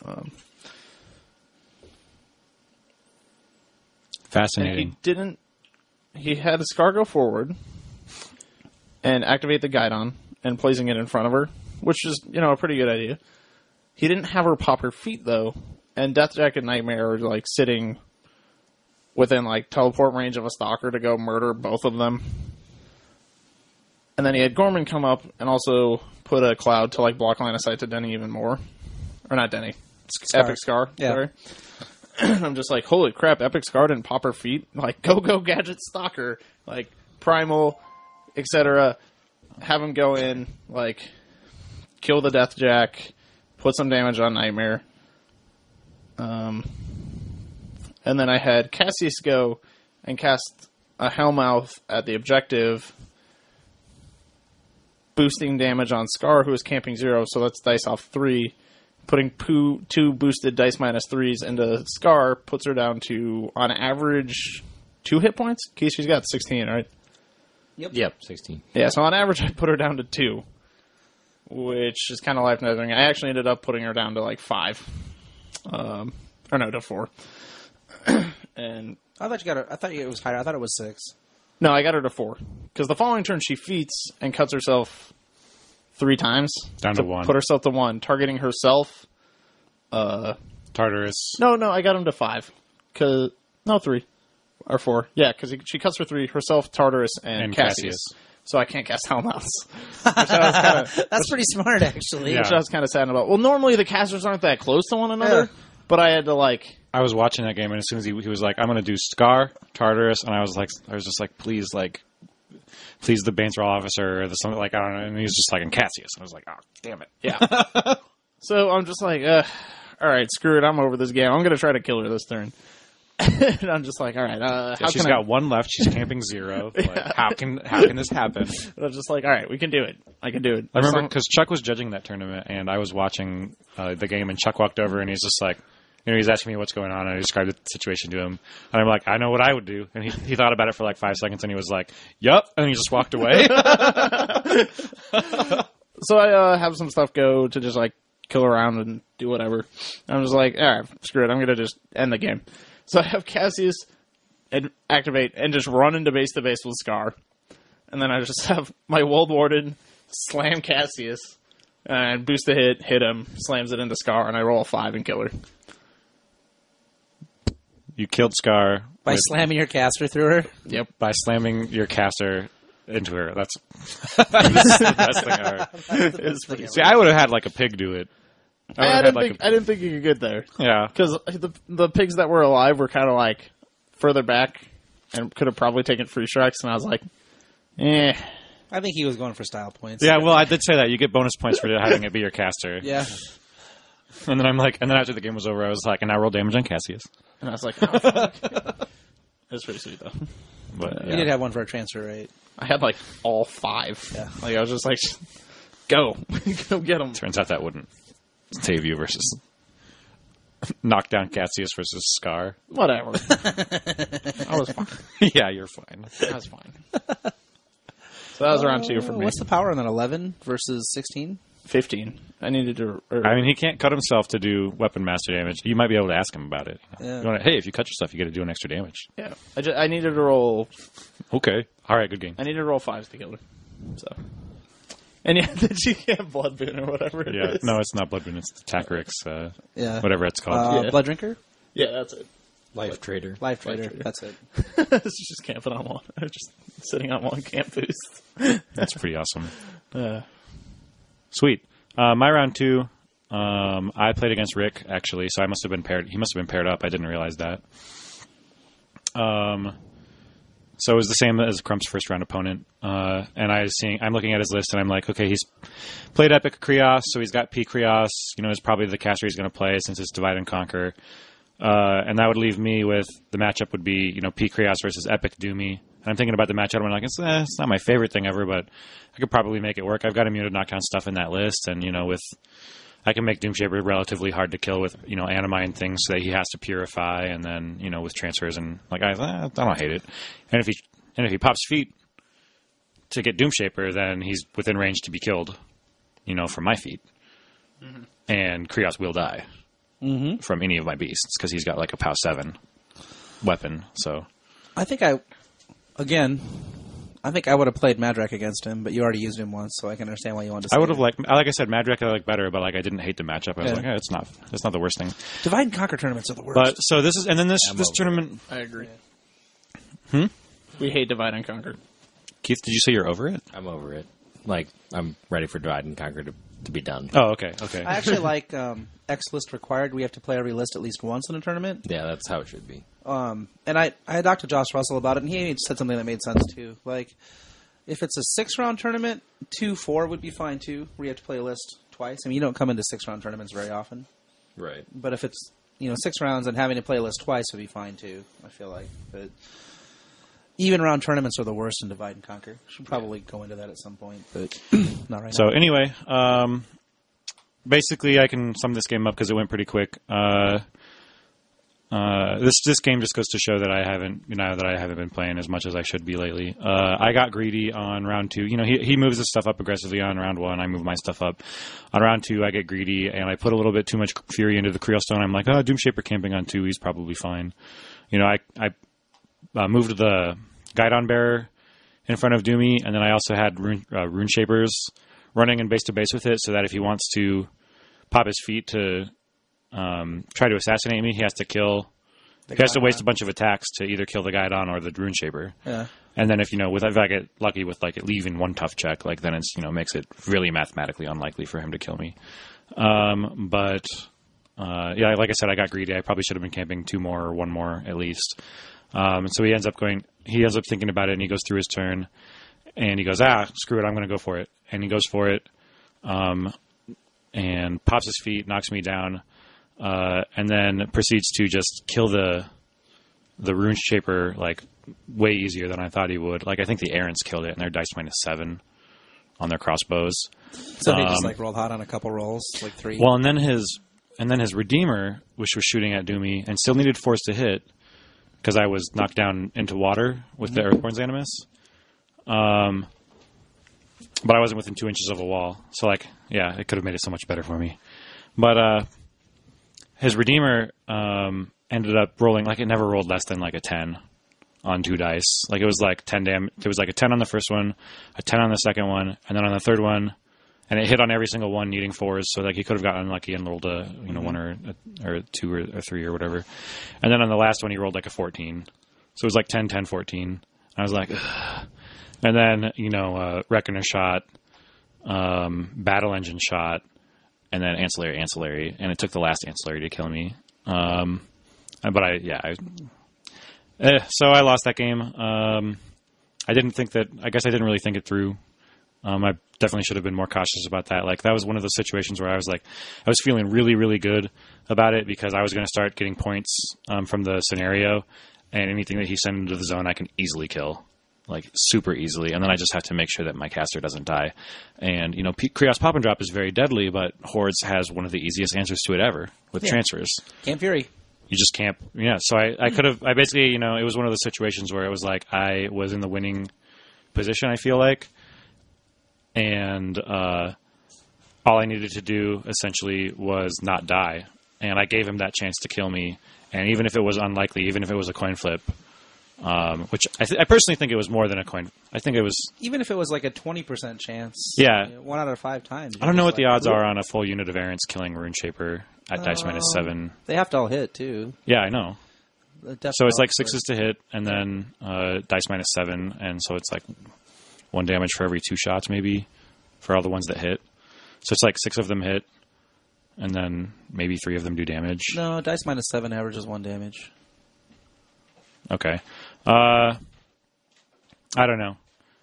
S7: Fascinating.
S4: He had the Scar go forward and activate the Guidon, and placing it in front of her, which is, a pretty good idea. He didn't have her pop her feet, though, and Deathjack and Nightmare are, sitting within, teleport range of a Stalker to go murder both of them. And then he had Gorman come up and also put a Cloud to, block line of sight to Denny even more. Or not Denny.
S1: Scar.
S4: Epic Scar.
S1: Yeah.
S4: Sorry. I'm just holy crap, Epic Scar didn't pop her feet. Go Gadget Stalker. Primal, etc., have him go in, kill the Deathjack, put some damage on Nightmare. And And then I had Cassius go and cast a Hellmouth at the objective, boosting damage on Scar, who is camping 0, so that's dice off 3. Putting 2 boosted dice -3s into Scar puts her down to, on average, 2 hit points. Keith, she's got 16, right?
S6: Yep, 16.
S4: Yeah, so on average, I put her down to 2, which is kind of life-threatening. I actually ended up putting her down to like 5, or no, to 4. And
S1: I thought you got her. I thought it was higher. I thought it was 6.
S4: no, I got her to 4 because the following turn she feats and cuts herself 3 times
S7: Down to 1.
S4: Put herself to 1, targeting herself.
S7: Tartarus.
S4: No, I got him to 5. 3 or 4. Yeah, because she cuts her 3 herself, Tartarus, and Cassius. So I can't cast Hellmouths.
S1: That's pretty smart, actually.
S7: Yeah.
S4: Which I was kind of sad about. Well, normally the casters aren't that close to one another, but I had to like.
S7: I was watching that game, and as soon as he was like, "I'm going to do Scar, Tartarus," and I was just like, "Please, please, the Banter officer or the something like I don't know." And he was just like, "And Cassius," and I was like, "Oh, damn it!"
S4: Yeah. So I'm just like, all right, screw it. I'm over this game. I'm going to try to kill her this turn. And I'm just like, all right.
S7: Yeah, she's got 1 left. She's camping 0. Like, how can this happen?
S4: I'm just like, all right, we can do it. I can do it.
S7: I remember because Chuck was judging that tournament, and I was watching the game, and Chuck walked over, and he's just like, he's asking me what's going on, and I described the situation to him, and I'm like, I know what I would do, and he thought about it for like 5 seconds, and he was like, "Yup," and he just walked away.
S4: So I have some stuff go to just like kill around and do whatever. I'm just like, all right, screw it. I'm going to just end the game. So I have Cassius activate and just run into base to base with Scar. And then I just have my Wold Warden slam Cassius and boost the hit him, slams it into Scar, and I roll a 5 and kill her.
S7: You killed Scar
S1: By slamming your caster through her?
S4: Yep.
S7: by slamming your caster into her. That's the best thing ever.
S4: It's pretty
S7: See, I would have had like a pig do it.
S4: I didn't think you could get there.
S7: Yeah.
S4: Because the pigs that were alive were kind of like further back and could have probably taken free strikes, and I was like,
S1: I think he was going for style points.
S7: Yeah, well, I did say that. You get bonus points for having it be your caster.
S1: Yeah.
S7: And then and then after the game was over, I was like, and now roll damage on Cassius.
S4: And I was like, oh, fuck. It was pretty sweet, though.
S7: But
S1: You did have one for a transfer, right?
S4: I had like all 5.
S1: Yeah.
S4: Like I was just like, go. Go get them.
S7: turns out that wouldn't save you versus knock down Cassius versus Scar.
S4: Whatever. I was fine.
S7: Yeah, you're fine.
S4: I was fine. So that was round 2 for me.
S1: What's the power on that? 11 versus 16?
S4: 15. I needed to...
S7: I mean, he can't cut himself to do weapon master damage. You might be able to ask him about it.
S1: Yeah.
S7: You wanna, hey, if you cut yourself, you get to do an extra damage.
S4: Yeah. I needed to roll...
S7: Okay. All right, good game.
S4: I needed to roll 5s to kill her. So... And yeah, did she get Blood Boon or whatever it
S7: Yeah.
S4: is?
S7: No, it's not Bloodboon. It's Tacarix,
S1: Yeah.
S7: whatever it's called.
S4: Yeah.
S1: Blood Drinker?
S4: Yeah, that's it.
S6: Life Trader.
S1: Life Trader.
S4: Trader.
S1: That's it.
S4: It's just camping on one. Just sitting on one camp boost.
S7: That's pretty awesome.
S4: Uh,
S7: Sweet. My round 2, I played against Rick, actually, so I must have been paired. He must have been paired up. I didn't realize that. So it was the same as Crump's first round opponent. And I'm looking at his list, and I'm like, okay, he's played Epic Krios, so he's got P Krios, is probably the caster he's going to play since it's Divide and Conquer. And that would leave me with, the matchup would be, P Krios versus Epic Doomy. And I'm thinking about the matchup, and I'm like, it's not my favorite thing ever, but I could probably make it work. I've got immune to knockdown stuff in that list, and, I can make Doomshaper relatively hard to kill with, Animine things so that he has to purify, and then, with transfers, and, like, I don't hate it. And if he pops feet to get Doomshaper, then he's within range to be killed, from my feet. Mm-hmm. And Krios will die from any of my beasts, because he's got, like, a POW 7 weapon, so...
S1: I think I would have played Madrak against him, but you already used him once, so I can understand why you wanted to say
S7: I would have
S1: it.
S7: like I said, Madrak I like better, but like I didn't hate the matchup. I was like, it's not the worst thing.
S1: Divide and Conquer tournaments are the worst.
S7: But so this is, and then this tournament.
S4: I agree.
S7: Hmm?
S4: We hate Divide and Conquer.
S7: Keith, did you say you're over it?
S6: I'm over it. Like, I'm ready for Divide and Conquer to be done.
S7: Oh, okay.
S1: I actually like X list required. We have to play every list at least once in a tournament.
S6: Yeah, that's how it should be.
S1: And I talked to Josh Russell about it, and he said something that made sense too. Like, if it's a 6-round tournament, 2-4 would be fine too, where you have to play a list twice. I mean, you don't come into 6-round tournaments very often.
S6: Right.
S1: But if it's 6 rounds and having to play a list twice would be fine too. I feel like, but even round tournaments are the worst in Divide and Conquer. Should probably go into that at some point, but not right
S7: So
S1: now.
S7: anyway, basically, I can sum this game up because it went pretty quick. This game just goes to show that I haven't been playing as much as I should be lately. I got greedy on round 2. He moves his stuff up aggressively on round 1. I move my stuff up. On round 2, I get greedy and I put a little bit too much fury into the Creel Stone. I'm like, Doomshaper camping on 2. He's probably fine. I moved the Guidon Bearer in front of Doomy, and then I also had Rune Shapers running in base to base with it, so that if he wants to pop his feet to try to assassinate me, he has to waste a bunch of attacks to either kill the Guidon or the Rune Shaper.
S1: Yeah.
S7: And then if I get lucky with like it leaving one tough check, like then it's makes it really mathematically unlikely for him to kill me. Like I said, I got greedy. I probably should have been camping 2 more or 1 more at least. So he ends up thinking about it, and he goes through his turn, and he goes, screw it, I'm going to go for it. And he goes for it, and pops his feet, knocks me down, and then proceeds to just kill the Rune Shaper like way easier than I thought he would. Like I think the Errants killed it, and they're dice -7 on their crossbows.
S1: So he just like rolled hot on a couple rolls, like 3.
S7: Well, and then his Redeemer, which was shooting at Doomy and still needed force to hit, because I was knocked down into water with the Earthborn's Animus. But I wasn't within 2 inches of a wall. So, it could have made it so much better for me. But his Redeemer ended up rolling, it never rolled less than, a 10 on 2 dice. It was, 10 damage. It was, a 10 on the first one, a 10 on the second one, and then on the third one, and it hit on every single one, needing 4s. So, he could have gotten unlucky and rolled a, 1 or 2 or 3 or whatever. And then on the last one, he rolled, a 14. So, it was, 10, 10, 14. I was like, ugh. And then, Reckoner shot, Battle Engine shot, and then Ancillary. And it took the last Ancillary to kill me. So I lost that game. I guess I didn't really think it through. I definitely should have been more cautious about that. That was one of those situations where I was feeling really, really good about it because I was going to start getting points from the scenario, and anything that he sent into the zone I can easily kill, super easily. And then I just have to make sure that my caster doesn't die. And, Krios Pop and Drop is very deadly, but Hordes has one of the easiest answers to it ever with transfers.
S1: Camp Fury.
S7: You just camp. Yeah, so I could have, I basically, it was one of those situations where it was I was in the winning position, I feel like. And all I needed to do, essentially, was not die. And I gave him that chance to kill me. And even if it was unlikely, even if it was a coin flip, which I personally think it was more than a coin. I think it was...
S1: Even if it was a 20% chance.
S7: Yeah.
S1: 1 out of 5 times.
S7: I don't know what the odds are on a full unit of Errants killing Rune Shaper at dice -7.
S1: They have to all hit, too.
S7: Yeah, I know. So it's 6s to hit, and then dice -7, and so it's 1 damage for every 2 shots, maybe, for all the ones that hit. So it's 6 of them hit, and then maybe 3 of them do damage.
S1: No, dice -7 averages 1 damage.
S7: Okay. I don't know.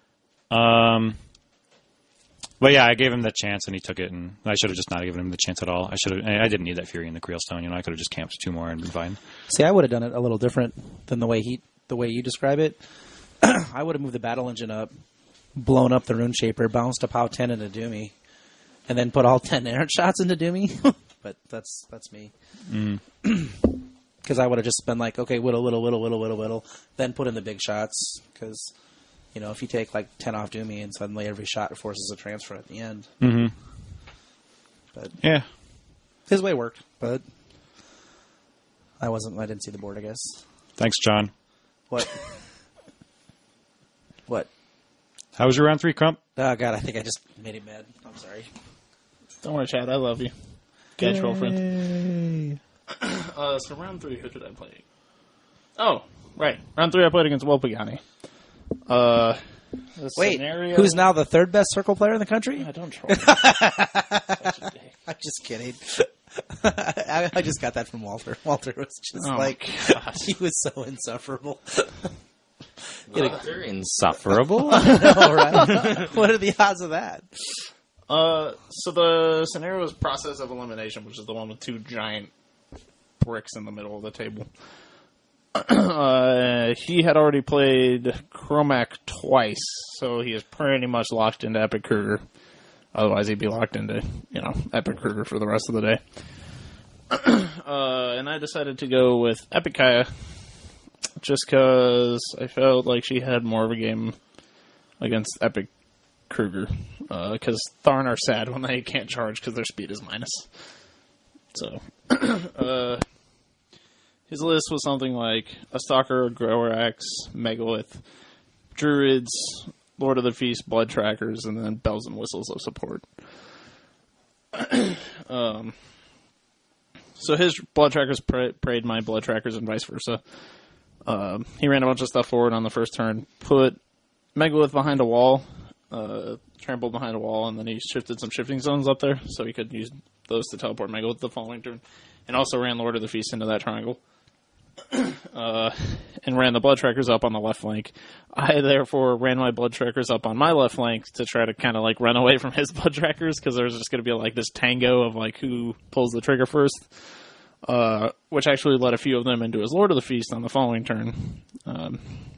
S7: But yeah, I gave him the chance, and he took it, and I should have just not given him the chance at all. I didn't need that Fury in the Creel Stone. I could have just camped 2 more and been fine.
S1: See, I would have done it a little different than the way you describe it. I would have moved the Battle Engine up, blown up the Rune Shaper, bounced a POW 10 into Doomy, and then put all 10 errant shots into Doomy. But that's me. Because I would have just been okay, whittle, then put in the big shots. Because, if you take 10 off Doomy and suddenly every shot forces a transfer at the end.
S7: Mm-hmm.
S1: But
S7: yeah,
S1: his way worked, but I didn't see the board, I guess.
S7: Thanks, John.
S1: What? What?
S7: How was your round 3, Crump?
S1: Oh, God, I think I just made him mad. I'm sorry.
S4: Don't worry, Chad. I love you. Casual friend. So round 3, who did I play? Oh, right. Round 3, I played against Wolpagani.
S1: Wait, who's now the 3rd best Circle player in the country?
S4: I don't troll.
S1: I'm just kidding. I just got that from Walter. Walter was just he was so insufferable.
S6: They're insufferable.
S1: I know, right? What are the odds of that?
S4: So the scenario is Process of Elimination, which is the one with 2 giant bricks in the middle of the table. He had already played Chromac twice, so he is pretty much locked into Epic Kruger. Otherwise, he'd be locked into, Epic Kruger for the rest of the day. And I decided to go with Epic Kaya, just because I felt like she had more of a game against Epic Kruger. Because Tharn are sad when they can't charge because their speed is minus. So, his list was something like a Stalker, Grower Megalith, Druids, Lord of the Feast, Blood Trackers, and then bells and whistles of support. So his Blood Trackers prayed my Blood Trackers and vice versa. He ran a bunch of stuff forward on the first turn, put Megalith behind a wall, trampled behind a wall, and then he shifted some shifting zones up there, so he could use those to teleport Megalith the following turn, and also ran Lord of the Feast into that triangle. And ran the Blood Trackers up on the left flank. I, therefore, ran my Blood Trackers up on my left flank to try to kind of, run away from his Blood Trackers, because there was just going to be, this tango of, who pulls the trigger first, which actually led a few of them into his Lord of the Feast on the following turn. And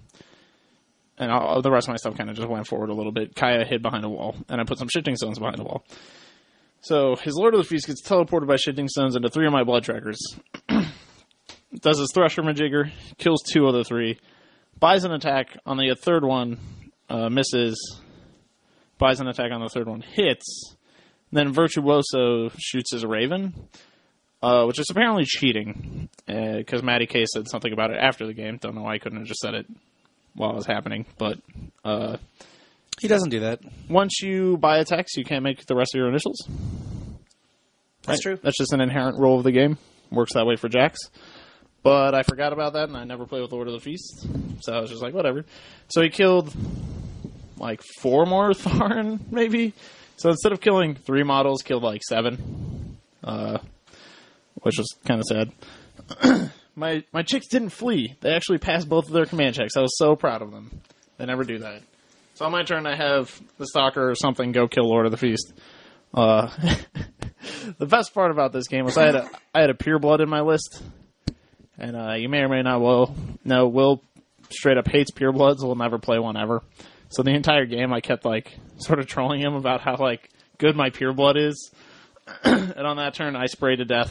S4: the rest of my stuff kind of just went forward a little bit. Kaya hid behind a wall, and I put some shifting stones behind a wall. So his Lord of the Feast gets teleported by shifting stones into 3 of my Blood Trackers. Does his Thresher Majigger, kills 2 of the 3, buys an attack on the third one, misses, buys an attack on the third one, hits, then Virtuoso shoots his Raven, which is apparently cheating, because Matty K said something about it after the game. Don't know why I couldn't have just said it while it was happening, but
S1: he doesn't do that.
S4: Once you buy attacks, you can't make the rest of your initials.
S1: That's true.
S4: That's just an inherent rule of the game. Works that way for Jax. But I forgot about that, and I never played with Lord of the Feast. So I was just like, whatever. So he killed, 4 more Tharn, maybe? So instead of killing 3 models, killed, 7. Which was kind of sad. My chicks didn't flee. They actually passed both of their command checks. I was so proud of them. They never do that. So on my turn, I have the Stalker or something go kill Lord of the Feast. The best part about this game was I had a Pureblood in my list. And you may or may not know, Will straight up hates Purebloods, will never play one ever. So the entire game I kept, sort of trolling him about how, good my Pureblood is. And on that turn, I sprayed to death,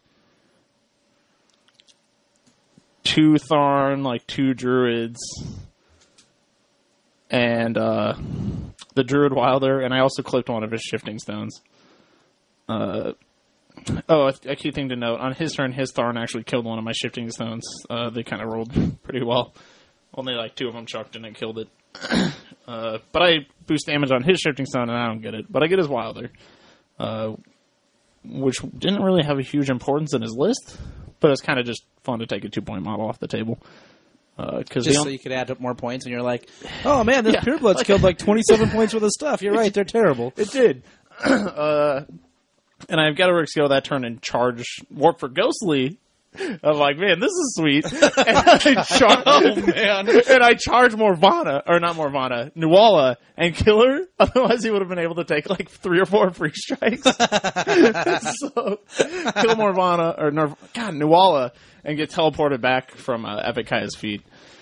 S4: 2 Tharn, 2 Druids, and the Druid Wilder, and I also clipped one of his Shifting Stones. A key thing to note, on his turn, his Tharn actually killed one of my Shifting Stones. They kind of rolled pretty well. Only 2 of them chucked and it killed it. But I boost damage on his Shifting Stone and I don't get it. But I get his Wilder, which didn't really have a huge importance in his list, but it's kind of just fun to take a 2-point model off the table.
S1: So you could add up more points, and you're like, oh man, this Pureblood's killed 27 points worth of stuff. You're right, they're terrible.
S4: It did. And I've got to go that turn and charge Warp for Ghostly. I'm like, man, this is sweet. And I charge Nuala and kill her. Otherwise, he would have been able to take 3 or 4 free strikes. So kill Nuala and get teleported back from Epic Kaya's feet.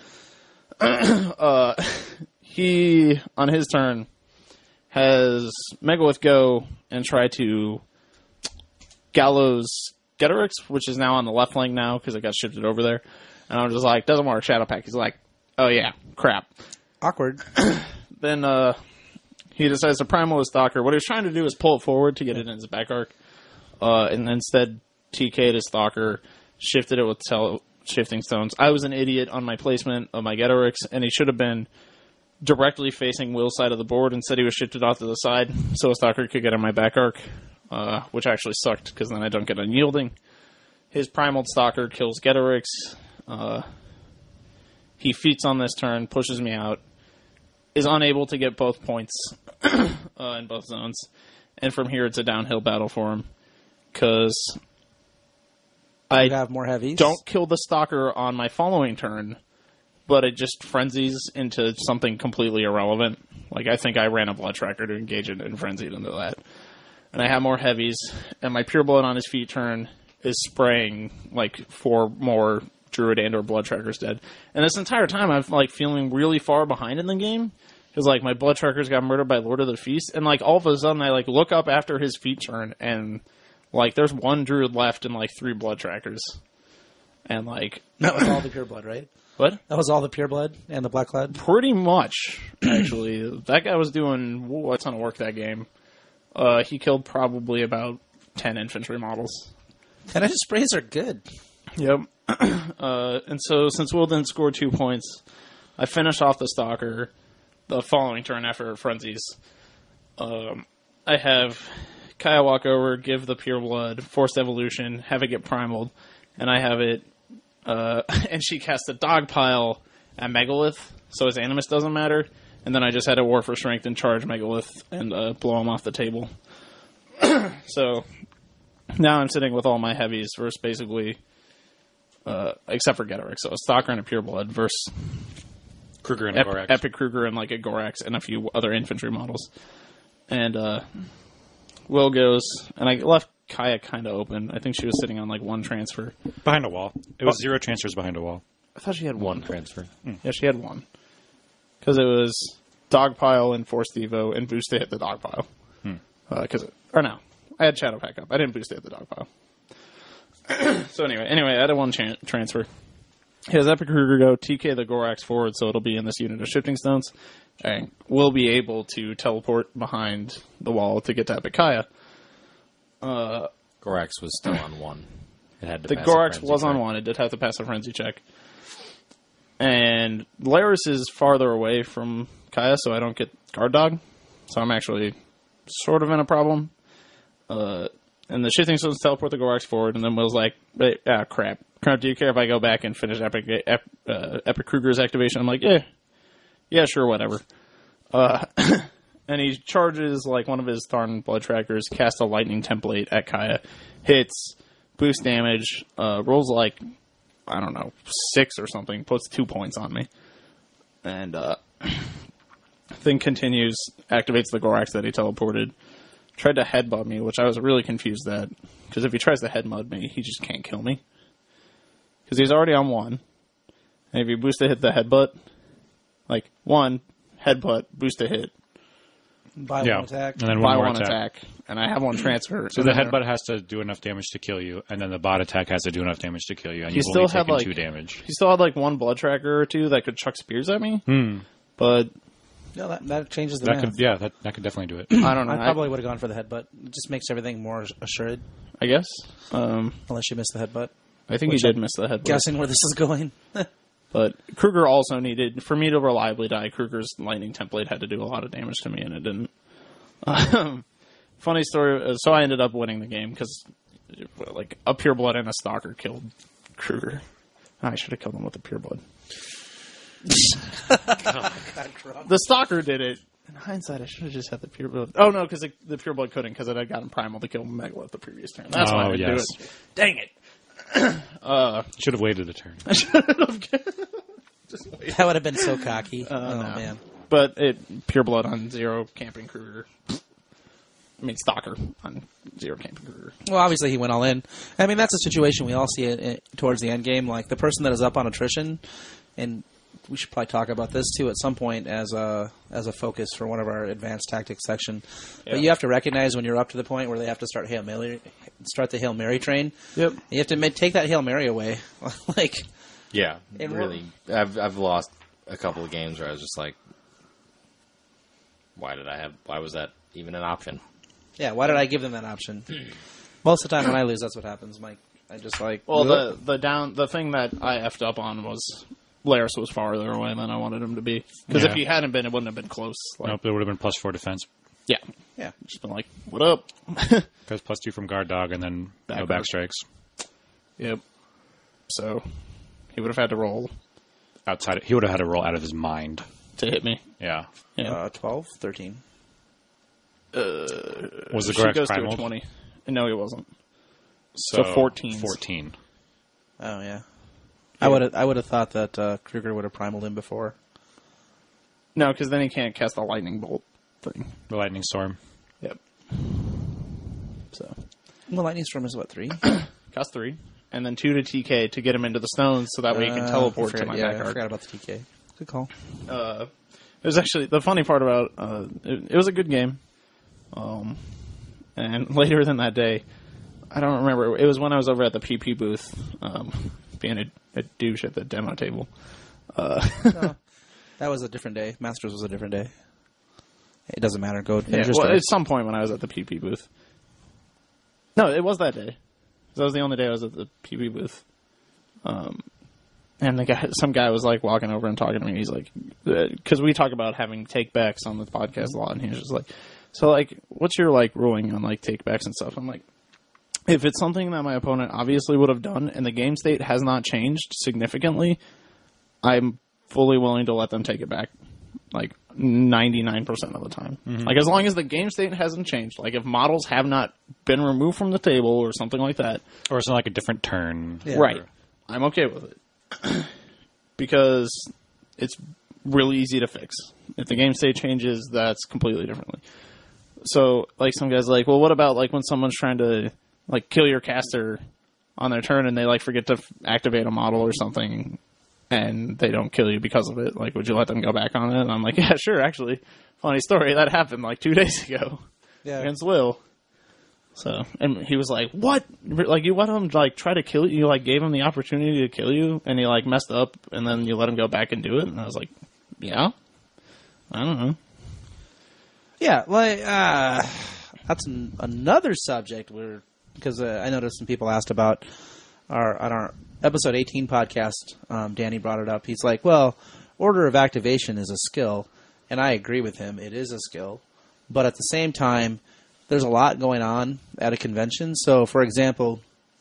S4: He, on his turn, has Megalith go and try to Gallows Getorix, which is now on the left flank now because it got shifted over there. And I'm just like, doesn't work, Shadow Pack. He's like, oh yeah, crap.
S1: Awkward.
S4: Then he decides to primal his Stalker. What he was trying to do is pull it forward to get it in his back arc. And instead TK'd his Stalker, shifted it with Shifting Stones. I was an idiot on my placement of my Getorix, and he should have been directly facing Will's side of the board. Instead, he was shifted off to the side so a Stalker could get on my back arc. Which actually sucked, because then I don't get unyielding. His Primal Stalker kills Getorix. He feats on this turn, pushes me out, is unable to get both points in both zones. And from here, it's a downhill battle for him, because I
S1: have more heavies.
S4: Don't kill the Stalker on my following turn, but it just frenzies into something completely irrelevant. I think I ran a Blood Tracker to engage it and frenzied into that. And I have more heavies, and my Pureblood on his feet turn is spraying like 4 more Druid and or Blood Trackers dead. And this entire time I'm like feeling really far behind in the game. Because like my Blood Trackers got murdered by Lord of the Feast, and like all of a sudden I like look up after his feet turn, and like there's 1 Druid left and like 3 Blood Trackers. And like
S1: That was all the pure blood, right?
S4: what?
S1: That was all the pure blood and the black cloud.
S4: Pretty much, actually. That guy was doing a ton of work that game. He killed probably about 10 infantry models.
S1: Energy sprays are good.
S4: Yep. And so, since Will didn't score 2 points, I finished off the Stalker the following turn after Frenzies. I have Kaya walk over, give the Pure Blood, Forced Evolution, have it get primaled, and I have it, and she casts a Dogpile at Megalith, so his Animus doesn't matter, and then I just had a War for Strength and charge Megalith and blow him off the table. So, now I'm sitting with all my heavies versus basically, except for Getorix, so a Stalker and a Pure Blood versus
S7: Kruger and Gorax.
S4: Epic Kruger and like a Gorax and a few other infantry models. And Will goes, and I left Kaya kind of open. I think she was sitting on like 1 transfer.
S7: Behind a wall. It was 0 transfers behind a wall.
S4: I thought she had 1
S6: transfer.
S4: Yeah, she had 1. Because it was Dogpile and Forced Evo and Boost to hit the Dogpile. Or no, I had Shadow Pack up. I didn't Boost to hit the Dogpile. So anyway, I had a 1 transfer. He has Epic Kruger go TK the Gorax forward, so it'll be in this unit of Shifting Stones. And we'll be able to teleport behind the wall to get to Epic Kaya.
S6: Gorax was still on 1. It had to
S4: The
S6: pass a
S4: Gorax
S6: frenzy
S4: was on
S6: check.
S4: 1. It did have to pass a Frenzy check. And Laris is farther away from Kaya, so I don't get Guard Dog. So I'm actually sort of in a problem. And the Shifting Stones teleport the Gorax forward, and then Will's like, crap. Crap, do you care if I go back and finish Epic Kruger's activation? I'm like, yeah, sure, whatever. And he charges like one of his Tharn Blood Trackers, casts a Lightning Template at Kaya, hits, boost damage, rolls like, I don't know, 6 or something, puts 2 points on me. And thing continues, activates the Gorax that he teleported, tried to headbutt me, which I was really confused at, because if he tries to headbutt me, he just can't kill me. Because he's already on 1. And if you boost to hit the headbutt, like 1, headbutt, boost to hit,
S1: Buy
S7: Yeah.
S1: 1 attack.
S7: And then
S4: buy
S7: one more
S4: 1 attack. And I have 1 transfer.
S7: So the headbutt has to do enough damage to kill you, and then the bot attack has to do enough damage to kill you, and
S4: He
S7: you've
S4: still
S7: only
S4: had,
S7: taken
S4: like-
S7: 2 damage.
S4: He still had like 1 Blood Tracker or 2 that could chuck spears at me. But
S1: No, that changes the
S7: That
S1: math.
S7: could, yeah, that could definitely do it.
S4: I don't know.
S1: I probably would have gone for the headbutt. It just makes everything more assured,
S4: I guess.
S1: unless you miss the headbutt.
S4: I think
S1: Which
S4: he did
S1: I'm
S4: miss the headbutt.
S1: Guessing where this is going.
S4: But Kruger also needed, for me to reliably die, Kruger's lightning template had to do a lot of damage to me, and it didn't. Funny story, so I ended up winning the game, because like a Pure Blood and a Stalker killed Kruger. I should have killed him with the Pure Blood. The Stalker did it. In hindsight, I should have just had the Pure Blood. Oh no, because the Pure Blood couldn't, because it had gotten primal to kill Megalith the previous turn. That's why I didn't do it. Dang it.
S7: Should have waited a turn.
S1: That would have been so cocky. Oh,
S4: no.
S1: man.
S4: But Pure Blood on 0 camping Kruger. I mean, Stalker on 0 camping Kruger.
S1: Well, obviously he went all in. I mean, that's a situation we all see it towards the end game. Like, the person that is up on attrition, and we should probably talk about this, too, at some point as a focus for one of our advanced tactics section.
S4: Yeah.
S1: But you have to recognize when you're up to the point where they have to start the Hail Mary train.
S4: Yep.
S1: You have to take that Hail Mary away. Like,
S6: Yeah,
S1: And
S6: really. I've lost a couple of games where I was just like, why was that even an option?
S1: yeah, why did I give them that option? Most of the time when I lose, that's what happens, Mike. I just like...
S4: Well, the thing that I effed up on was Laris was farther away than I wanted him to be. Because
S7: Yeah.
S4: if he hadn't been, it wouldn't have been close. Like,
S7: Nope, it would have been +4 defense.
S4: Yeah.
S1: Yeah.
S4: Just been like, what up?
S7: Because +2 from guard dog, and then no
S4: Back
S7: back
S4: row.
S7: strikes.
S4: Yep. So, he would have had to roll
S7: He would have had to roll out of his mind.
S4: to hit me.
S7: Yeah.
S4: Yeah.
S1: 12, 13.
S7: Was the
S4: She
S7: Gorax
S4: goes
S7: primal?
S4: to a 20. No, he wasn't.
S7: So
S4: 14s.
S7: 14.
S1: Oh, yeah. I would have thought that Kruger would have primaled him before.
S4: No, because then he can't cast a lightning bolt thing.
S7: The lightning storm.
S4: Yep. So,
S1: Well, Lightning Storm is what, 3?
S4: cost 3, and then 2 to TK to get him into the stones, so that way you can teleport to my
S1: I
S4: backyard.
S1: forgot about the TK. Good call.
S4: It was actually the funny part about it was a good game. And later than that day, I don't remember. It was when I was over at the PP booth, being a douche at the demo table.
S1: No, that was a different day. Masters was a different day. It doesn't matter. Go finish your story.
S4: At some point when I was at the PP booth. No, it was that day. That was the only day I was at the PP booth. And some guy was like walking over and talking to me. He's like, because we talk about having take backs on the podcast a lot, and he was just like, so like, what's your like ruling on like take backs and stuff? I'm like, if it's something that my opponent obviously would have done, and the game state has not changed significantly, I'm fully willing to let them take it back, like 99% of the time.
S7: Mm-hmm.
S4: Like as long as the game state hasn't changed, like if models have not been removed from the table or something like that,
S7: Or it's not like a different turn.
S1: Yeah.
S4: right, I'm okay with it. Because it's really easy to fix. If the game state changes, that's completely differently. So, like, some guys are like, well, what about, like, when someone's trying to, like, kill your caster on their turn and they, like, forget to activate a model or something and they don't kill you because of it? Like, would you let them go back on it? And I'm like, yeah, sure, actually. Funny story. That happened, like, 2 days ago against Will. So, and he was like, what? Like, you let him, like, try to kill you? You, like, gave him the opportunity to kill you, and he, like, messed up, and then you let him go back and do it? And I was like, yeah? I don't know.
S1: Yeah, like that's another subject where, because I noticed some people asked about on our episode 18 podcast. Danny brought it up. He's like, well, order of activation is a skill, and I agree with him. It is a skill, but at the same time, there's a lot going on at a convention. So, for example,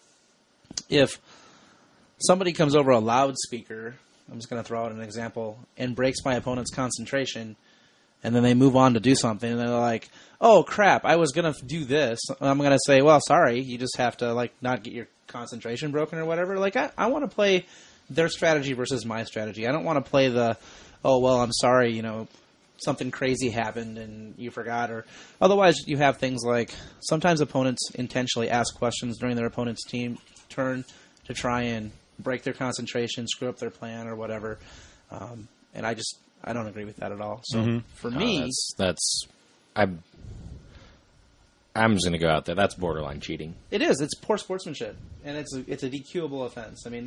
S1: if somebody comes over a loudspeaker, I'm just going to throw out an example, and breaks my opponent's concentration, and then they move on to do something, and they're like, oh, crap, I was going to do this. I'm going to say, well, sorry, you just have to like not get your concentration broken or whatever. Like, I want to play their strategy versus my strategy. I don't want to play the, oh, well, I'm sorry, something crazy happened and you forgot. Or otherwise, you have things like sometimes opponents intentionally ask questions during their opponent's team turn to try and break their concentration, screw up their plan or whatever. And I don't agree with that at all. So for me,
S6: I'm just going to go out there. That's borderline cheating.
S1: it is. It's poor sportsmanship, and it's a DQable offense. I mean,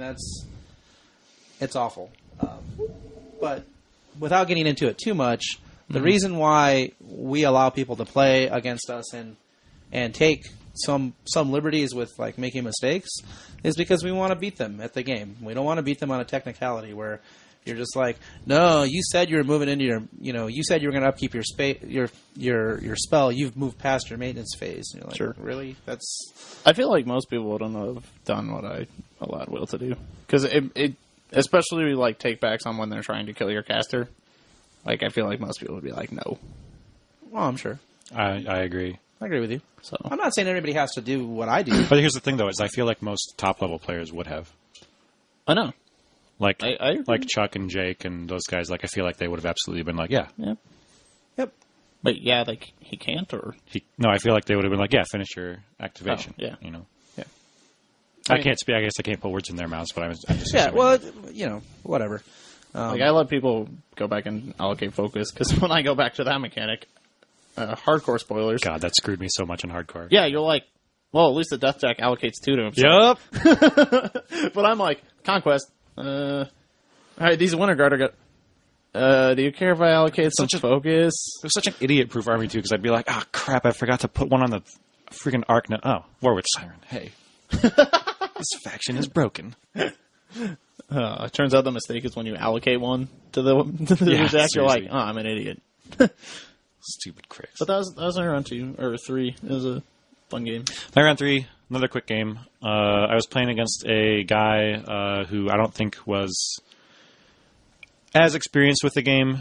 S1: it's awful. But without getting into it too much, the reason why we allow people to play against us and take some liberties with like making mistakes is because we want to beat them at the game. We don't want to beat them on a technicality where you're just like, no, you said you were moving into you said you were going to upkeep your spell. You've moved past your maintenance phase. And you're like,
S4: Sure.
S1: Really?
S4: I feel like most people wouldn't have done what I allowed Will to do. Because it especially like take backs on when they're trying to kill your caster. Like, I feel like most people would be like, no.
S1: Well, I'm sure.
S7: I agree.
S1: I agree with you.
S4: So
S1: I'm not saying everybody has to do what I do.
S7: But here's the thing, though, is I feel like most top-level players would have.
S4: I know.
S7: Like,
S4: I agree.
S7: like Chuck and Jake and those guys, like, I feel like they would have absolutely been like, yeah.
S1: Yep.
S4: But yeah, like, he can't, or...
S7: No, I feel like they would have been like, yeah, finish your activation.
S4: Oh, yeah.
S7: Yeah.
S4: I
S7: I
S4: mean-
S7: can't speak. I guess I can't put words in their mouths, but I'm just
S1: Yeah,
S7: assuming.
S1: well, whatever.
S4: Like, I let people go back and allocate focus, because when I go back to that mechanic, hardcore spoilers...
S7: God, that screwed me so much in hardcore.
S4: Yeah, you're like, well, at least the Death Jack allocates 2 to him.
S7: Yup.
S4: But I'm like, Conquest, all right, these Winter Guard are good. Do you care if I allocate some focus?
S7: It was such an idiot-proof army, too, because I'd be like, oh, crap, I forgot to put one on the freaking Arc. Oh, Warwitch Siren, hey. This faction is broken.
S4: It turns out the mistake is when you allocate one to the
S7: Yeah,
S4: deck, you're like,
S7: seriously.
S4: oh, I'm an idiot.
S7: Stupid cricks.
S4: But that was only round 2, or 3. It was a fun game.
S7: My round 3, another quick game. I was playing against a guy who I don't think was as experienced with the game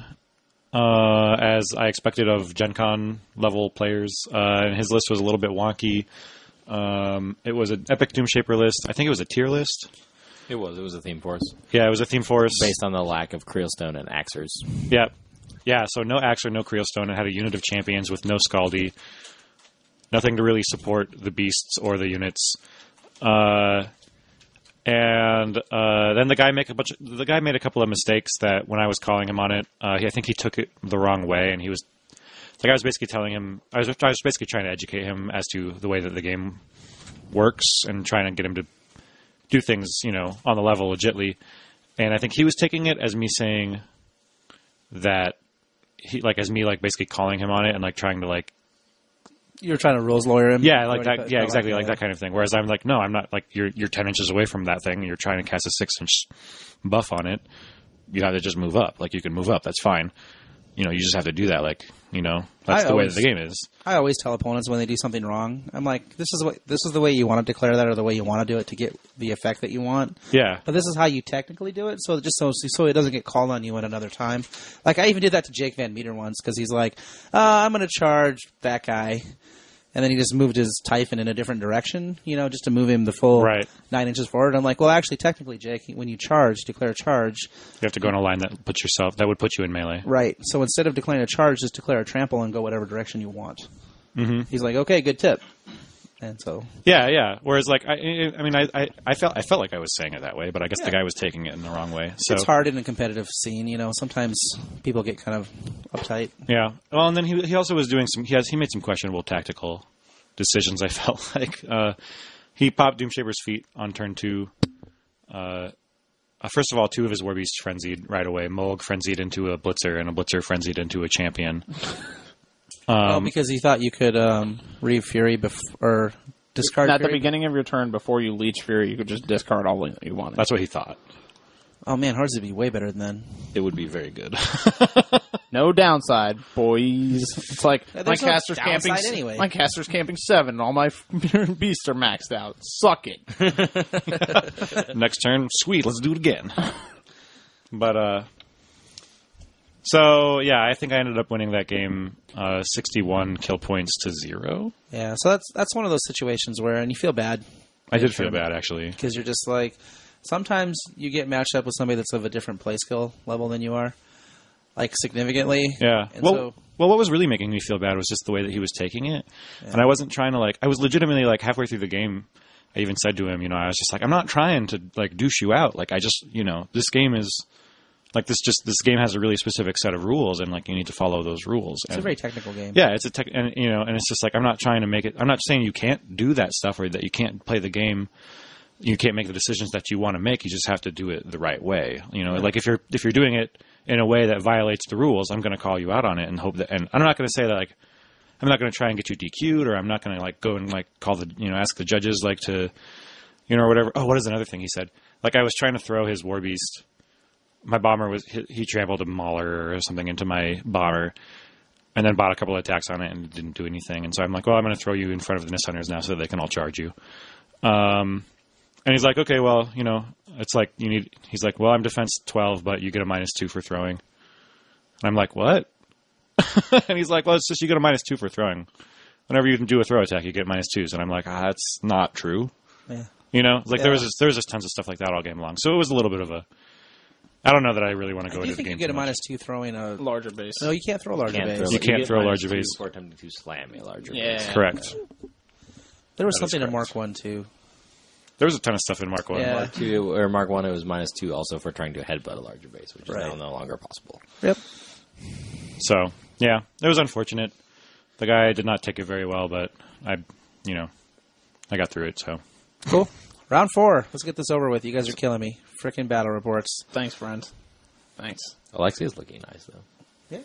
S7: as I expected of Gen Con level players. And his list was a little bit wonky. It was an Epic Doomshaper list. I think it was a tier list.
S6: It was a theme force
S7: Yeah, it was a theme force.
S6: based on the lack of Creelstone and Axers.
S7: Yeah. Yeah, so no Axe or no Creelstone. It had a unit of champions with no Scaldi. Nothing to really support the beasts or the units. And then the guy made a couple of mistakes that when I was calling him on it, I think he took it the wrong way, and I was basically telling him, I was basically trying to educate him as to the way that the game works and trying to get him to do things, on the level legitly. And I think he was taking it as me saying that as me basically calling him on it and trying to
S1: You're trying to rules lawyer him.
S7: Yeah, like that. Yeah, exactly, like that kind of thing. Whereas I'm like, no, I'm not. You're 10 inches away from that thing. And you're trying to cast a 6-inch buff on it. You have to just move up. You can move up. That's fine. You just have to do that. That's the way that the game is.
S1: I always tell opponents when they do something wrong, I'm like, this is the way you want to declare that, or the way you want to do it to get the effect that you want.
S7: Yeah.
S1: But this is how you technically do it, so it doesn't get called on you at another time. I even did that to Jake Van Meter once because he's like, I'm going to charge that guy. And then he just moved his Typhon in a different direction, just to move him the full 9 inches forward. I'm like, well, actually, technically, Jake, when you declare a charge,
S7: you have to go in a line that would put you in melee.
S1: Right. So instead of declaring a charge, just declare a trample and go whatever direction you want. Mm-hmm. He's like, okay, good tip. And so
S7: yeah. Whereas I felt like I was saying it that way, but I guess the guy was taking it in the wrong way. So
S1: it's hard in a competitive scene, Sometimes people get kind of uptight.
S7: Yeah. Well, and then he also was doing he made some questionable tactical decisions. I felt like he popped Doomshaper's feet on turn 2. First of all, 2 of his Warbeasts frenzied right away. Mulg frenzied into a Blitzer, and a Blitzer frenzied into a champion.
S1: Because he thought you could Reave Fury or discard
S4: At
S1: Fury?
S4: the beginning of your turn, before you leech Fury, you could just discard all that you wanted.
S7: That's what he thought.
S1: Oh man, Hearts would be way better than that.
S6: It would be very good.
S4: No downside, boys. It's like
S1: Yeah,
S4: my
S1: there's no
S4: caster's camping.
S1: downside anyway.
S4: My caster's camping 7, and all my beasts are maxed out. Suck it.
S7: Next turn, sweet, let's do it again. But so yeah, I think I ended up winning that game 61 kill points to 0.
S1: Yeah, so that's one of those situations where, and you feel bad.
S7: I did feel bad actually,
S1: because you're just like, sometimes you get matched up with somebody that's of a different play skill level than you are, significantly.
S7: Yeah.
S1: And
S7: well, what was really making me feel bad was just the way that he was taking it, and I wasn't trying to I was legitimately halfway through the game. I even said to him, I was just I'm not trying to douche you out. I just, this game is this game has a really specific set of rules, and you need to follow those rules.
S1: It's a very technical game.
S7: Yeah, it's and it's just I'm not trying to make it. I'm not saying you can't do that stuff or that you can't play the game. You can't make the decisions that you want to make. You just have to do it the right way. If you're doing it in a way that violates the rules, I'm going to call you out on it and hope that. And I'm not going to say that I'm not going to try and get you DQ'd, or I'm not going to go and call the ask the judges to or whatever. Oh, what is another thing he said? I was trying to throw his Warbeast. My bomber he trampled a Mauler or something into my bomber, and then bought a couple of attacks on it and didn't do anything. And so I'm like, well, I'm going to throw you in front of the Nist Hunters now so that they can all charge you. And he's like, okay, well, it's he's like, well, I'm defense 12, but you get a -2 for throwing. And I'm like, what? And he's like, well, it's just you get a -2 for throwing. Whenever you do a throw attack, you get -2s. And I'm like, that's not true.
S1: Yeah.
S7: There was just tons of stuff like that all game long. So it was a little bit of a, I don't know that I really want to go into the game.
S1: You get a -2 throwing a
S4: Larger base.
S1: No, you can't throw a larger base.
S7: You can't throw a larger base.
S6: For attempting to slam a larger
S4: Yeah.
S6: base.
S7: Correct.
S1: There was
S7: That is
S1: something in
S7: correct.
S1: Mark 1 too.
S7: There was a ton of stuff in Mark 1.
S1: Yeah.
S6: Mark 2 or Mark 1, it was -2 also for trying to headbutt a larger base, which is now no longer possible.
S1: Yep.
S7: So, yeah, it was unfortunate. The guy did not take it very well, but I got through it, so.
S1: Cool. Round 4. Let's get this over with. You guys are killing me. Frickin' battle reports.
S4: Thanks, friend. Thanks.
S6: Alexi is looking nice, though.
S1: Yeah.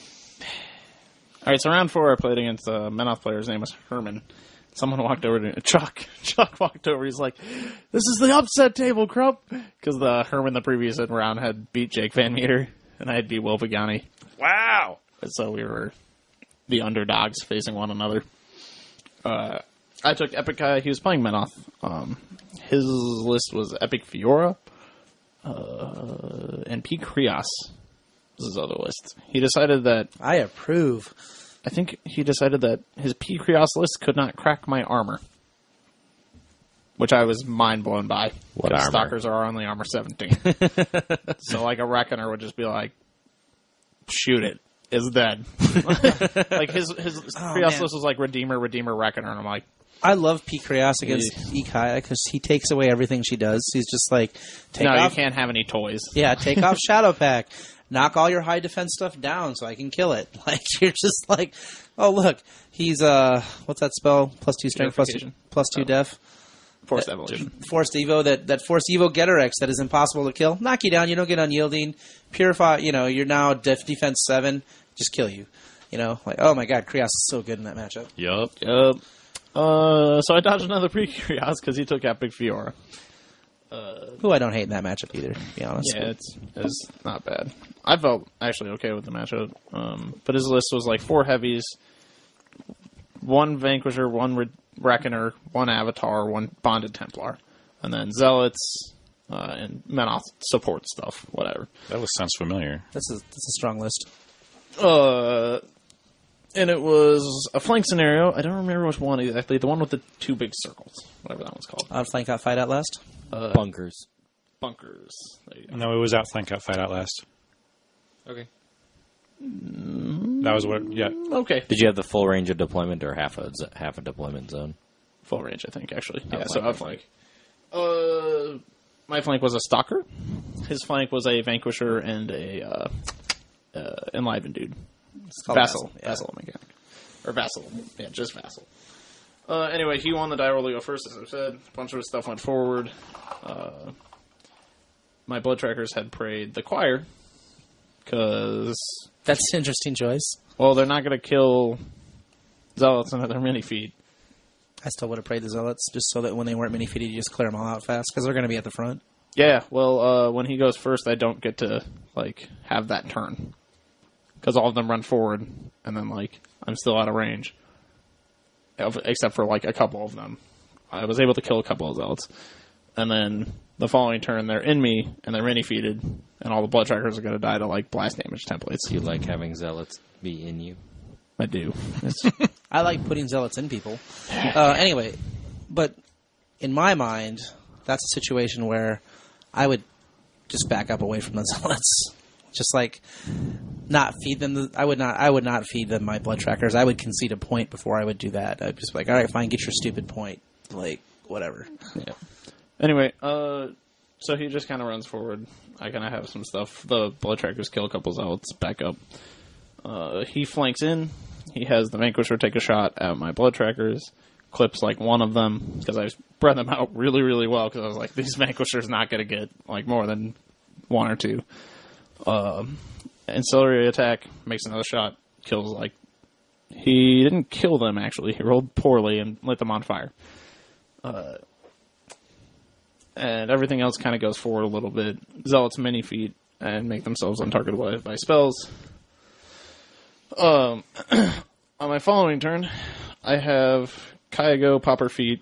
S4: All right, so round 4, I played against a Menoth player. His name was Herman. Someone walked over to Chuck. Chuck walked over. He's like, "This is the upset table, Crump," because the Herman the previous round had beat Jake Van Meter, and I had beat Will Pagani.
S7: Wow!
S4: And so we were the underdogs facing one another. I took Epic. He was playing Menoth. His list was Epic Fiora and P. Krios was his other list. He decided that...
S1: I approve.
S4: I think he decided that his P. Krios list could not crack my armor. Which I was mind blown by.
S6: What
S4: because
S6: armor?
S4: Stalkers are only armor 17. So like a Reckoner would just be like, shoot it. It's dead. Like his Krios
S1: man.
S4: list was like Redeemer, Reckoner, and I'm like,
S1: I love Pete Krios against Ikai because he takes away everything she does. He's just like, take
S4: No,
S1: off.
S4: you can't have any toys.
S1: Yeah, take off Shadow Pack. Knock all your high defense stuff down so I can kill it. Like, you're just like, oh, look. He's, what's that spell? +2 strength, +2 def.
S4: Forced evolution.
S1: Forced Evo, that Forced Evo Getter X that is impossible to kill. Knock you down, you don't get unyielding. Purify, you're now defense 7, just kill you. Like, oh my god, Krios is so good in that matchup.
S2: Yup.
S4: So I dodged another pre-Krios because he took Epic Fiora.
S1: Who I don't hate in that matchup either, to be honest.
S4: Yeah, it's not bad. I felt actually okay with the matchup. But his list was like 4 heavies, 1 Vanquisher, 1 Reckoner, 1 Avatar, 1 Bonded Templar, and then Zealots and Menoth support stuff, whatever.
S7: That sounds familiar.
S1: That's a strong list.
S4: And it was a flank scenario. I don't remember which one exactly. The one with the 2 big circles, whatever that one's called.
S1: Outflank, outfight, outlast?
S6: Bunkers.
S4: Bunkers. There you go.
S7: No, it was Outflank, Outfight, Outlast.
S6: Okay.
S7: That was what. Yeah.
S4: Okay.
S6: Did you have the full range of deployment or half a deployment zone?
S4: Full range, I think, actually. Yeah,
S6: Outflank,
S4: so outflank. My flank was a Stalker. His flank was a Vanquisher and a Enlivened dude.
S1: It's called
S4: Vassal.
S1: Yeah.
S4: Vassal mechanic. Or Vassal. Yeah, just Vassal. Anyway, he won the die roll to go first, as I said. A bunch of his stuff went forward. My blood trackers had prayed the choir, because,
S1: That's an interesting choice.
S4: well, they're not going to kill Zealots into their mini-feed.
S1: I still would have prayed the Zealots just so that when they weren't mini-feeded, you just clear them all out fast because they're going to be at the front.
S4: Yeah, well, when he goes first, I don't get to, have that turn. Because all of them run forward, and then, I'm still out of range. Except for, a couple of them. I was able to kill a couple of Zealots. And then the following turn, they're in me, and they're mini-feeded, and all the blood trackers are going to die to, blast damage templates.
S6: Do you like having zealots be in you?
S4: I do.
S1: I like putting Zealots in people. Anyway, but in my mind, that's a situation where I would just back up away from the Zealots. Just not feed them. I would not feed them my blood trackers. I would concede a point before I would do that. I'd just be like, all right, fine, get your stupid point. Whatever.
S4: Yeah. Anyway, so he just kind of runs forward. I kind of have some stuff. The blood trackers kill a couple Zealots, back up. He flanks in. He has the Vanquisher take a shot at my blood trackers. Clips one of them because I spread them out really, really well because I was like, these Vanquishers not going to get more than 1 or 2. Ancillary attack makes another shot, kills he didn't kill them actually. He rolled poorly and lit them on fire. And everything else kind of goes forward a little bit. Zealots mini feet and make themselves untargetable by spells. On my following turn, I have Kyago Popper Feet,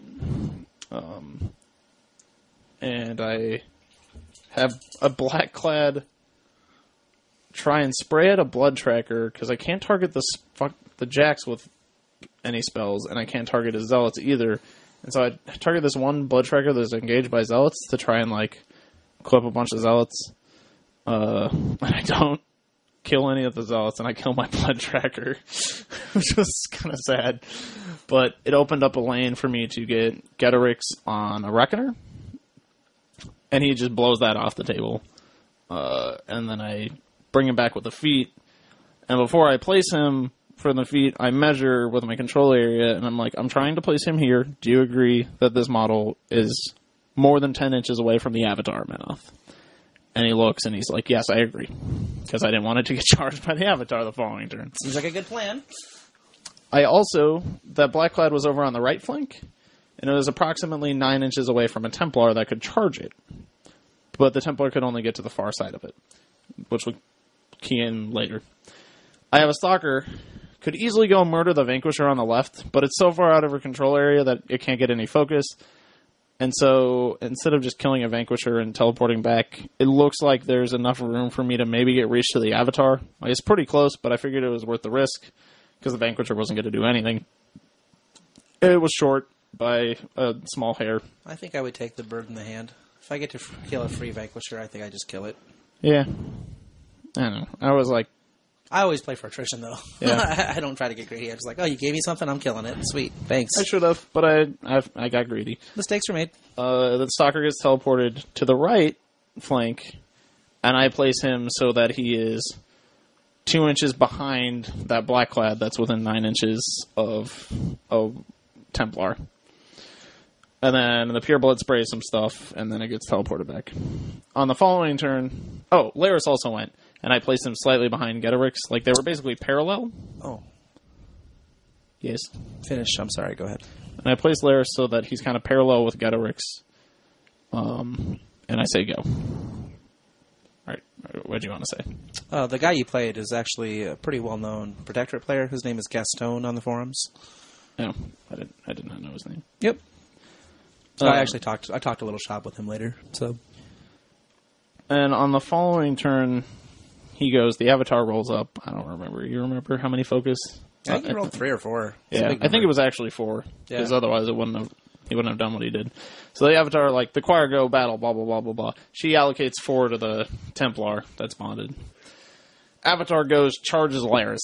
S4: and I have a black clad try and spray at a blood tracker because I can't target the Jacks with any spells, and I can't target his Zealots either. And so I target this one blood tracker that's engaged by Zealots to try and clip a bunch of Zealots. And I don't kill any of the Zealots, and I kill my blood tracker, which was kind of sad. But it opened up a lane for me to get Getorix on a Reckoner, and he just blows that off the table. And then I bring him back with the feet, and before I place him for the feet, I measure with my control area, and I'm like, I'm trying to place him here. Do you agree that this model is more than 10 inches away from the Avatar Menoth? And he looks, and he's like, yes, I agree. Because I didn't want it to get charged by the Avatar the following turn.
S1: Seems like a good plan.
S4: That Blackclad was over on the right flank, and it was approximately 9 inches away from a Templar that could charge it. But the Templar could only get to the far side of it, which would key in later. I have a Stalker, could easily go murder the Vanquisher on the left, but it's so far out of her control area that it can't get any focus. And so, instead of just killing a Vanquisher and teleporting back, it looks like there's enough room for me to maybe get reach to the Avatar. It's pretty close, but I figured it was worth the risk, because the Vanquisher wasn't going to do anything. It was short by a small hair.
S1: I think I would take the bird in the hand. If I get to kill a free Vanquisher, I think I just kill it.
S4: Yeah. I don't know. I was
S1: I always play for attrition, though.
S4: Yeah.
S1: I don't try to get greedy. I'm just like, oh, you gave me something, I'm killing it. Sweet, thanks.
S4: I should have, but I got greedy.
S1: Mistakes are made.
S4: The stalker gets teleported to the right flank, and I place him so that he is 2 inches behind that blackclad that's within 9 inches of Templar. And then the pureblood sprays some stuff, and then it gets teleported back. On the following turn, Laris also went, and I placed him slightly behind Getorix. Like, they were basically parallel.
S1: Oh,
S4: Yes.
S1: finish. I'm sorry, go ahead.
S4: And I placed Laris so that he's kind of parallel with Getorix. And I say go. All right, what do you want to say?
S1: The guy you played is actually a pretty well-known Protectorate player. His name is Gaston on the forums.
S4: No, I did not know his name.
S1: Yep. So
S4: Uh,
S1: I actually talked a little shop with him later. So
S4: And on the following turn, he goes, the Avatar rolls up. I don't remember. You remember how many focus?
S1: I think he rolled 3 or 4. It's a
S4: Yeah,
S1: big
S4: I think
S1: number.
S4: it was actually 4.
S1: Yeah.
S4: Because otherwise he wouldn't have done what he did. So the Avatar, like, the choir go, battle, blah, blah, blah, blah, blah. She allocates 4 to the Templar that's bonded. Avatar goes, charges Laris.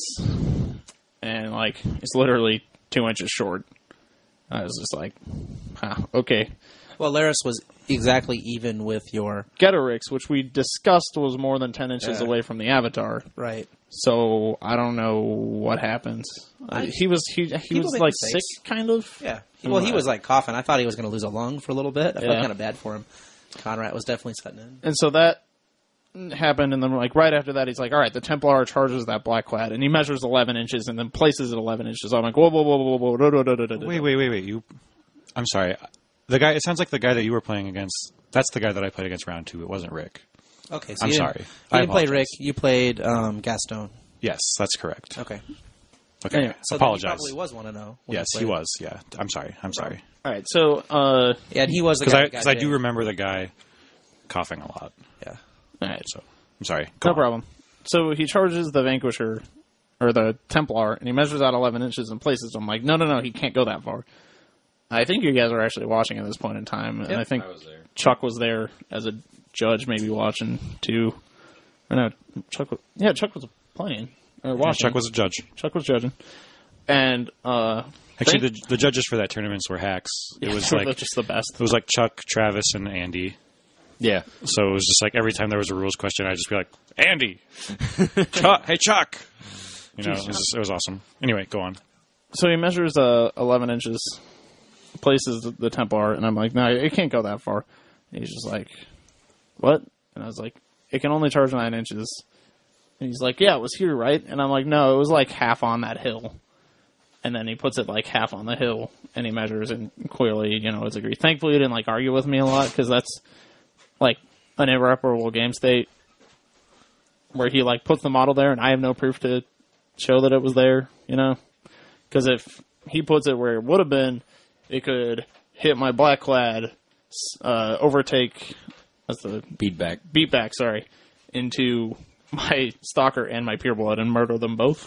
S4: And, like, it's literally 2 inches short. I was just like, okay.
S1: Well, Laris was exactly even with your
S4: Getorix, which we discussed was more than 10 inches
S1: Yeah.
S4: away from the Avatar.
S1: right.
S4: So I don't know what happens. He was
S1: make
S4: like
S1: mistakes.
S4: sick, kind of.
S1: Yeah. Well, he was like coughing. I thought he was going to lose a lung for a little bit. I felt
S4: Yeah.
S1: kind of bad for him. Conrad was definitely setting in.
S4: And so that happened, and then like right after that, he's like, "All right, the Templar charges that blackclad," and he measures 11 inches and then places it 11 inches. I'm like, "Whoa, whoa, whoa, whoa, whoa, whoa, whoa, whoa, whoa, whoa."
S7: Wait. I'm sorry. The guy. It sounds like the guy that you were playing against. That's the guy that I played against round 2. It wasn't Rick.
S1: Okay, so
S7: I'm
S1: you
S7: sorry.
S1: Didn't,
S7: I
S1: you didn't play
S7: apologize.
S1: Rick. You played Gaston.
S7: Yes, that's correct.
S1: Okay.
S7: Okay.
S4: Anyway,
S1: So
S7: Apologize.
S1: Then he probably was 1-0.
S7: Yes, he was. Yeah. I'm sorry.
S4: All right, so
S1: Yeah, and he was the guy.
S7: Because I do remember the guy coughing a lot.
S1: Yeah.
S4: all right,
S7: So I'm sorry. Go
S4: no
S7: on.
S4: problem. So he charges the Vanquisher or the Templar, and he measures out 11 inches and places him. I'm like, no, he can't go that far. I think you guys are actually watching at this point in time, and
S1: Yep.
S4: I think
S6: I was there.
S4: Chuck was there as a judge, maybe watching too. Or no, Chuck was playing or watching.
S7: Chuck was a judge.
S4: Chuck was judging, and
S7: Actually, the judges for that tournament were hacks. It was like
S4: just the best.
S7: it was like Chuck, Travis, and Andy.
S6: Yeah.
S7: So it was just like every time there was a rules question, I'd just be like, Andy, Chuck, hey Chuck. You know, it was awesome. Anyway, go on.
S4: So he measures 11 inches, places the Templar, and I'm like, no, it can't go that far. And he's just like, what? And I was like, it can only charge 9 inches. And he's like, yeah, it was here, right? And I'm like, no, it was like half on that hill. And then he puts it like half on the hill, and he measures, and clearly, it's agreed. Thankfully, he didn't like argue with me a lot, because that's like an irreparable game state where he like puts the model there, and I have no proof to show that it was there, Because if he puts it where it would have been, it could hit my blackclad, overtake, what's the
S6: Beatback.
S4: sorry, into my stalker and my pureblood and murder them both,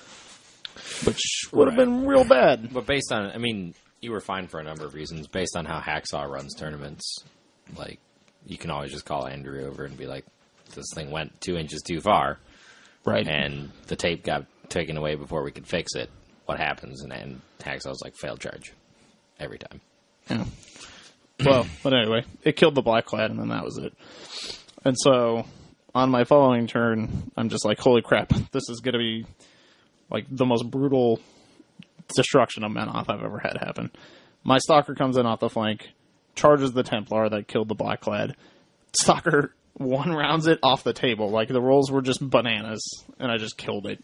S4: which would have been real bad.
S6: But based on, you were fine for a number of reasons. Based on how Hacksaw runs tournaments, like, you can always just call Andrew over and be like, this thing went 2 inches too far.
S4: Right.
S6: And the tape got taken away before we could fix it. What happens? And Hacksaw's like, failed charge. Every time.
S4: Yeah. Well, but anyway, it killed the blackclad, and then that was it. And so, on my following turn, I'm just like, holy crap, this is going to be like the most brutal destruction of Menoth I've ever had happen. My stalker comes in off the flank, charges the Templar that killed the blackclad. Stalker one rounds it off the table. Like, the rolls were just bananas, and I just killed it.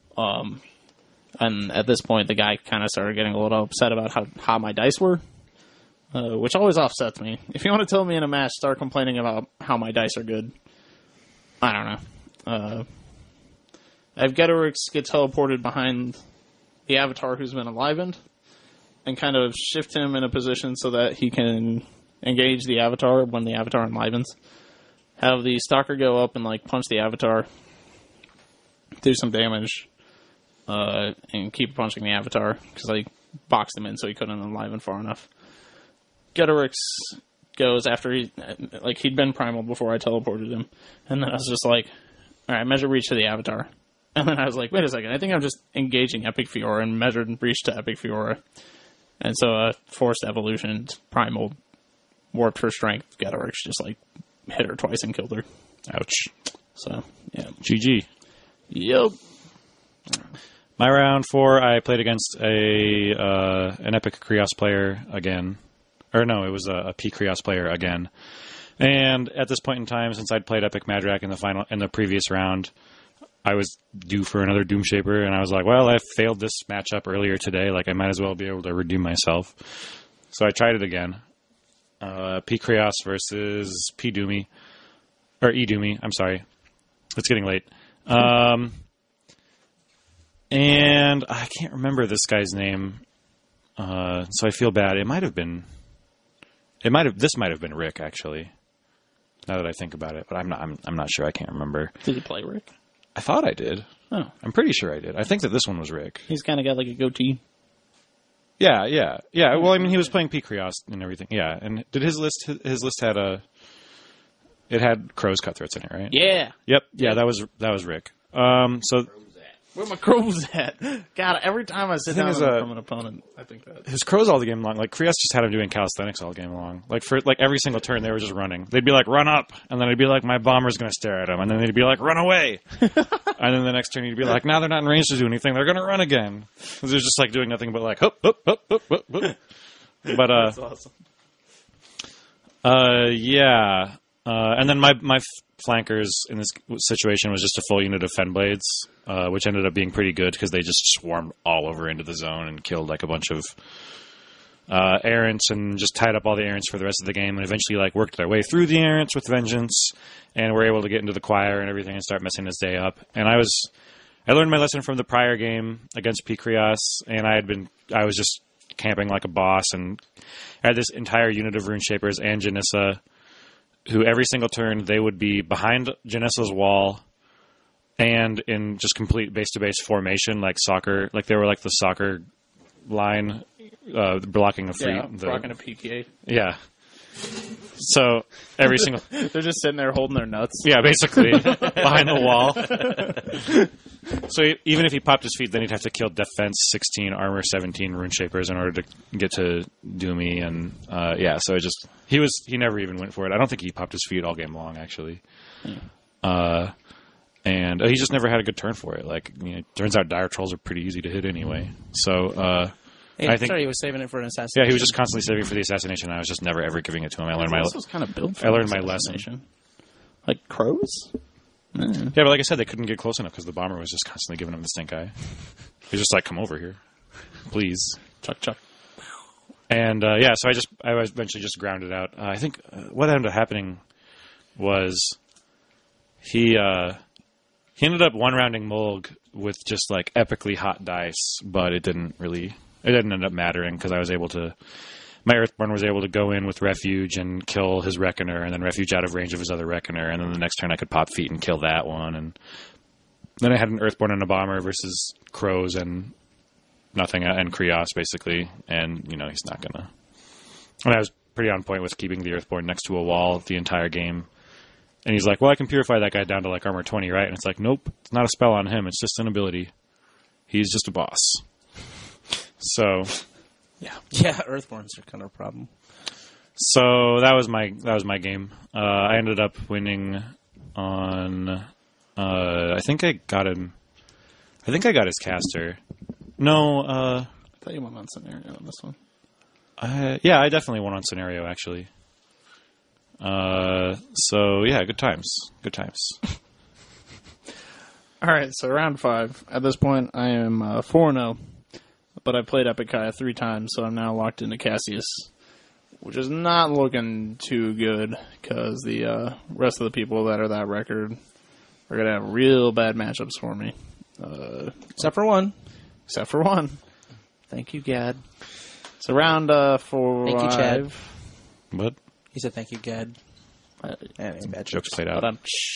S4: And at this point, the guy kind of started getting a little upset about how my dice were, which always offsets me. If you want to tell me in a match, start complaining about how my dice are good. I don't know. I have Getorix get teleported behind the Avatar who's been enlivened, and kind of shift him in a position so that he can engage the Avatar when the Avatar enlivens. Have the Stalker go up and like punch the Avatar, do some damage, and keep punching the Avatar because I boxed him in so he couldn't enliven far enough. Getorix goes after he'd been primal before I teleported him, and then I was just like, all right, measure reach to the Avatar. And then I was like, wait a second, I think I'm just engaging Epic Fiora and measured and breached to Epic Fiora. And so Forced Evolution, Primal, Warped for Strength, Getorix just like hit her twice and killed her.
S7: Ouch.
S4: So, yeah.
S7: GG.
S4: Yep.
S7: My round 4, I played against an Epic Krios player again. Or no, it was a P Krios player again. And at this point in time, since I'd played Epic Madrak in the previous round, I was due for another Doomshaper, and I was like, well, I failed this matchup earlier today. Like, I might as well be able to redeem myself. So I tried it again. P Krios versus P Doomy. Or E Doomy, I'm sorry. It's getting late. And I can't remember this guy's name, so I feel bad. This might have been Rick, actually. Now that I think about it, but I'm not sure. I can't remember.
S4: Did you play Rick?
S7: I thought I did.
S4: Oh.
S7: I'm pretty sure I did. I think that this one was Rick.
S4: He's kind of got like a goatee.
S7: Yeah. Well, I mean, he was playing P Krios and everything. Yeah, and did his list had it had Crow's Cutthroats in it, right?
S4: Yeah.
S7: Yep. Yeah, that was Rick. So
S4: Where my crows at? God, every time I sit down from an opponent, I think that.
S7: his crows all the game long. Like, Krios just had him doing calisthenics all game long. Like, for like every single turn, they were just running. They'd be like, run up. And then it'd be like, my bomber's going to stare at him. And then they'd be like, run away. And then the next turn, he'd be like, now they're not in range to do anything. They're going to run again. They're just like doing nothing but like, hup, hup, hup, hup, hup, hup. But,
S4: That's awesome.
S7: yeah. And then my flankers in this situation was just a full unit of Fenblades, which ended up being pretty good because they just swarmed all over into the zone and killed like a bunch of errants and just tied up all the errants for the rest of the game, and eventually like worked their way through the errants with vengeance and were able to get into the choir and everything and start messing his day up. And I learned my lesson from the prior game against P Krios, and I was just camping like a boss, and I had this entire unit of Rune Shapers and Janissa, who every single turn they would be behind Janissa's wall and in just complete base-to-base formation, like soccer, like they were like the soccer line, blocking a free.
S4: Yeah, blocking a PK.
S7: Yeah. So every single.
S4: They're just sitting there holding their nuts.
S7: Yeah, basically behind the wall. So even if he popped his feet, then he'd have to kill Defense 16, Armor 17 Rune Shapers in order to get to Doomy, and yeah. So he never even went for it. I don't think he popped his feet all game long, actually. And he just never had a good turn for it. Like, turns out Dire Trolls are pretty easy to hit anyway. So
S1: Hey,
S7: I think
S1: sorry, he was saving it for an assassination.
S7: yeah, he was just constantly saving for the assassination. I was just never ever giving it to him. I learned
S4: This was kind of built.
S7: I learned my lesson.
S4: Like crows.
S7: Yeah, but like I said, they couldn't get close enough because the bomber was just constantly giving him the stink eye. He was just like, "Come over here, please."
S4: Chuck, chuck.
S7: And yeah, so I eventually just ground it out. I think what ended up happening was he ended up one-rounding Mulg with just like epically hot dice, but it didn't end up mattering because I was able to. My Earthborn was able to go in with Refuge and kill his Reckoner, and then Refuge out of range of his other Reckoner, and then the next turn I could pop feet and kill that one, and then I had an Earthborn and a Bomber versus Crows and nothing, and Krios basically, and he's not gonna. And I was pretty on point with keeping the Earthborn next to a wall the entire game, and he's like, "Well, I can purify that guy down to like armor 20, right?" And it's like, "Nope, it's not a spell on him; it's just an ability. He's just a boss." So.
S1: Yeah, Earthborns are kind of a problem.
S7: So that was my game. I ended up winning on. I think I got him. I think I got his caster. No.
S4: I thought you went on scenario on this one.
S7: Yeah, I definitely won on scenario actually. So yeah, good times. Good times.
S4: All right, so round 5. At this point, I am 4-0. But I played Epic Kaya 3 times, so I'm now locked into Cassius, which is not looking too good because the rest of the people that are that record are going to have real bad matchups for me.
S1: Except for one.
S4: Except for one.
S1: Thank you, Gad.
S4: So round 4.
S1: Thank you, Chad.
S7: What?
S1: He said thank you, Gad. Bad
S7: Jokes played out.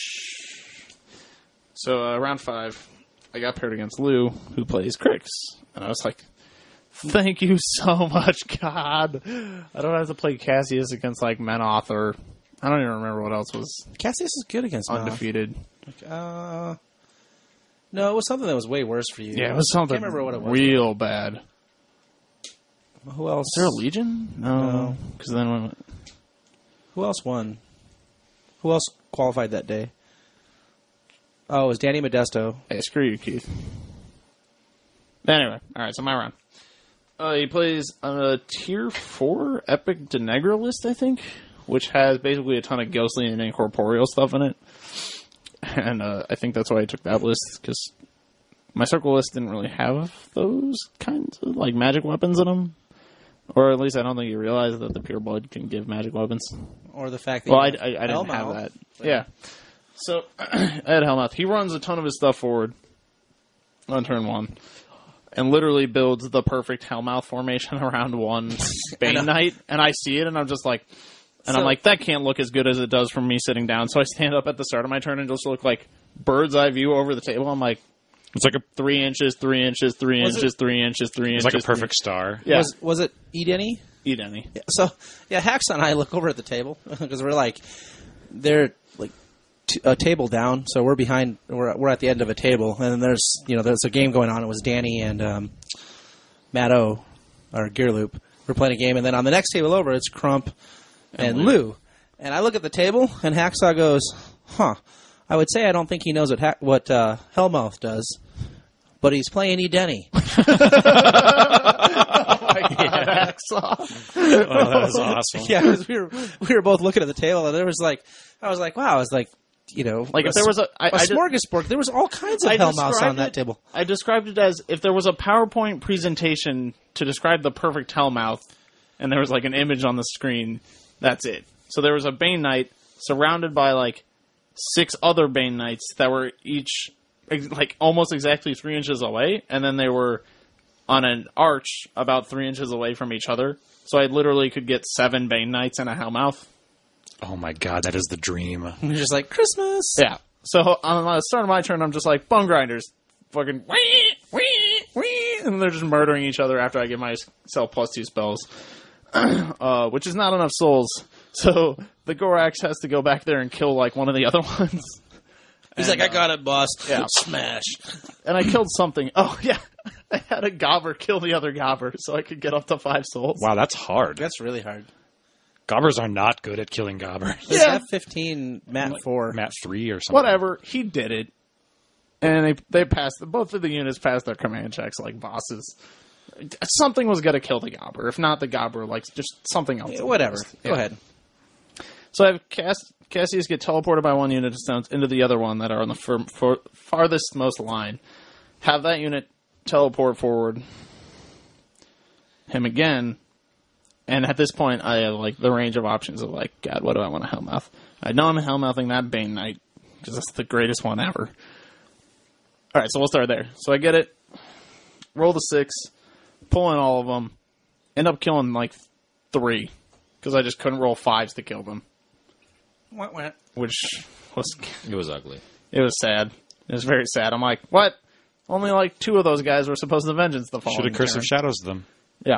S4: So round 5, I got paired against Lou, who plays Crix. And I was like, thank you so much, God. I don't have to play Cassius against, like, Menoth or... I don't even remember what else was
S1: Cassius is good against Menoth.
S4: undefeated.
S1: No, it was something that was way worse for you.
S4: Yeah, it was something
S1: I can't remember what it was.
S4: real bad.
S1: Who else?
S4: Is there a Legion? No. Because then
S1: Who else won? Who else qualified that day? Oh, it was Danny Modesto.
S4: hey, screw you, Keith. Anyway, all right, so my round. He plays on a Tier 4 Epic Denegra list, I think, which has basically a ton of ghostly and incorporeal stuff in it. And I think that's why I took that list, because my circle list didn't really have those kinds of, like, magic weapons in them. Or at least I don't think you realize that the Pure Blood can give magic weapons.
S1: Or the fact that
S4: Well, I
S1: you
S4: didn't have
S1: Hellmouth.
S4: that. Yeah. So, I had Hellmouth. He runs a ton of his stuff forward on turn 1. And literally builds the perfect Hellmouth formation around one Bane Knight. And I see it, and I'm just like... And I'm like, that can't look as good as it does from me sitting down. So I stand up at the start of my turn and just look like bird's eye view over the table. I'm like,
S7: It's like a
S4: 3 inches, 3 inches, 3
S1: Was
S4: inches, 3 inches, 3
S7: it's
S4: inches.
S7: like a perfect star.
S4: Yeah.
S1: Was it Eat Any?
S4: Eat any.
S1: Yeah, so, yeah, Hacksaw and I look over at the table because we're like, they're like a table down, so we're behind. We're at the end of a table, and there's a game going on. It was Danny and Matt O, or Gearloop. We're playing a game, and then on the next table over, it's Crump and Lou. And I look at the table, and Hacksaw goes, "Huh? I would say I don't think he knows what Hellmouth does, but he's playing E Denny."
S4: Hacksaw.
S7: Oh, that was awesome.
S1: Yeah, because we were both looking at the table, and there was like, I was like, wow, I was like,
S4: Like if there was a
S1: smorgasbord, there was all kinds of Hellmouths on that table.
S4: I described it as if there was a PowerPoint presentation to describe the perfect Hellmouth, and there was like an image on the screen. That's it. So there was a Bane Knight surrounded by like 6 other Bane Knights that were each like almost exactly 3 inches away, and then they were on an arch about 3 inches away from each other. So I literally could get 7 Bane Knights and a Hellmouth.
S7: Oh my god, that is the dream.
S1: You're just like, Christmas.
S4: Yeah. So on the start of my turn, I'm just like, Bone Grinders. Fucking wee, wee, wee. And they're just murdering each other after I give myself +2 spells. Which is not enough souls. So the Gorax has to go back there and kill like one of the other ones.
S1: He's like, I got it, boss.
S4: Yeah.
S1: Smash.
S4: And I killed something. Oh, yeah. I had a Gobber kill the other Gobber so I could get up to 5 souls.
S7: Wow, that's hard.
S1: That's really hard.
S7: Gobbers are not good at killing gobbers.
S1: Yeah. F-15, Mat 4.
S7: Mat 3 or something.
S4: Whatever. He did it. And they passed. Both of the units passed their command checks like bosses. Something was going to kill the Gobber. If not the Gobber, like just something else.
S1: Yeah, whatever. Go ahead.
S4: So I have Cassius get teleported by one unit of stones into the other one that are on the farthest most line. Have that unit teleport forward. Him again. And at this point, I have like the range of options of like, God, what do I want to Hellmouth? I know I'm Hellmouthing that Bane Knight because that's the greatest one ever. All right, so we'll start there. So I get it. Roll the 6. Pull in all of them. End up killing like 3 because I just couldn't roll 5s to kill them. Which was...
S6: It was ugly.
S4: It was sad. It was very sad. I'm like, what? Only like 2 of those guys were supposed to vengeance the following
S7: Should have Curse
S4: turn.
S7: of Shadows them.
S4: Yeah.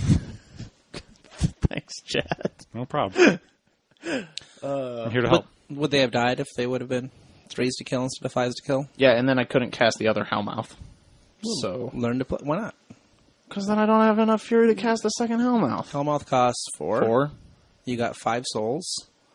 S4: Thanks, Chad.
S7: No problem. I'm here to help.
S1: Would they have died if they would have been 3s to kill instead of 5s to kill?
S4: Yeah, and then I couldn't cast the other Hellmouth. So...
S1: Learn to play. Why not?
S4: Because then I don't have enough Fury to cast the second Hellmouth.
S1: Hellmouth costs 4.
S4: 4.
S1: You got 5 souls.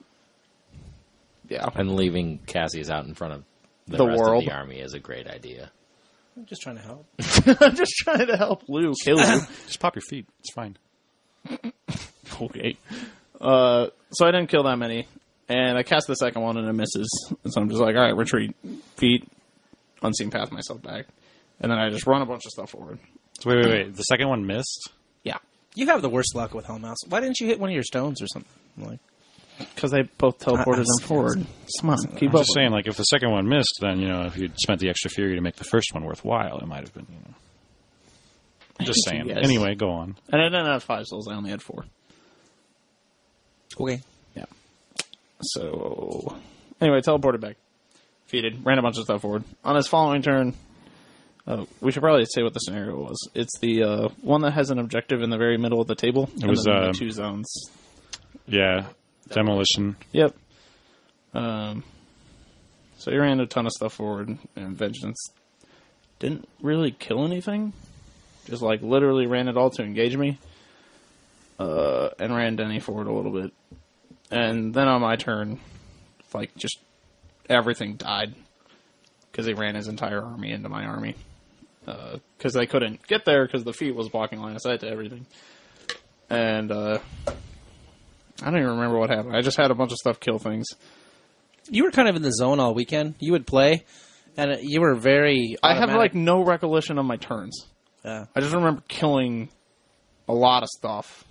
S4: Yeah.
S6: And leaving Cassius out in front of the
S4: The
S6: rest
S4: world.
S6: of the army is a great idea.
S1: I'm just trying to help.
S4: I'm just trying to help Lou kill you.
S7: Just pop your feet. It's fine.
S4: Okay. So I didn't kill that many. And I cast the second one and it misses. And so I'm just like, alright, retreat. Feet. Unseen path myself back. And then I just run a bunch of stuff forward.
S7: So wait. The second one missed?
S4: Yeah.
S1: You have the worst luck with Hellmouths. Why didn't you hit one of your stones or something? Like,
S4: Because they both teleported them forward. Come on, keep
S7: I'm
S4: up.
S7: just saying, like, if the second one missed, then, if you'd spent the extra Fury to make the first one worthwhile, it might have been, Just saying.
S4: Yes.
S7: Anyway, go on.
S4: And I didn't have 5 souls, I only had 4.
S1: okay.
S4: Yeah. So, anyway, teleported back. Defeated. Ran a bunch of stuff forward. On his following turn, we should probably say what the scenario was. It's the one that has an objective in the very middle of the table.
S7: It was,
S4: and then the 2 zones.
S7: Yeah. Demolition.
S4: Yep. So he ran a ton of stuff forward, and Vengeance didn't really kill anything. Just, like, literally ran it all to engage me. And ran Denny forward a little bit. And then on my turn, like, just everything died. Because he ran his entire army into my army. Because they couldn't get there because the feet was blocking line of sight to everything. And, I don't even remember what happened. I just had a bunch of stuff kill things.
S1: You were kind of in the zone all weekend. You would play, and you were very
S4: I have,
S1: automatic.
S4: like, no recollection of my turns.
S1: Yeah.
S4: I just remember killing a lot of stuff.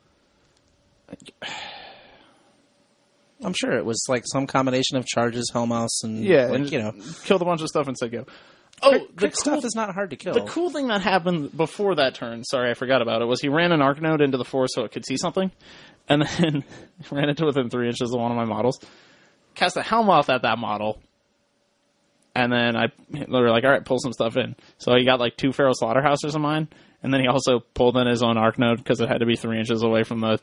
S1: I'm sure it was like some combination of charges, Hellmouse, and
S4: Yeah,
S1: like,
S4: and
S1: you know,
S4: killed a bunch of stuff and said go. Oh,
S1: quick stuff is not hard to kill.
S4: The cool thing that happened before that turn, sorry I forgot about it, was he ran an arc node into the forest so it could see something, and then ran into within 3 inches of one of my models. Cast a Hellmouth at that model, and then they were like, alright, pull some stuff in. So he got like 2 Feral Slaughterhouses of mine, and then he also pulled in his own arc node because it had to be 3 inches away from the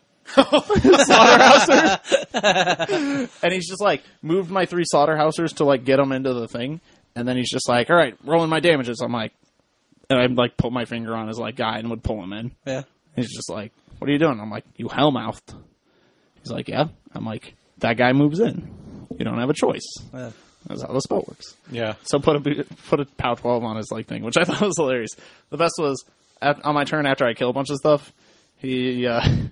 S4: Slaughterhousers. And he's just like, moved my 3 Slaughterhousers to like get them into the thing. And then he's just like, all right, rolling my damages. I'm like, and I'd like put my finger on his like guy and would pull him in.
S1: Yeah.
S4: He's just like, what are you doing? I'm like, you hellmouthed. He's like, yeah. I'm like, that guy moves in. You don't have a choice.
S1: Yeah.
S4: That's how the spell works.
S7: Yeah.
S4: So put a POW 12 on his like thing, which I thought was hilarious. The best was on my turn after I kill a bunch of stuff. The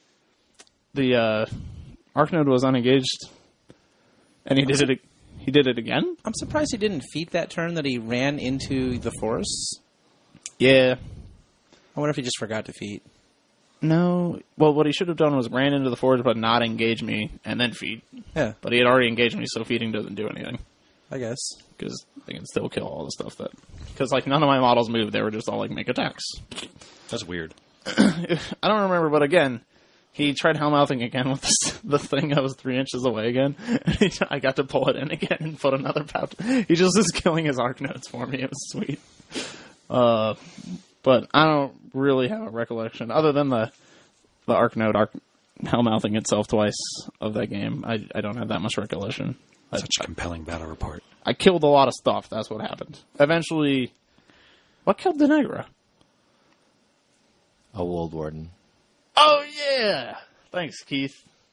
S4: arc node was unengaged, and he did it again.
S1: I'm surprised he didn't feat that turn that he ran into the forests.
S4: Yeah.
S1: I wonder if he just forgot to feat.
S4: No. Well, what he should have done was ran into the forge, but not engage me, and then feed.
S1: Yeah,
S4: But he had already engaged me, so feeding doesn't do anything.
S1: I guess.
S4: Because they can still kill all the stuff that... Because, like, none of my models moved. They were just all, like, make attacks.
S7: That's weird.
S4: I don't remember, but again, he tried hellmouthing again with the thing that was 3 inches away again. I got to pull it in again and put another pouch. He just was killing his arc nodes for me. It was sweet. But I don't really have a recollection other than the arc node hellmouthing itself twice of that game. I don't have that much recollection.
S7: Such a compelling battle report.
S4: I killed a lot of stuff. That's what happened. Eventually, what killed Denegra?
S6: A Wold Warden.
S4: Oh yeah! Thanks, Keith.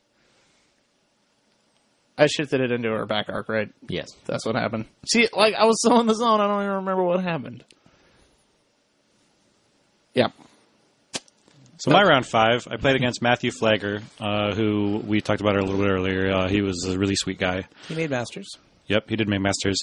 S4: I shifted it into her back arc, right?
S6: Yes.
S4: That's what happened. See, like, I was so in the zone, I don't even remember what happened. Yeah.
S7: So my round 5, I played against Matthew Flagger, who we talked about a little bit earlier. He was a really sweet guy.
S1: He made Masters.
S7: Yep, he did make Masters.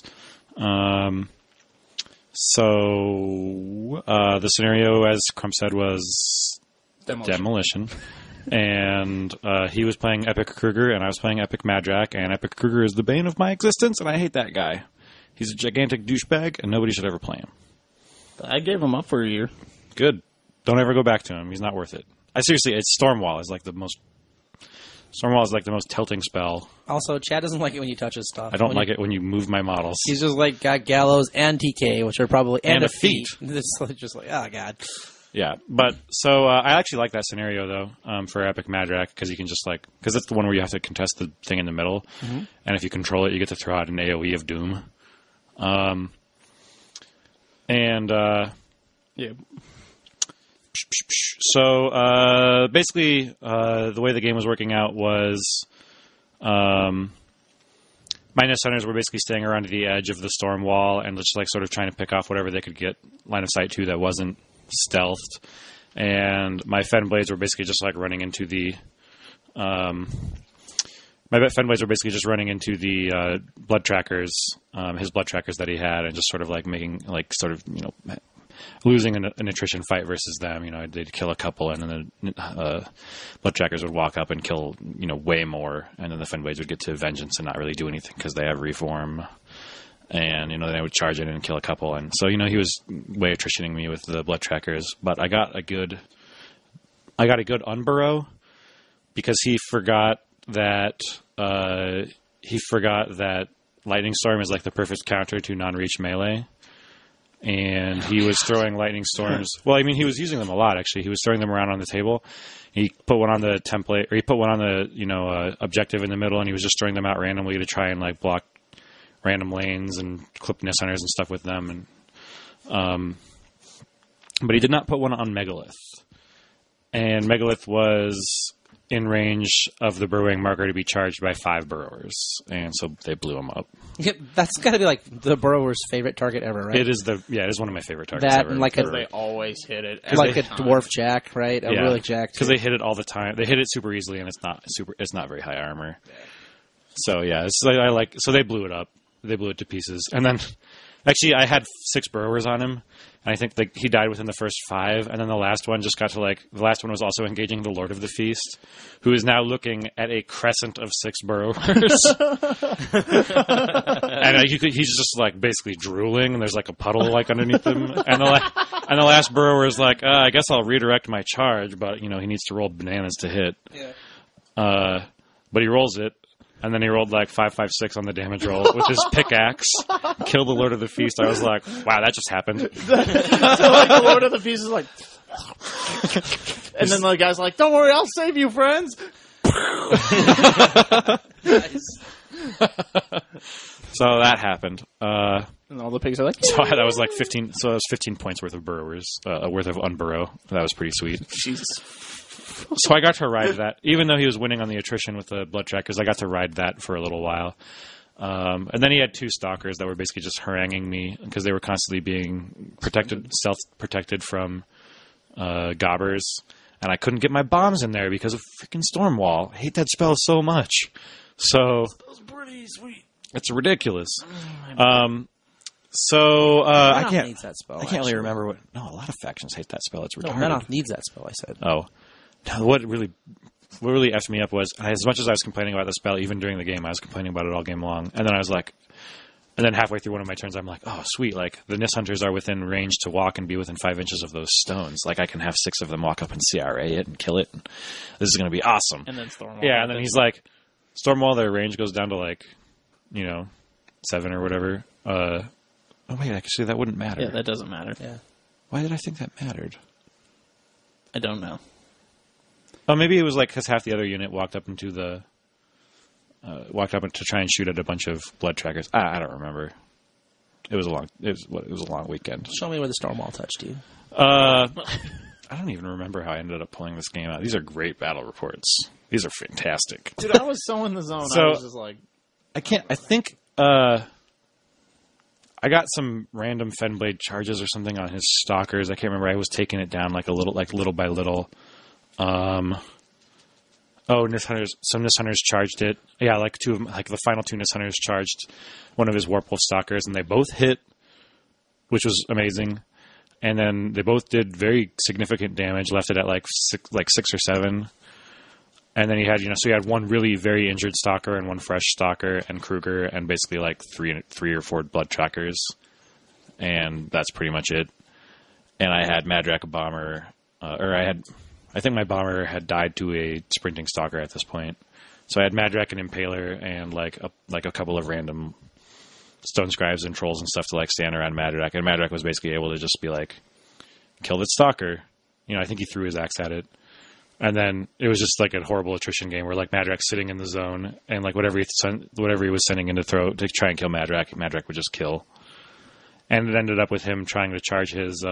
S7: So the scenario, as Crump said, was Demolition. And he was playing Epic Kruger, and I was playing Epic Madrak, and Epic Kruger is the bane of my existence, and I hate that guy. He's a gigantic douchebag, and nobody should ever play him.
S4: I gave him up for a year.
S7: Good. Don't ever go back to him. He's not worth it. Seriously, it's Stormwall is like the most... Stormwall is like the most tilting spell.
S1: Also, Chad doesn't like it when you touch his stuff.
S7: I don't like it when you move my models.
S1: He's just like got Gallows and TK, which are probably...
S7: And a
S1: feat. It's just like, oh, God.
S7: Yeah, but so I actually like that scenario though for Epic Madrak because you can just like because it's the one where you have to contest the thing in the middle, and if you control it, you get to throw out an AOE of Doom.
S4: Yeah.
S7: So basically, the way the game was working out was my Nest Hunters were basically staying around the edge of the storm wall and just like sort of trying to pick off whatever they could get line of sight to that wasn't stealthed, and my Fenblades were basically just like running into the Fenblades were basically just running into the blood trackers, his blood trackers that he had, and just sort of like making like sort of losing an attrition fight versus them. They'd kill a couple, and then the blood trackers would walk up and kill way more, and then the Fenblades would get to vengeance and not really do anything because they have reform. And, then I would charge in and kill a couple. And so, he was way attritioning me with the blood trackers. But I got a good unburrow because he forgot that Lightning Storm is like the perfect counter to non-reach melee. And he was throwing Lightning Storms. Well, I mean, he was using them a lot, actually. He was throwing them around on the table. He put one on the template, or he put one on the, objective in the middle, and he was just throwing them out randomly to try and, like, block random lanes and clip Nest Hunters and stuff with them. But he did not put one on Megalith. And Megalith was in range of the burrowing marker to be charged by 5 burrowers. And so they blew him up.
S1: Yeah, that's got to be like the burrower's favorite target ever, right?
S7: It is it is one of my favorite targets
S1: that
S7: ever.
S1: and like
S4: Because they always hit it.
S1: like a
S4: every time.
S1: dwarf jack, right? A really jack.
S7: because they hit it all the time. They hit it super easily, and it's not very high armor. So yeah, so they blew it up. They blew it to pieces, and then actually I had 6 burrowers on him, and I think he died within the first 5, and then the last one just got to the last one was also engaging the Lord of the Feast, who is now looking at a crescent of 6 burrowers, and he's just like basically drooling, and there's like a puddle like underneath him, and the last burrower is like, I guess I'll redirect my charge, but he needs to roll bananas to hit.
S1: Yeah.
S7: But he rolls it. And then he rolled like 556 on the damage roll with his pickaxe, killed the Lord of the Feast. I was like, wow, that just happened.
S4: So like the Lord of the Feast is like, and then the guy's like, "Don't worry, I'll save you, friends."
S7: So that happened.
S4: And all the pigs are like,
S7: So that was like 15. So that was 15 points worth of burrowers, worth of unburrow. That was pretty sweet.
S4: Jesus.
S7: So I got to ride that, even though he was winning on the attrition with the blood trackers. I got to ride that for a little while, and then he had 2 stalkers that were basically just haranguing me because they were constantly being stealth protected from gobbers, and I couldn't get my bombs in there because of freaking Stormwall. I hate that spell so much. So
S4: That's pretty sweet.
S7: it's ridiculous.
S1: I
S7: I can't.
S1: needs that spell.
S7: I can't really remember what. No, a lot of factions hate that spell. It's
S1: No,
S7: retarded.
S1: Menoth needs that spell. I said.
S7: Oh. No, what really effed me up was, as much as I was complaining about the spell, even during the game, I was complaining about it all game long. And then I was like, and then halfway through one of my turns, I'm like, oh, sweet. Like, the Nis Hunters are within range to walk and be within 5 inches of those stones. Like, I can have 6 of them walk up and CRA it and kill it. And this is going to be awesome.
S4: And then Stormwall.
S7: Yeah, and then he's like, Stormwall, their range goes down to like, 7 or whatever. Oh, wait, actually, that wouldn't matter.
S4: Yeah, that doesn't matter.
S1: Yeah.
S7: Why did I think that mattered?
S4: I don't know.
S7: Oh, maybe it was like because half the other unit walked up to try and shoot at a bunch of blood trackers. I don't remember. It was a long weekend.
S1: Show me where the Stormwall touched you.
S7: I don't even remember how I ended up pulling this game out. These are great battle reports. These are fantastic.
S4: Dude, I was so in the zone.
S7: So-
S4: I was just like,
S7: I think I got some random Fenblade charges or something on his stalkers. I can't remember. I was taking it down little by little. Nis Hunters. Some Nis Hunters charged it. Yeah, like 2 of them. Like the final 2 Nis Hunters charged one of his Warpwolf stalkers, and they both hit, which was amazing. And then they both did very significant damage. Left it at like 6 or 7. And then he had one really very injured stalker and one fresh stalker and Kruger and basically like 3 or 4 blood trackers, and that's pretty much it. And I had Madrak bomber, I think my bomber had died to a sprinting stalker at this point. So I had Madrak and Impaler and like a couple of random stone scribes and trolls and stuff to like stand around Madrak, and Madrak was basically able to just be like, kill that stalker. I think he threw his axe at it. And then it was just like a horrible attrition game where like Madrak's sitting in the zone and like whatever he was sending in to try and kill Madrak would just kill. And it ended up with him trying to charge his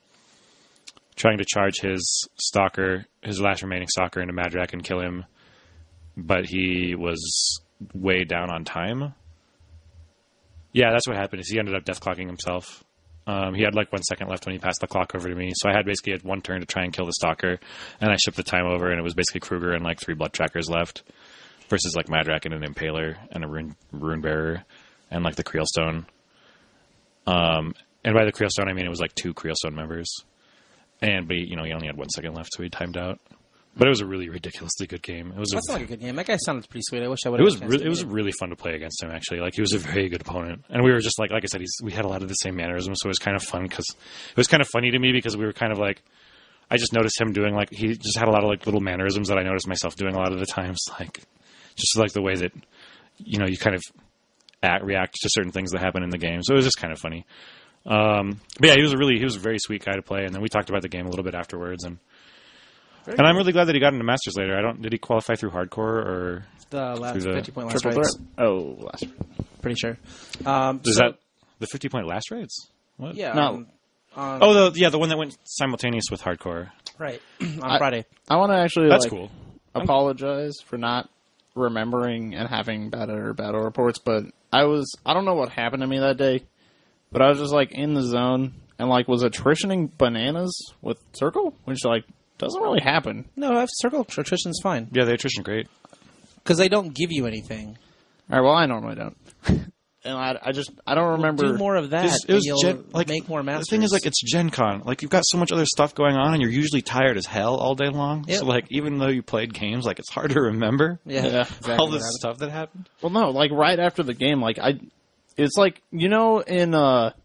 S7: stalker, his last remaining stalker, into Madrak and kill him, but he was way down on time. Yeah, that's what happened. Is he ended up deathclocking himself. He had like 1 second left when he passed the clock over to me, so I had basically 1 turn to try and kill the stalker, and I shipped the time over, and it was basically Kruger and like 3 blood trackers left, versus like Madrak and an Impaler and a Rune Bearer and like the Creelstone. And by the Creelstone, I mean it was like 2 Creelstone members. But he only had 1 second left, so he timed out. But it was a really ridiculously good game. It was
S1: That's not like a good game. That guy sounded pretty sweet. I wish I would.
S7: It was really fun to play against him. Actually, like he was a very good opponent, and we were just like I said, we had a lot of the same mannerisms, so it was kind of fun because it was kind of funny to me because we were kind of like, I just noticed him doing like he just had a lot of like little mannerisms that I noticed myself doing a lot of the times, like just like the way that you kind of react to certain things that happen in the game. So it was just kind of funny. But yeah, he was a very sweet guy to play, and then we talked about the game a little bit afterwards, and I'm really glad that he got into Masters later. Did he qualify through hardcore or
S1: the last 50-point last
S4: triple
S1: rates?
S4: threat? Oh, last.
S1: Pretty sure.
S7: is that the 50-point last rates? What?
S1: Yeah.
S4: No,
S1: on
S7: the one that went simultaneous with hardcore.
S1: right on Friday.
S4: I want to actually
S7: That's cool.
S4: apologize for not remembering and having better battle reports, but I don't know what happened to me that day, but I was just like in the zone and like was attritioning bananas with Circle, which like doesn't really happen.
S1: No, circle attrition's fine
S7: Yeah, the attrition great.
S1: because they don't give you anything.
S4: All right, well I normally don't, and I don't remember.
S1: Do more of that.
S7: It was
S1: and you'll make more masters.
S7: The thing is, like, it's Gen Con. Like, you've got so much other stuff going on, and you're usually tired as hell all day long.
S1: Yep.
S7: So, like, even though you played games, like, it's hard to remember
S1: yeah.
S4: Exactly
S7: all
S4: what
S7: this
S4: happened.
S7: stuff that happened.
S4: Well, no, like right after the game, like it's like in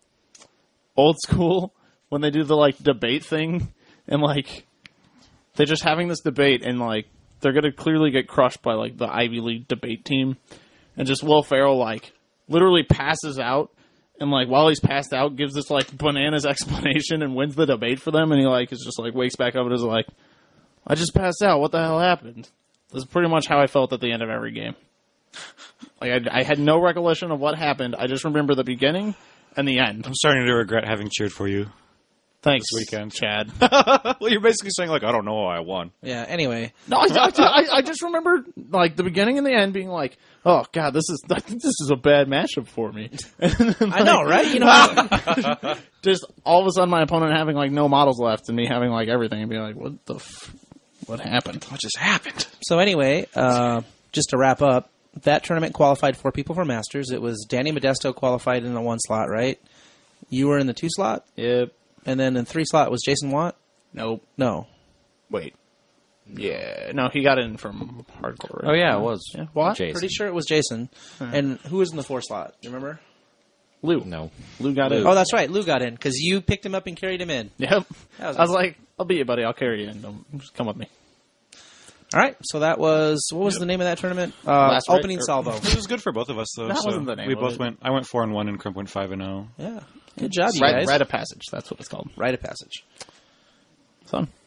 S4: old school when they do the like debate thing, and like they're just having this debate, and like they're gonna clearly get crushed by like the Ivy League debate team, and just Will Ferrell like literally passes out, and like while he's passed out, gives this like bananas explanation and wins the debate for them, and he like is just like wakes back up and is like, I just passed out. What the hell happened? That's pretty much how I felt at the end of every game. Like I had no recollection of what happened. I just remember the beginning and the end.
S7: I'm starting to regret having cheered for you.
S4: Thanks,
S7: This weekend.
S4: Chad.
S7: Well, you're basically saying, like, I don't know how I won.
S1: Yeah. Anyway,
S4: No, I just remember like the beginning and the end being like, oh god, I think this is a bad matchup for me. And then,
S1: I know, right? You know,
S4: just all of a sudden my opponent having like no models left and me having like everything and being like, what happened?
S7: What just happened?
S1: so anyway, just to wrap up, that tournament qualified 4 people for Masters. It was Danny Modesto qualified in the 1 slot, right? You were in the 2 slot,
S4: Yep.
S1: and then in 3 slot was Jason Watt.
S4: Nope.
S1: No,
S4: Wait. Yeah. No, he got in from hardcore. Right?
S6: Oh yeah, it was.
S4: Yeah. What?
S6: Jason.
S1: pretty sure it was Jason. And who was in the 4 slot? Do you remember?
S4: Lou.
S6: No.
S4: Lou got in.
S1: Oh, that's right. Lou got in because you picked him up and carried him in.
S4: Yep.
S1: That was
S4: I was like, I'll beat you, buddy. I'll carry you in. Don't just come with me.
S1: All right. So that was what was the name of that tournament?
S4: Last
S1: Opening
S4: right-
S1: salvo.
S7: It was good for both of us, though.
S4: That
S7: so
S4: wasn't the name
S7: we
S4: of
S7: both
S4: it.
S7: went. I went 4-1, and Crimp went 5-0.
S1: Yeah. Good job, you guys.
S4: Rite of passage. That's what it's called.
S1: Rite of passage.
S4: Fun.